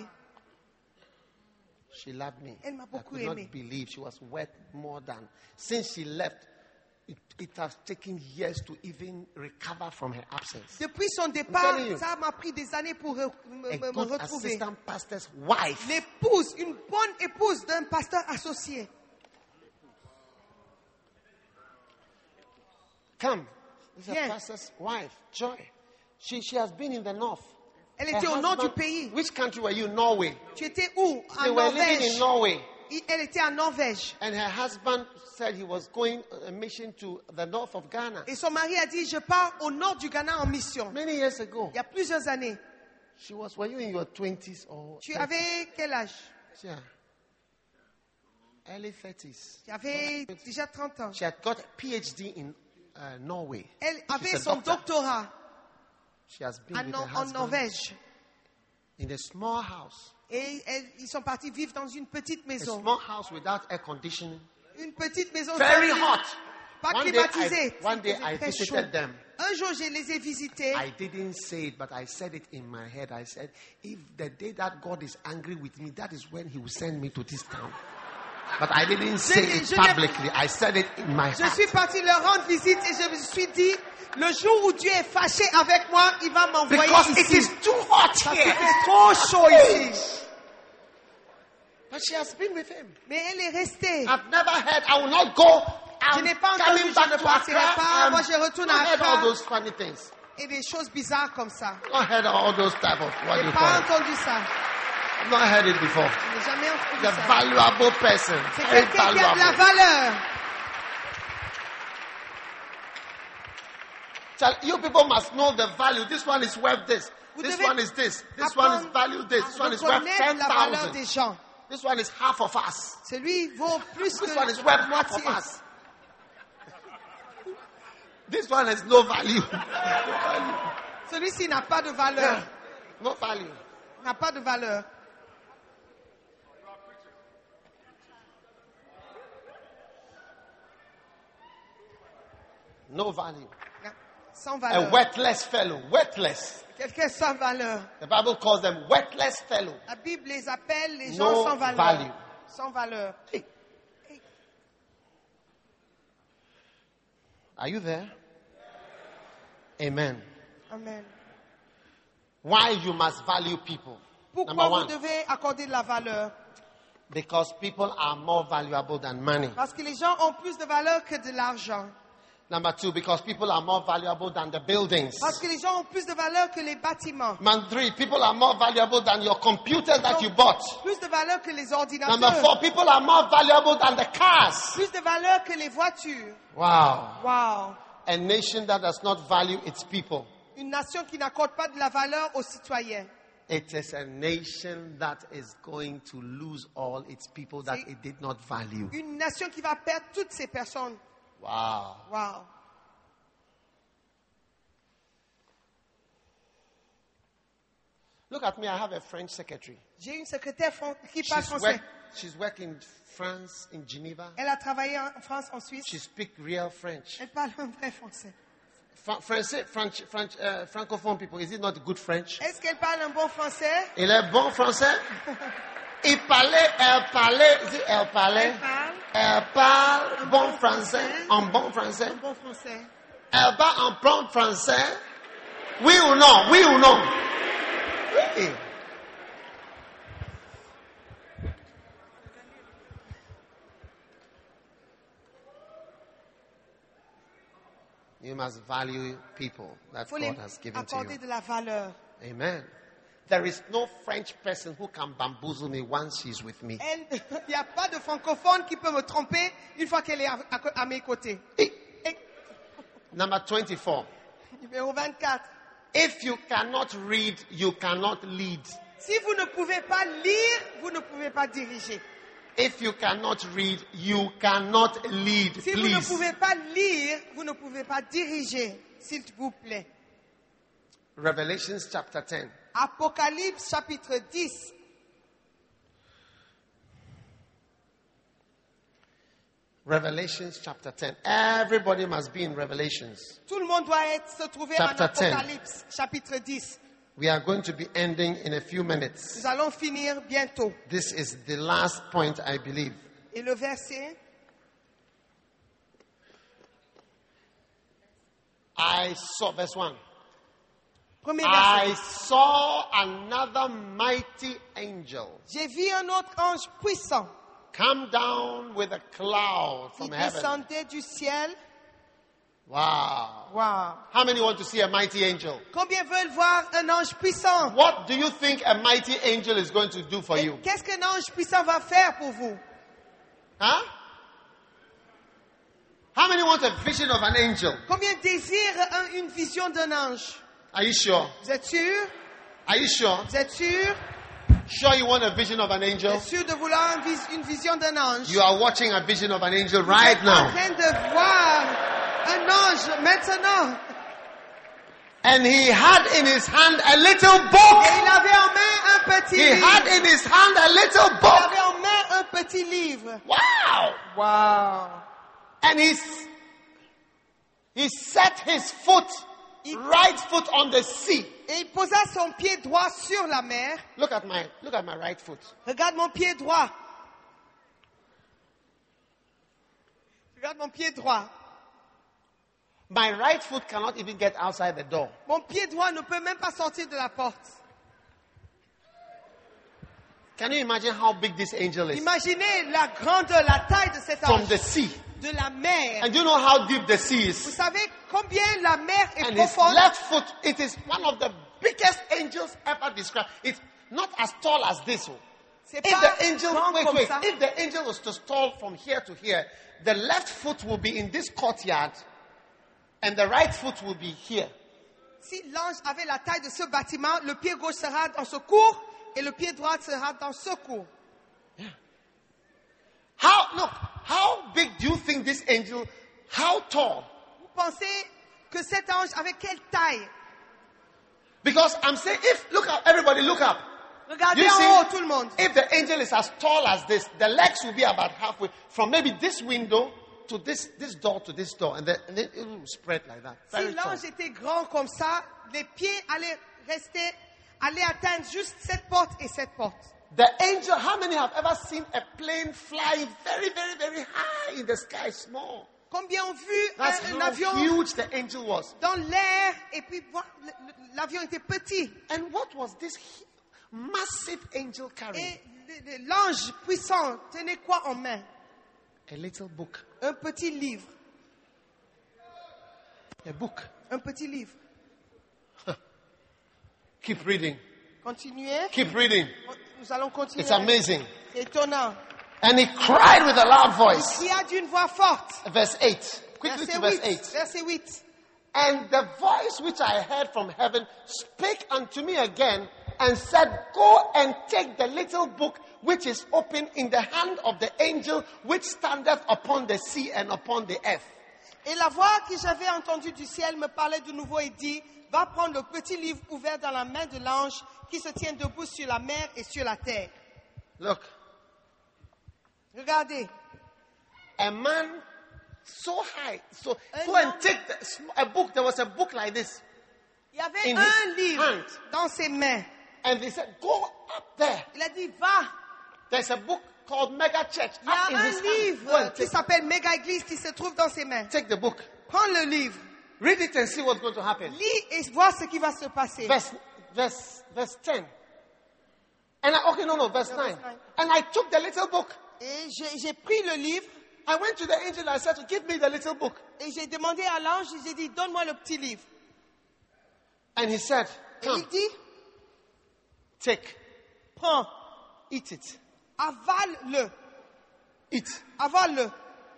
She loved me. Elle m'a I beaucoup could not aimé. believe she was worth more than. Since she left, it, it has taken years to even recover from her absence. Depuis son départ, telling you. ça m'a pris des années pour re- me, A me- me good retrouver. assistant pastor's wife. L'épouse, une bonne épouse d'un pasteur associé. Come. This is Yes. a pastor's wife, Joy. She, she has been in the north. Elle Her était au nord du husband- pays. Which country were you? Norway. Tu étais où? They En were living in Norvège. Norway. Il- Elle était en Norvège. And her husband said he was going on a mission to the north of Ghana. Et son mari a dit, je pars au nord du Ghana en mission. Many years ago. Il y a plusieurs années. She was, were you in your twenties or Tu thirties? avais quel âge? Yeah. Early thirties. Tu avais déjà trente ans. She had got a PhD in uh, Norway. Elle She's avait a son doctor. doctorat She has been en, with Nor- her en husband Norvège. in a small house. Et elle- ils sont partis vivre dans une petite A maison. small house without air conditioning. Une petite maison Very sans- hot. pas One day climatisée. I, one day C'était I très visited chaud. them. Un jour, je les ai visités. I didn't say it, but I said it in my head. I said, if the day that God is angry with me, that is when He will send me to this town. But I didn't say n'ai- it je n'ai- publicly. I said it in my Je heart. suis partie leur rendre visite et je me suis dit, le jour où Dieu est fâché avec moi, il va m'envoyer Because it ici. is too hot Parce here. qu'il fait trop chaud ici. But she has been with him. Mais elle est restée. I've never heard. I will not go. Je I'm n'ai pas entendu, coming je back ne to partirai Accra. pas. I'm Moi, je retourne not à heard Accra. all those funny things. Et des choses bizarres comme ça. Not heard all those type of what Je do n'ai you pas call it. entendu ça. I've not heard it before. Je n'ai jamais entendu The ça. valuable person. C'est Very quelqu'un qui a de la valuable. valeur. Tell- You people must know the value. This one is worth this. Vous This devez one is this. This one is apprendre value this. à This one is worth reconnaître ten la valeur des thousand. gens. This one is half of us. Celui vaut plus que This one is la worth half of moitié. us. This one has no value. No value. Celui-ci n'a pas de valeur. No value. N'a pas de valeur. No value. Sans A valeur. worthless fellow. Worthless. Quelqu'un sans valeur. The Bible calls them worthless fellow. La Bible les appelle les gens No sans valeur. value. Sans valeur. Hey. Are you there? Amen. Amen. Why you must value people? Pourquoi Number vous one, devez accorder de la valeur? because people are more valuable than money. Parce que les gens ont plus de valeur que de l'argent. Number two, because people are more valuable than the buildings. Parce que les gens ont plus de valeur que les bâtiments. Number three, people are more valuable than your computer that you bought. Plus de valeur que les ordinateurs. Number four, people are more valuable than the cars. Plus de valeur que les voitures. Wow. Wow. A nation that does not value its people. Une nation qui n'accorde pas de la valeur aux citoyens. It is a nation that is going to lose all its people that See? it did not value. Une nation qui va perdre toutes ces personnes. Wow. Wow. Look at me, I have a French secretary. J'ai une secrétaire fran- qui parle She's, français. work, she's worked in France, in Geneva. Elle a travaillé en France, en Suisse. She speaks real French. Elle parle un vrai français. Fra- Français, French, French, uh, francophone people, is it not good French? Est-ce qu'elle parle un bon français? Il est bon français? Il parlait, elle parlait, is it elle parlait? Elle parle Elle parle bon français, en bon français. un bon français. Elle parle en bon français? Oui ou non? Oui ou non? Oui. You must must value people that Il faut les God has given to accorder you. de la valeur. Amen. There is no French person who can bamboozle me once she's with me. Elle- Il n'y a pas de francophone qui peut me tromper une fois qu'elle est à, à- à mes côtés. Eh, Et, Number twenty-four. numéro vingt-quatre. If you cannot read, you cannot lead. Si vous ne pouvez pas lire, vous ne pouvez pas diriger. If you cannot read, you cannot lead. Si vous ne Please. pouvez pas lire, vous ne pouvez pas diriger, s'il vous plaît. Revelations chapter ten. Apocalypse chapitre dix. Revelations chapter ten. Everybody must be in Revelations. Tout le monde doit être, se trouver Chapter en Apocalypse chapitre dix. We are going to be ending in a few minutes. Nous allons finir bientôt. This is the last point, I believe. Et le verset, I saw, verse one. premier I verset. saw another mighty angel J'ai vu un autre ange puissant. come down with a cloud Il from heaven. descendait du ciel. Wow. Wow. How many want to see a mighty angel? Combien veulent voir un ange puissant? What do you think a mighty angel is going to do for Et you? qu'est-ce qu'un ange puissant va faire pour vous? Huh? How many want a vision of an angel? Combien désirent un- une vision d'un ange? Are you sure? Vous êtes sûr? Are you sure? Vous êtes sûr? Sure you want a vision of an Vous angel? êtes sûr de vouloir un vis- une vision d'un ange? You are watching a vision of an angel Vous right êtes en now. train de voir un ange maintenant. And he had in his hand a little Et book. il avait en main un petit He had livre. in his hand a little Il book. avait en main un petit livre. Wow. Wow. And he's, he set his foot, right foot on the sea. Et il posa son pied droit sur la mer. Look at my, look at my right foot. Regarde mon pied droit. Regarde mon pied droit. My right foot cannot even get outside the door. Mon pied droit ne peut même pas sortir de la porte. Can you imagine how big this angel is? Imaginez la grandeur, la taille de cet From ange. the sea. De la mer. And do you know how deep the sea Vous is? savez combien la mer est And his profonde? left foot, it is one of the biggest angels ever described. It's not as tall as this one. C'est If pas the angel, grand wait, comme wait, ça. if the angel was to stall from here to here, the left foot will be in this courtyard, and the right foot will be here. Si l'ange avait la taille de ce bâtiment, le pied gauche sera dans ce cours et le pied droit sera dans ce cours. How, look, how big do you think this angel, how tall? Vous pensez que cet ange avait quelle taille? Because I'm saying, if, look up, everybody look up. Regardez You en see, haut, tout le monde. if the angel is as tall as this, the legs will be about halfway from maybe this window to this, this door to this door, and then, and then it will spread like that. Very Si tall. l'ange était grand comme ça, les pieds allaient rester, allaient atteindre juste cette porte et cette porte. The angel, how many have ever seen a plane flying very, very, very high in the sky, small? Combien ont vu That's un, un how avion huge the angel was. dans l'air et puis voir, le- le- l'avion était petit. And what was this hu- massive angel carrying? Et le- le- l'ange puissant tenait quoi en main? A little book. Un petit livre. A book. Un petit livre. Keep reading. Continuez. Keep reading. Nous allons continuer. It's amazing. C'est étonnant. And he cried with a loud voice. Il y a d'une voix forte. Verse eight. Quickly Verset to verse huit. eight. Verset huit. And the voice which I heard from heaven spake unto me again and said, Go and take the little book which is open in the hand of the angel which standeth upon the sea and upon the earth. Et la voix que j'avais entendue du ciel me parlait de nouveau et dit, va prendre le petit livre ouvert dans la main de l'ange qui se tient debout sur la mer et sur la terre. Look, Regardez, a man so high. So Un go and homme- take the, a book. There was a book like this. il y avait In un his livre hand. dans ses mains. And they said, Go up there. Il a dit, va. There's a book called Mega Church. Il y Up in a his un hand. Go livre and qui take, s'appelle Méga Église qui se trouve dans ses mains. take the book. Prends le livre, Read it and see what's going to happen. lis et vois ce qui va se passer. Verse, verse, verse ten. And I, okay, no, no, verse No, nine. verse nine. And I took the little book Et j'ai j'ai pris le livre I went to the angel and I said, give me the little book. Et j'ai demandé à l'ange, j'ai dit, donne-moi le petit livre. And he said, Et come, il dit, take, prends, eat it. avale-le, Eat. avale-le.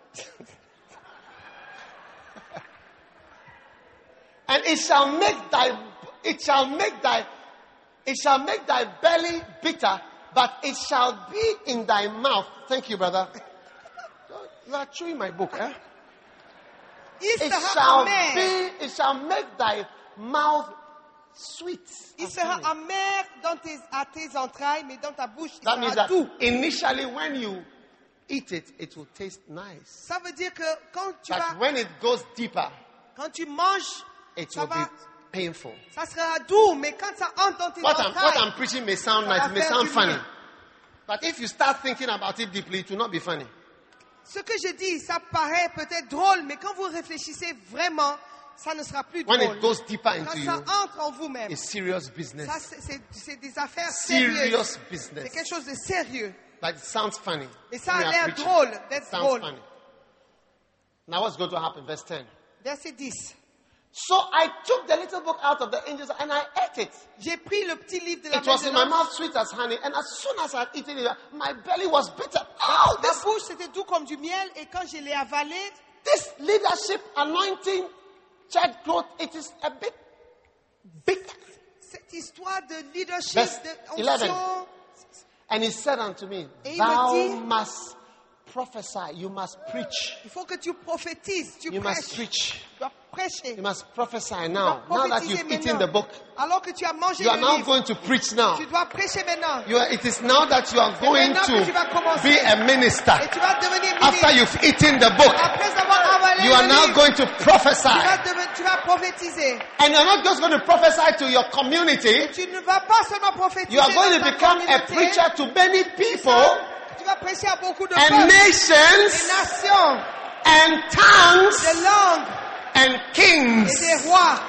And it shall make thy, it shall make thy, it shall make thy belly bitter, but it shall be in thy mouth. Thank you, brother. You are chewing my book, eh? Il It sera shall amer. be, it shall make thy mouth sweet. Il and sera honey. amer dans tes, à tes entrailles, mais dans ta bouche, il That means sera that doux. initially when you eat it, it will taste nice. Ça veut dire que quand tu But vas, when it goes deeper, quand tu manges, it ça will be va, painful. ça sera doux, mais quand ça entre dans tes What I'm, what I'm entrailles, preaching may sound Ça nice, va may faire sound du funny. bien. But if you start thinking about it deeply, it will not be funny. ce que je dis, ça paraît peut-être drôle, mais quand vous réfléchissez vraiment, ça ne sera plus When drôle. it goes deeper Quand into ça you, entre en vous-même, it's serious ça business. c'est- c'est c'est des affaires sérieuses. Serious C'est business. quelque chose de sérieux. But it sounds funny. Et ça when a we are l'air preaching. drôle, d'être Sounds drôle. funny. Now what's going to happen? Verse ten. Verset dix. So I took the little book out of the angels and I ate it. J'ai pris le petit livre de la It was main in de my l'ange. mouth sweet as honey, and as soon as I had eaten it, my belly was bitter. Oh, Ma this, bouche, c'était doux comme du miel, et quand je l'ai avalé, this leadership anointing church growth, it is a bit bitter. cette histoire de leadership, Verse de eleven. onction, And he said unto me, Et il thou me dit, must prophesy, you must preach. il faut que tu prophétises, tu You must prêches, preach. tu dois prêcher. You must prophesy Tu now. dois Now that prophétiser you've eaten maintenant. the book, Alors que tu as mangé you are le now livre, going to preach now. tu dois prêcher maintenant. You are, it is now that you are going maintenant que tu vas to commencer. be a minister. Et tu vas devenir After ministre. you've eaten the book, Après avoir avalé you are le now livre, going to tu prophesy. vas, deven- tu vas prophétiser. And you're not just going to prophesy to your community, Tu ne vas pas seulement prophétiser you are going dans to ta become a communauté, preacher to many people tu vas prêcher à beaucoup de and peuples, des nations nations, and des tongues langues and et kings. des rois.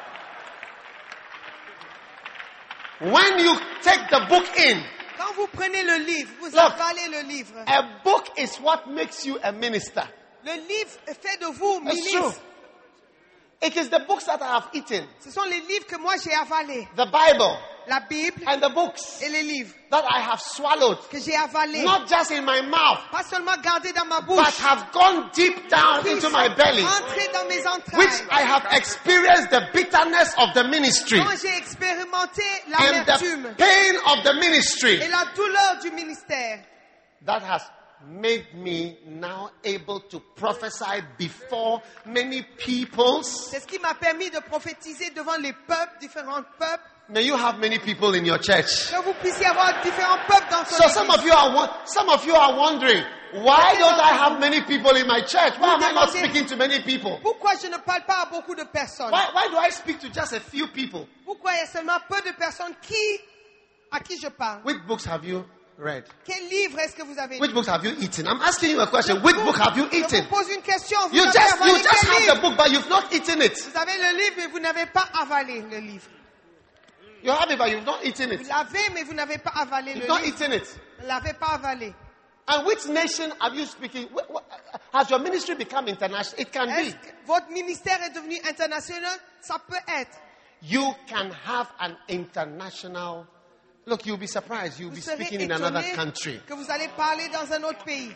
When you take the book in, Quand vous prenez le livre, vous Look. avalez le livre. a book is what makes you a minister. Le livre fait de vous It's true. ministre. It is the books that I have eaten, Ce sont les livres que moi j'ai avalés. the Bible La Bible and the books et les livres that I have swallowed, que j'ai avalés. not just in my mouth, Pas seulement gardés dans ma but bouche, have gone deep down qui into sont my belly, entrés dans mes which entrailles. I have experienced the bitterness of the ministry Quand j'ai expérimenté and l'amertume the pain of the ministry et la douleur du ministère, that has made me now able to prophesy before many peoples. c'est ce qui m'a permis de prophétiser devant les peuples, différents peuples, May you have many people in your church. que vous puissiez avoir différents peuples dans ton So some église. of you are won- some of you are wondering, why don't I have many people in my church? Why am I not speaking to many people? Pourquoi je ne parle pas à beaucoup de personnes? Why, why do I speak to just a few people? Pourquoi il y a seulement peu de personnes qui, à qui je parle? Which books have you read? Quel livre est-ce que vous avez Which lu? books have you eaten? I'm asking you a question. Which book have you Je eaten? vous pose une question. Vous You avez just avalé you just quel have livre? the book, but you've not eaten it. Vous avez le livre, mais vous n'avez pas avalé le livre. You have it, but you've not eaten Vous it. l'avez, mais vous n'avez pas avalé You've le not livre. eaten it. Vous ne l'avez pas avalé. And which nation are you speaking? Wh- wh- Has your ministry become international? It can Est-ce be. que votre ministère est devenu international? Ça peut être. You can have an international. Look, you'll be surprised. You'll be Vous serez speaking in another étonné country. que vous allez parler dans un autre pays.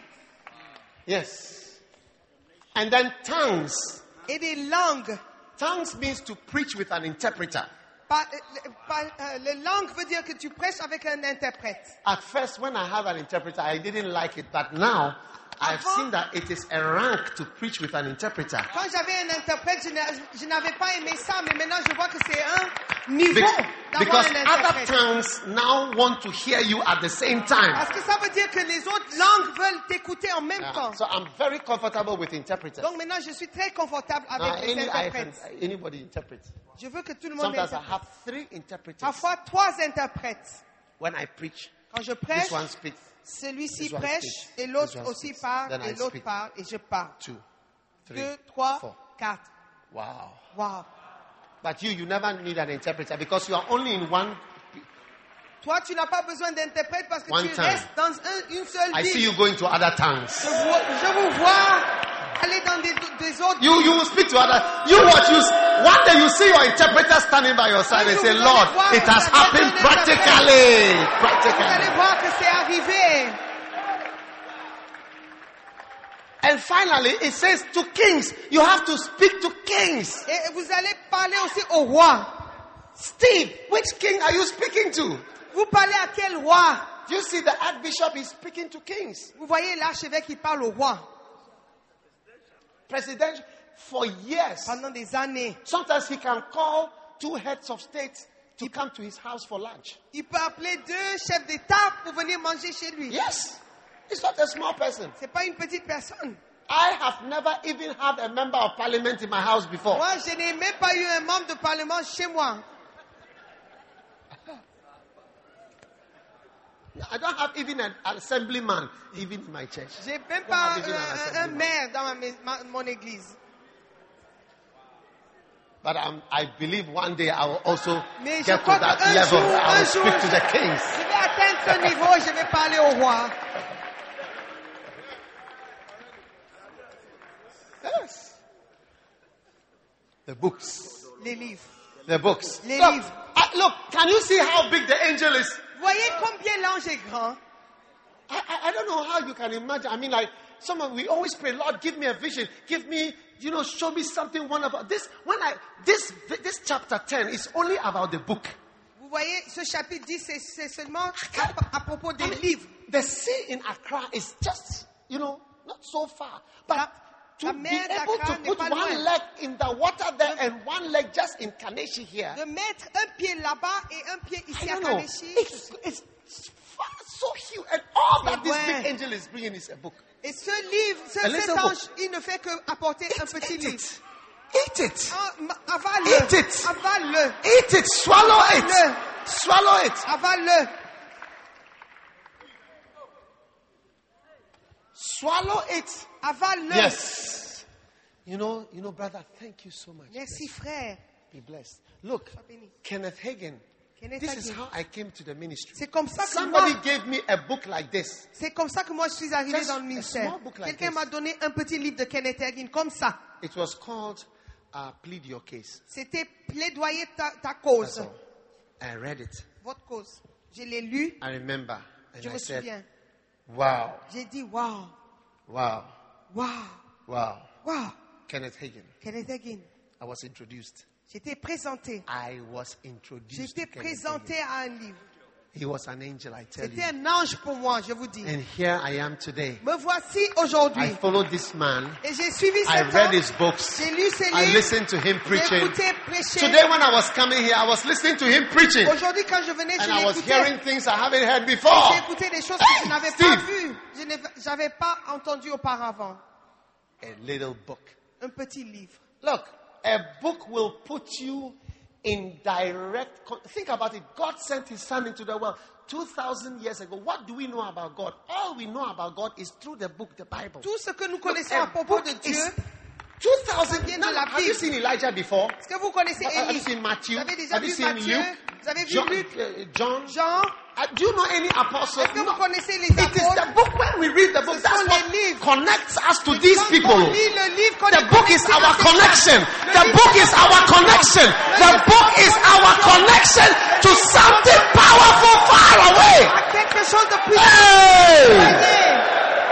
Yes. And then tongues. Et des langues. Tongues means to preach with an interpreter. Pas- euh, pas- euh, le langue veut dire que tu prêches avec un interprète. At first, when I had an interpreter, I didn't like it. But now, I've Avant- seen that it is a rank to preach with an interpreter. Quand j'avais un interprète, je n'a- je n'avais pas aimé ça, mais maintenant je vois que c'est un niveau Be- d'avoir because un other interprète. tongues now want to hear you at the same time. Parce que ça veut dire que les autres langues veulent t'écouter en même Yeah. temps. So I'm very comfortable with interpreters. Donc maintenant, je suis très confortable Now, avec les any, I can, interprètes. anybody interprets. Je veux que tout le monde Sometimes I interprète. have three interpreters. Parfois, trois interprètes. When I preach, Quand je this prêche, one speaks celui-ci this one prêche speaks, et this l'autre one aussi speaks, parle then I et l'autre speak. parle et je parle. two, three, Deux, trois, four. quatre. Wow. Wow. But you, you never need an interpreter because you are only in one. Toi, tu n'as pas besoin d'interprète parce que One tu time. restes dans un- une seule I see ville. you going to other tongues. Je, vois- je vous vois aller dans des, des autres You you will speak to other. You watch. You one day you see your interpreter standing by your side and say, "Lord, it has happened practically, Vous practically." allez voir que c'est arrivé. And finally, it says to kings, you have to speak to kings. Et vous allez parler aussi au roi. Steve, which king are you speaking to? Vous parlez à quel roi? You see, the archbishop is speaking to kings. Vous voyez l'archevêque qui parle au roi President, for years. pendant des années. Sometimes he can call two heads of state to come to his house for lunch. Il peut appeler deux chefs d'État pour venir manger chez lui. Yes, he's not a small person. C'est pas une petite personne. I have never even had a member of parliament in my house before. Moi, je n'ai même pas eu un membre de parlement chez moi. I don't have even an assemblyman, even in my church. J'ai même Don't pas have even an un, un assemblyman. maire dans ma, mais- ma- mon église. But um, I believe one day I will also Mais je get to crois that qu'un level. jour, I un will jour, speak to the kings. Je vais atteindre ce niveau, je vais parler au roi. Yes. The books. Les livres. The books. Les look, livres. I- look, can you see how big the angel is? Voyez combien l'ange est grand. I, I, I don't know how you can imagine. I mean, like, someone, we always pray, Lord, give me a vision. Give me, you know, show me something wonderful. This, when I, this, this chapter ten is only about the book. Vous voyez, ce chapitre dix, c'est c'est seulement à, à propos des I mean, livres. The sea in Accra is just, you know, not so far. But La- to la be mer able d'Accra to n'est put pas one loin. leg in the water there and one leg just in Kaneshi here. De mettre un pied là-bas et un pied I ici à don't know. Kaneshi. It's, it's far, so huge. And all that C'est this vrai. big angel is bringing is a book. Et ce livre, ce, A cet little ange, il ne fait que apporter un Eat, petit eat livre. it. Eat it. Ah, ma- avale-le. Eat it. Avale-le. Eat it. Swallow it. Avale-le. Swallow it. Avale-le. Swallow it. Avale-le. Yes. You know, you know, brother, thank you so much. Merci, frère. Be blessed. Look, Sois béni. Kenneth Hagin. Kenneth This is Hagin. how I came to the ministry. C'est comme ça que Somebody moi, gave me a book like this. c'est comme ça que moi je suis arrivé Just dans le a ministère. small book like Quelqu'un this. m'a donné un petit livre de Kenneth Hagin comme ça. It was called uh, Plead Your Case. C'était plaidoyer ta, ta That's cause, all. I read it. votre cause. Je l'ai lu, I remember. And je I me said, souviens. wow, J'ai dit waouh, wow, waouh, wow. waouh. Kenneth Hagin. Kenneth Hagin. I was introduced. J'étais présenté. I was introduced J'étais to Kenneth présenté Hagin. à un livre. He was an angel, I tell you. C'était un ange pour moi, je vous dis. And here I am today. Me voici I aujourd'hui. followed this man. Et j'ai suivi I cet read homme. his books. J'ai lu ses I livres. listened to him J'ai preaching. écouté prêcher. Today when I was coming here, I was listening to him preaching. Aujourd'hui, quand je venais, je And I was l'écoutais. hearing things I haven't heard before. J'ai écouté des choses que je n'avais pas Steve. vues. Je n'avais j'avais pas entendu auparavant. A little book. Un petit livre. Look, a book will put you in direct con- think about it. God sent his son into the world two thousand years ago. What do we know about God? All we know about God is through the book, the Bible. Tout ce que nous Look, connaissons a à propos book de is Dieu. two thousand vient de Now, la have you Bible. seen Elijah before? Est-ce que vous connaissez Have you Élie? seen Matthew? Vous avez déjà Have you vu seen Matthieu? Luke? Vous avez vu John, Luc? uh, John? Jean? Uh, do you know any apostle? Est-ce que No. vous connaissez les It is apôtres? the book. When we read the book, Ce that's sont what les livres. connects us to these Quand people. on lit le livre, qu'on The est book is connecté our à ces connection. gens. Le The livre book est is our connection. The book is our connection to something powerful far away. à quelque chose de plus Hey! éloigné.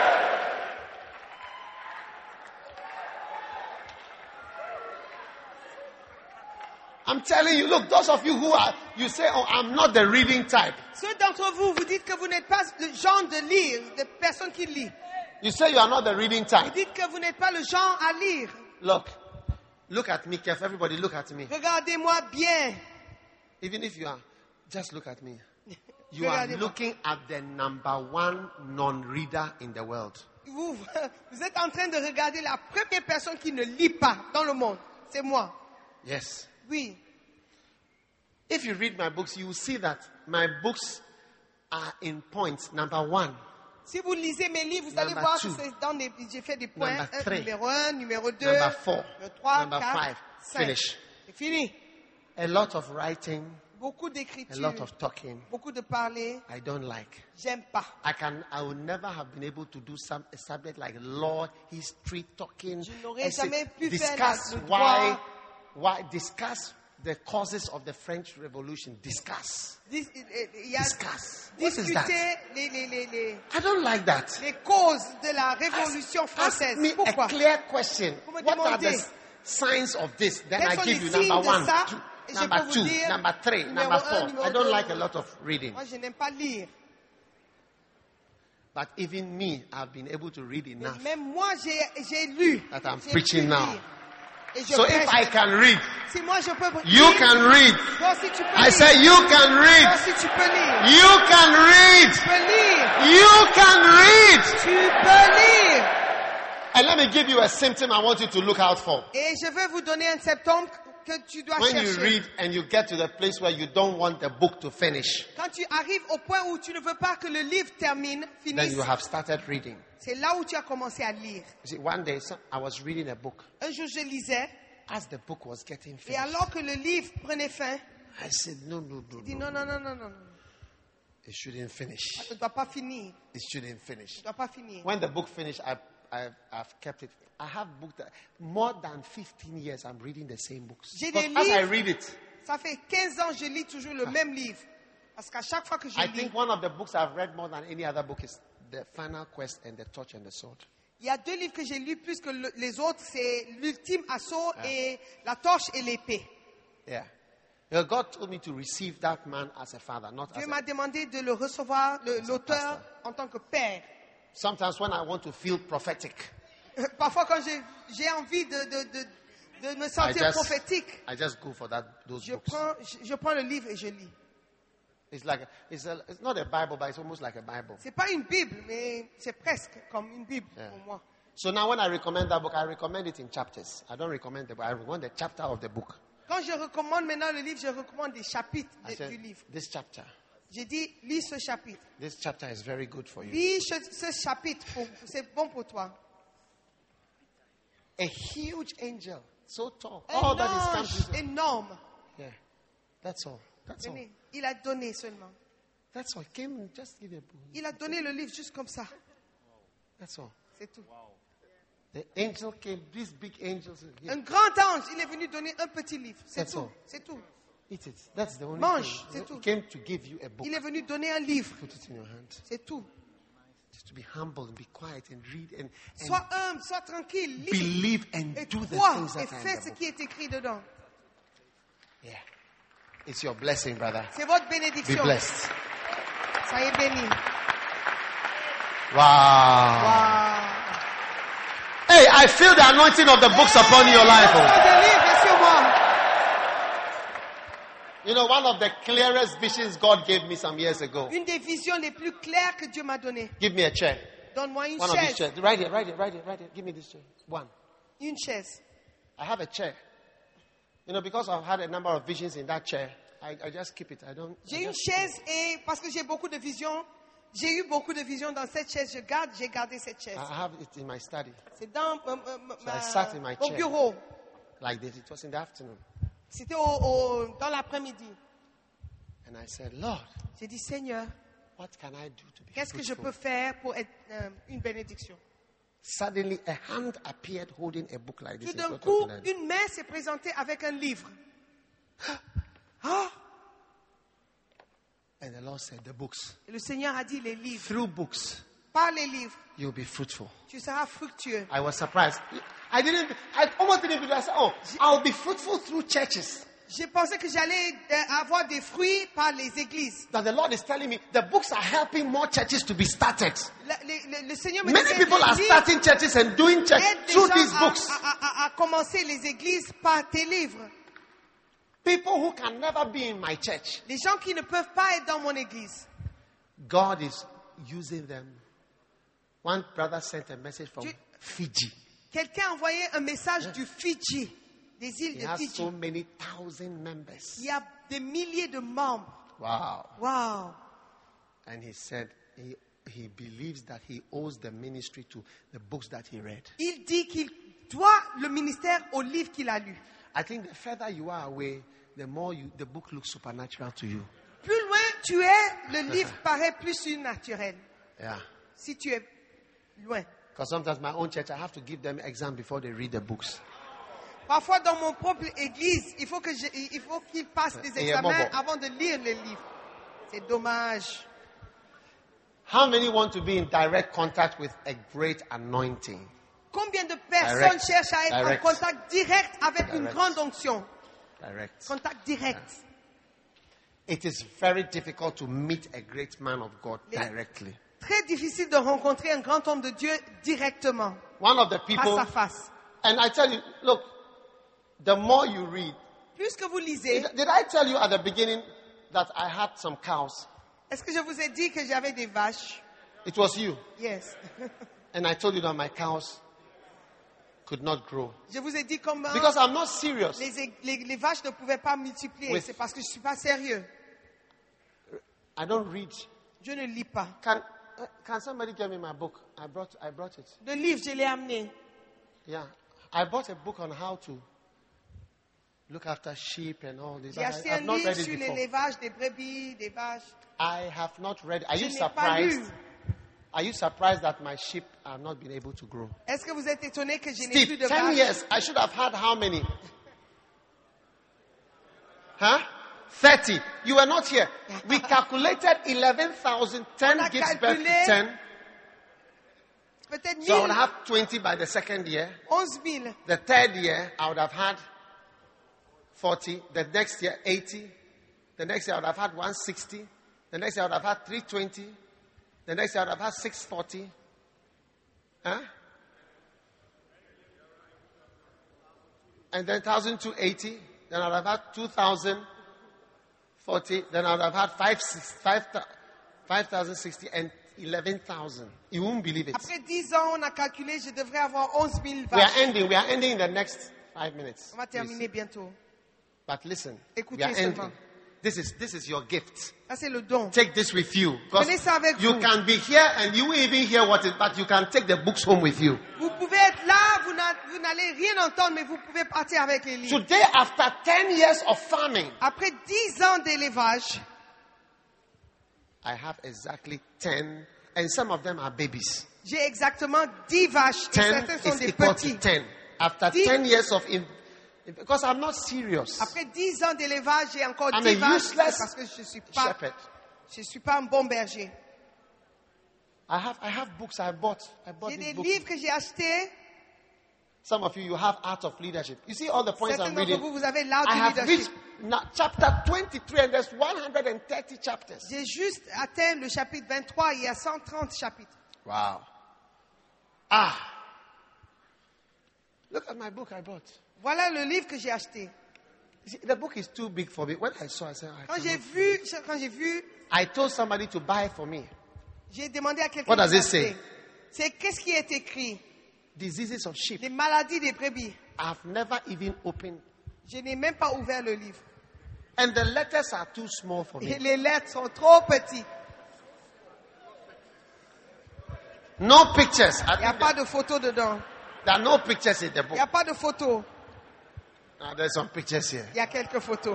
I'm telling you, look, those of you who are, you say, oh, I'm not the reading type. Ceux d'entre vous, vous dites que vous n'êtes pas le genre de lire, de personne qui lit. You say you are not the reading Vous type. dites que vous n'êtes pas le genre à lire. Look, look at me carefully. Everybody look at me. Regardez-moi bien. Even if you are, just look at me. You are Regardez-moi. looking at the number one non-reader in the world. Vous, vous êtes en train de regarder la première personne qui ne lit pas dans le monde. C'est moi. Yes. Oui. If you read my books, you will see that my books are in points. Number one. Si vous lisez mes livres, vous allez Number voir two. que c'est dans des, j'ai fait des points. Number Un, three. numéro un, numéro deux, Number four. numéro trois, Number quatre, five. cinq. Finish. C'est fini. A lot of writing, Beaucoup a d'écriture, lot of talking. beaucoup de parler. I don't like. J'aime pas. I can. I would never have been able to do some a subject like law, history, talking. Je n'aurais and say- jamais pu faire discuss la- le why, droit. why discuss the causes of the French Revolution. Discuss, Dis- Il y a discuss. What is discuter that? les, les, les, les, I don't like that. les causes de la Révolution Ask française. me a Pourquoi? clear question. Vous me What are the demandez. signs of this? Then Quels I sont give les you signes number de one, ça? two, Et je number peux vous two, dire number three, numéro number un, four. numéro I don't deux. like a lot of reading. Moi, je n'aime pas lire. But even me, I've been able to read Mais enough. même moi, j'ai j'ai lu. That I'm J'ai preaching pu now. lire. Et je So if prêche. I can read, Si moi, je peux you lire, can read. toi aussi, tu peux I lire. say you can Toi read. aussi, tu peux lire. You can read. Tu peux lire. You can read. Tu peux lire. And let me give you a symptom I want you to look out for. Et je veux vous donner un symptôme que tu dois When you chercher. read and you get to the place where you don't want the book to finish, Quand tu arrives au point où tu ne veux pas que le livre termine, then finisse, you have started reading. c'est là où tu as commencé à lire. You see, one day so- I was reading a book. Un jour, je lisais, As the book was getting et finished, alors que le livre prenait fin, I said, no, no, no, je dis no, non, non, non, non, non, non, it shouldn't finish. ça ne doit pas finir. It shouldn't finish. Ça ne doit pas finir. When the book finished, I, I, I've kept it. I have book that more than fifteen years. I'm reading the same books. J'ai Because des as I livres. read it, Ça fait quinze ans que je lis toujours le même livre. Parce qu'à chaque fois que je I lis, think one of the books I've read more than any other book is The Final Quest and The Torch and the Sword. il y a deux livres que j'ai lus plus que le- les autres, c'est l'ultime assaut et la torche et l'épée. Yeah. Well, God told me to receive that man as a father, not Dieu as a... m'a demandé de le recevoir, le- l'auteur, en tant que père. Sometimes when I want to feel prophetic, Euh, Parfois, quand j'ai j'ai envie de, de, de, de me I sentir just, prophétique, I just go for that, those je books. prends, je, je prends le livre et je lis. It's like, a, it's, a, it's not a Bible, but it's almost like a Bible. C'est pas une Bible, mais c'est presque comme une Bible Yeah. pour moi. So now when I recommend that book, I recommend it in chapters. I don't recommend the book. I recommend the chapter of the book. Quand je recommande maintenant le livre, je recommande des chapitres I de- said, du livre. this chapter, J'ai dit, lis ce chapitre. this chapter is very good for you. Lis ce, ce chapitre, pour- c'est bon pour toi. A huge angel, so tall. Un All that is ange comes with- énorme. Yeah, that's all. That's all. Venez. Il a donné seulement. That's all. He came and just give a book. Il a donné le livre juste comme ça. That's all. C'est tout. The angel came, these big angels. Here. Un grand ange, il est venu donner un petit livre. C'est That's tout. all. C'est tout. Eat it. That's the only Mange, thing. c'est He tout. came to give you a book. Il est venu donner un livre. Put it in your hand. C'est tout. Just to be humble and be quiet and read and, and Sois humble, sois tranquille, lis. believe and Et do the crois things et that are in fais the ce book. qui est écrit dedans. Yeah. It's your blessing, brother. C'est votre Be bénédiction. blessed. Soyez bénis. Wow. Wow. Hey, I feel the anointing of the books upon your life. Le Oh. sang de livre est sur moi. You know, one of the clearest visions God gave me some years ago. Une des visions les plus claires que Dieu m'a données. Give me a chair. Donne-moi une One of these chaise. chairs. Right here, right here, right here, right here. Give me this chair. One. Une chaise. I have a chair. You know, because I've had a number of visions in that chair, I, I just keep it. I don't. I J'ai une just- chaise et parce que j'ai beaucoup de visions, j'ai eu beaucoup de visions dans cette chaise. Je garde, j'ai gardé cette chaise. I have it in my study, C'est dans euh, euh, ma- I sat in my mon chair. bureau. like this. It was in the afternoon. C'était au, au- dans l'après-midi. And I said, Lord, J'ai dit, Seigneur, what can I do to be qu'est-ce que je fruitful? peux faire pour être euh, une bénédiction? Suddenly, a hand appeared holding a book like this. Tout in d'un front coup, of me. une main s'est présentée avec un livre. Ah! And the Lord said, the books. Et le Seigneur a dit, les livres. Through books, Par les livres, you'll be fruitful. tu seras fructueux. I was surprised. I didn't, I almost didn't believe it. I said, oh, I'll be fruitful through churches. J'ai pensé que j'allais euh, avoir des fruits par les églises. That the Lord is telling me the books are helping more churches to be started. La- le, le- le Seigneur me Many disait people que are les starting churches and doing church aide les through gens these à, books. à- à- à- à commencer les églises par tes livres. People who can never be in my church. Les gens qui ne peuvent pas être dans mon église. God is using them. One brother sent a message from Dieu- Fiji. Quelqu'un a envoyé un message du Fidji, des îles He de has Fidji. so many thousand members. Il y a des milliers de membres. Wow. Waouh! And he said he, he believes that he owes the ministry to the books that he read. Il dit qu'il doit le ministère au livre qu'il a lu. I think the further you are away, the more you, the book looks supernatural to you. Plus loin tu es, le livre paraît plus surnaturel. Yeah. Si tu es loin. Because sometimes my own church, I have to give them exam before they read the books. Parfois, dans mon propre église, il faut que je, il faut qu'ils passent des Et examens bon, bon. avant de lire les livres. C'est dommage. How many want to be in direct contact with a great anointing? Combien de personnes Direct. cherchent à être Direct. en contact direct avec une Direct. grande onction? Direct. Contact direct. It is very difficult to meet a great man of God Les- directly. Très difficile de rencontrer un grand homme de Dieu directement, One of the face people, à face. and I tell you, look, the more you read, Plus que vous lisez, did, did I tell you at the beginning that I had some cows? est-ce que je vous ai dit que j'avais des vaches? It was you. Yes. And I told you that my cows could not grow. Je vous ai dit comment Because I'm not serious. les, les, les vaches ne pouvaient pas multiplier. With- C'est parce que je ne suis pas sérieux. I don't read. Je ne lis pas. Can, uh, can somebody give me my book? I brought, I brought it. Le livre, je l'ai amené. Yeah. I bought a book on how to look after sheep and all this. J'ai but acheté I have un not livre read it sur before. l'élevage des brebis, des vaches. I have not read it. Are Je you n'ai pas lu. surprised? Are you surprised that my sheep have not been able to grow? Est-ce que vous êtes étonné que je n'ai plus Steve, de ten vaches? years. I should have had how many? Huh? thirty. You were not here. We calculated eleven thousand. ten On a gives birth to calculé ten. Peut-être So I would mille, have twenty by the second year. onze mille. The third year, I would have had forty. The next year, eighty. The next year, I would have had one hundred sixty. The next year, I would have had three hundred twenty. The next year, I would have had six hundred forty. Huh? And then one thousand two hundred eighty. Then I would have had two thousand forty. Then I would have had five thousand sixty and eleven thousand. You won't believe it. Après dix ans, on a calculé, je devrais avoir onze mille We are vaches. ending. We are ending in the next five minutes. On va please. terminer bientôt. But listen, Écoutez we are ending. seulement. This is this is your gift. Ça, c'est le don. Take this with you. 'Cause Prenez ça avec you vous. can be here and you won't even hear what it, but you can take the books home with you. Vous pouvez être là, vous n'a- vous n'allez rien entendre, mais vous pouvez partir avec les livres. Today, after ten years of farming, Après dix ans d'élevage, I have exactly ten, and some of them are babies. j'ai exactement dix vaches. Et Ten certains sont is des equal petits. to ten. After Dix- ten years of, in, because I'm not serious. Après dix ans d'élevage, j'ai encore I'm dix a vaches. C'est useless parce que je suis pas, shepherd. je suis pas un bon berger. I have I have books I bought. I bought J'ai these des books. livres que j'ai achetés. Some of you, you have Art of Leadership. You see all the points Certains I'm d'entre reading. vous, vous avez l'art I du have leadership. reached now, chapter twenty-three, and there's one hundred thirty chapters. J'ai juste atteint le chapitre vingt-trois. Il y a cent trente chapitres. Wow. Ah. Look at my book I bought. Voilà le livre que j'ai acheté. You see, the book is too big for me. When I saw, I said, I, Quand j'ai cannot. vu, quand j'ai vu, I told somebody to buy it for me. j'ai demandé à quelqu'un What does de it say? l'acheter. C'est qu'est-ce qui est écrit? Diseases of sheep. Les maladies des brebis. I've never even opened. Je n'ai même pas ouvert le livre. And the letters are too small for Et me. les lettres sont trop petites. No pictures. I Il n'y a think pas there, de photo dedans. there are no pictures in the Il book. n'y a pas de photo. Ah, there's some pictures here. Il y a quelques photos.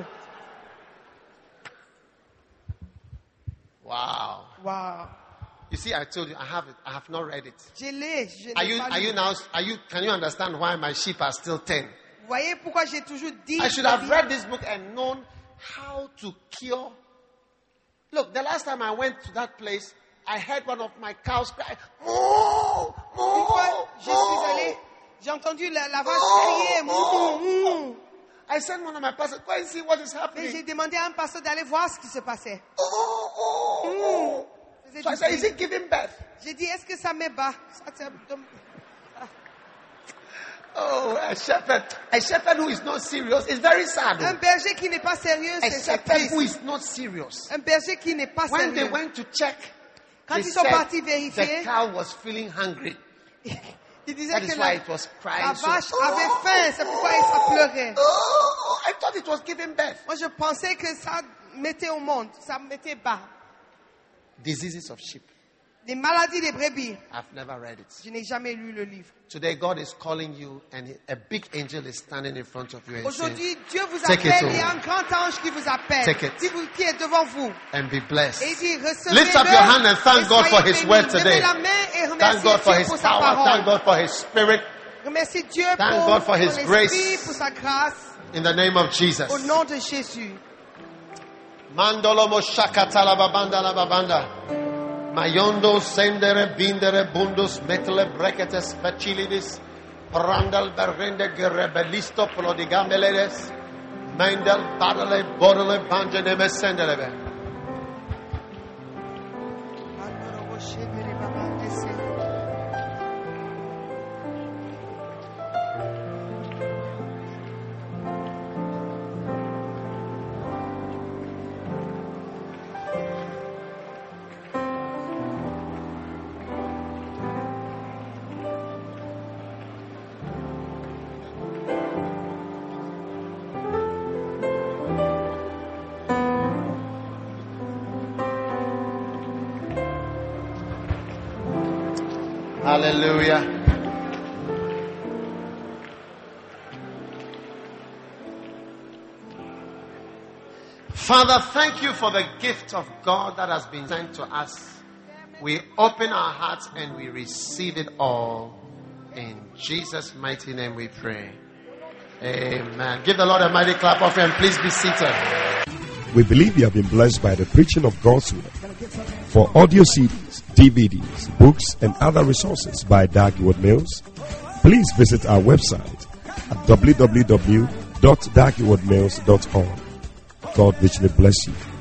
Wow. Wow. You see, I told you, I have it. I have not read it. Je l'ai. Je Are n'ai you, pas are lu. you now, are you, can you understand why my sheep are still ten? Vous voyez pourquoi j'ai toujours dit. I should have read this book and known how to cure. Look, the last time I went to that place, I heard one of my cows cry, moo, Une moo, fois, je suis allé, moo. j'ai entendu la, la vache crier. Mou, mou. I sent one of my pastors, go and see what is Et j'ai happening. demandé à un pasteur d'aller voir ce qui se passait. Oh, oh, oh. Faisait So I du said, bruit. is it giving birth? J'ai dit, est-ce que ça me bat? Ça, c'est- Oh, a shepherd. A shepherd who is not serious is very sad. Un berger qui n'est pas sérieux, A c'est c'est shepherd who triste. is not serious. Un berger qui n'est pas When they sérieux. went to check, Quand they ils sont said partis the vérifier, cow was feeling hungry. ils disaient That que is why la, it was la crying so. vache avait faim, c'est pourquoi ça pleurait. Oh, I thought it was giving birth. Moi, je pensais que ça mettait au monde, ça mettait bas. Diseases of sheep. Les maladies des brebis. I've never read it. Je n'ai jamais lu le livre. Today, God is calling you, and a big angel is standing in front of you and saying, Aujourd'hui, Dieu vous Take it appelle. all. Il y a un grand ange qui vous appelle. Take it. Qui, vous, qui est devant vous. and be blessed. Et il dit, recevez-le. Lift up your hand and thank et God for soyez His bénis. word today. Levez la main et Thank remerciez God for Dieu His pour sa power. parole. Thank God for His Spirit. Remercie Dieu Thank pour, God for pour His l'esprit, grace. pour sa grâce. In the name of Jesus. Au nom de Jésus. Mandolo moshakata la babanda la babanda. Mayondo sendere bindere bundus metle breketes facilidis. Brandal berrende gerebelisto prodigameledes. Mendel badale bodale banjaneme sendelebe. Hallelujah. Father, thank you for the gift of God that has been sent to us. We open our hearts and we receive it all. In Jesus' mighty name we pray. Amen. Give the Lord a mighty clap of and please be seated. We believe you have been blessed by the preaching of God's word. For audio C Ds, D V Ds, books, and other resources by Dag Heward-Mills, please visit our website at w w w dot dag heward mills dot org. God richly bless you.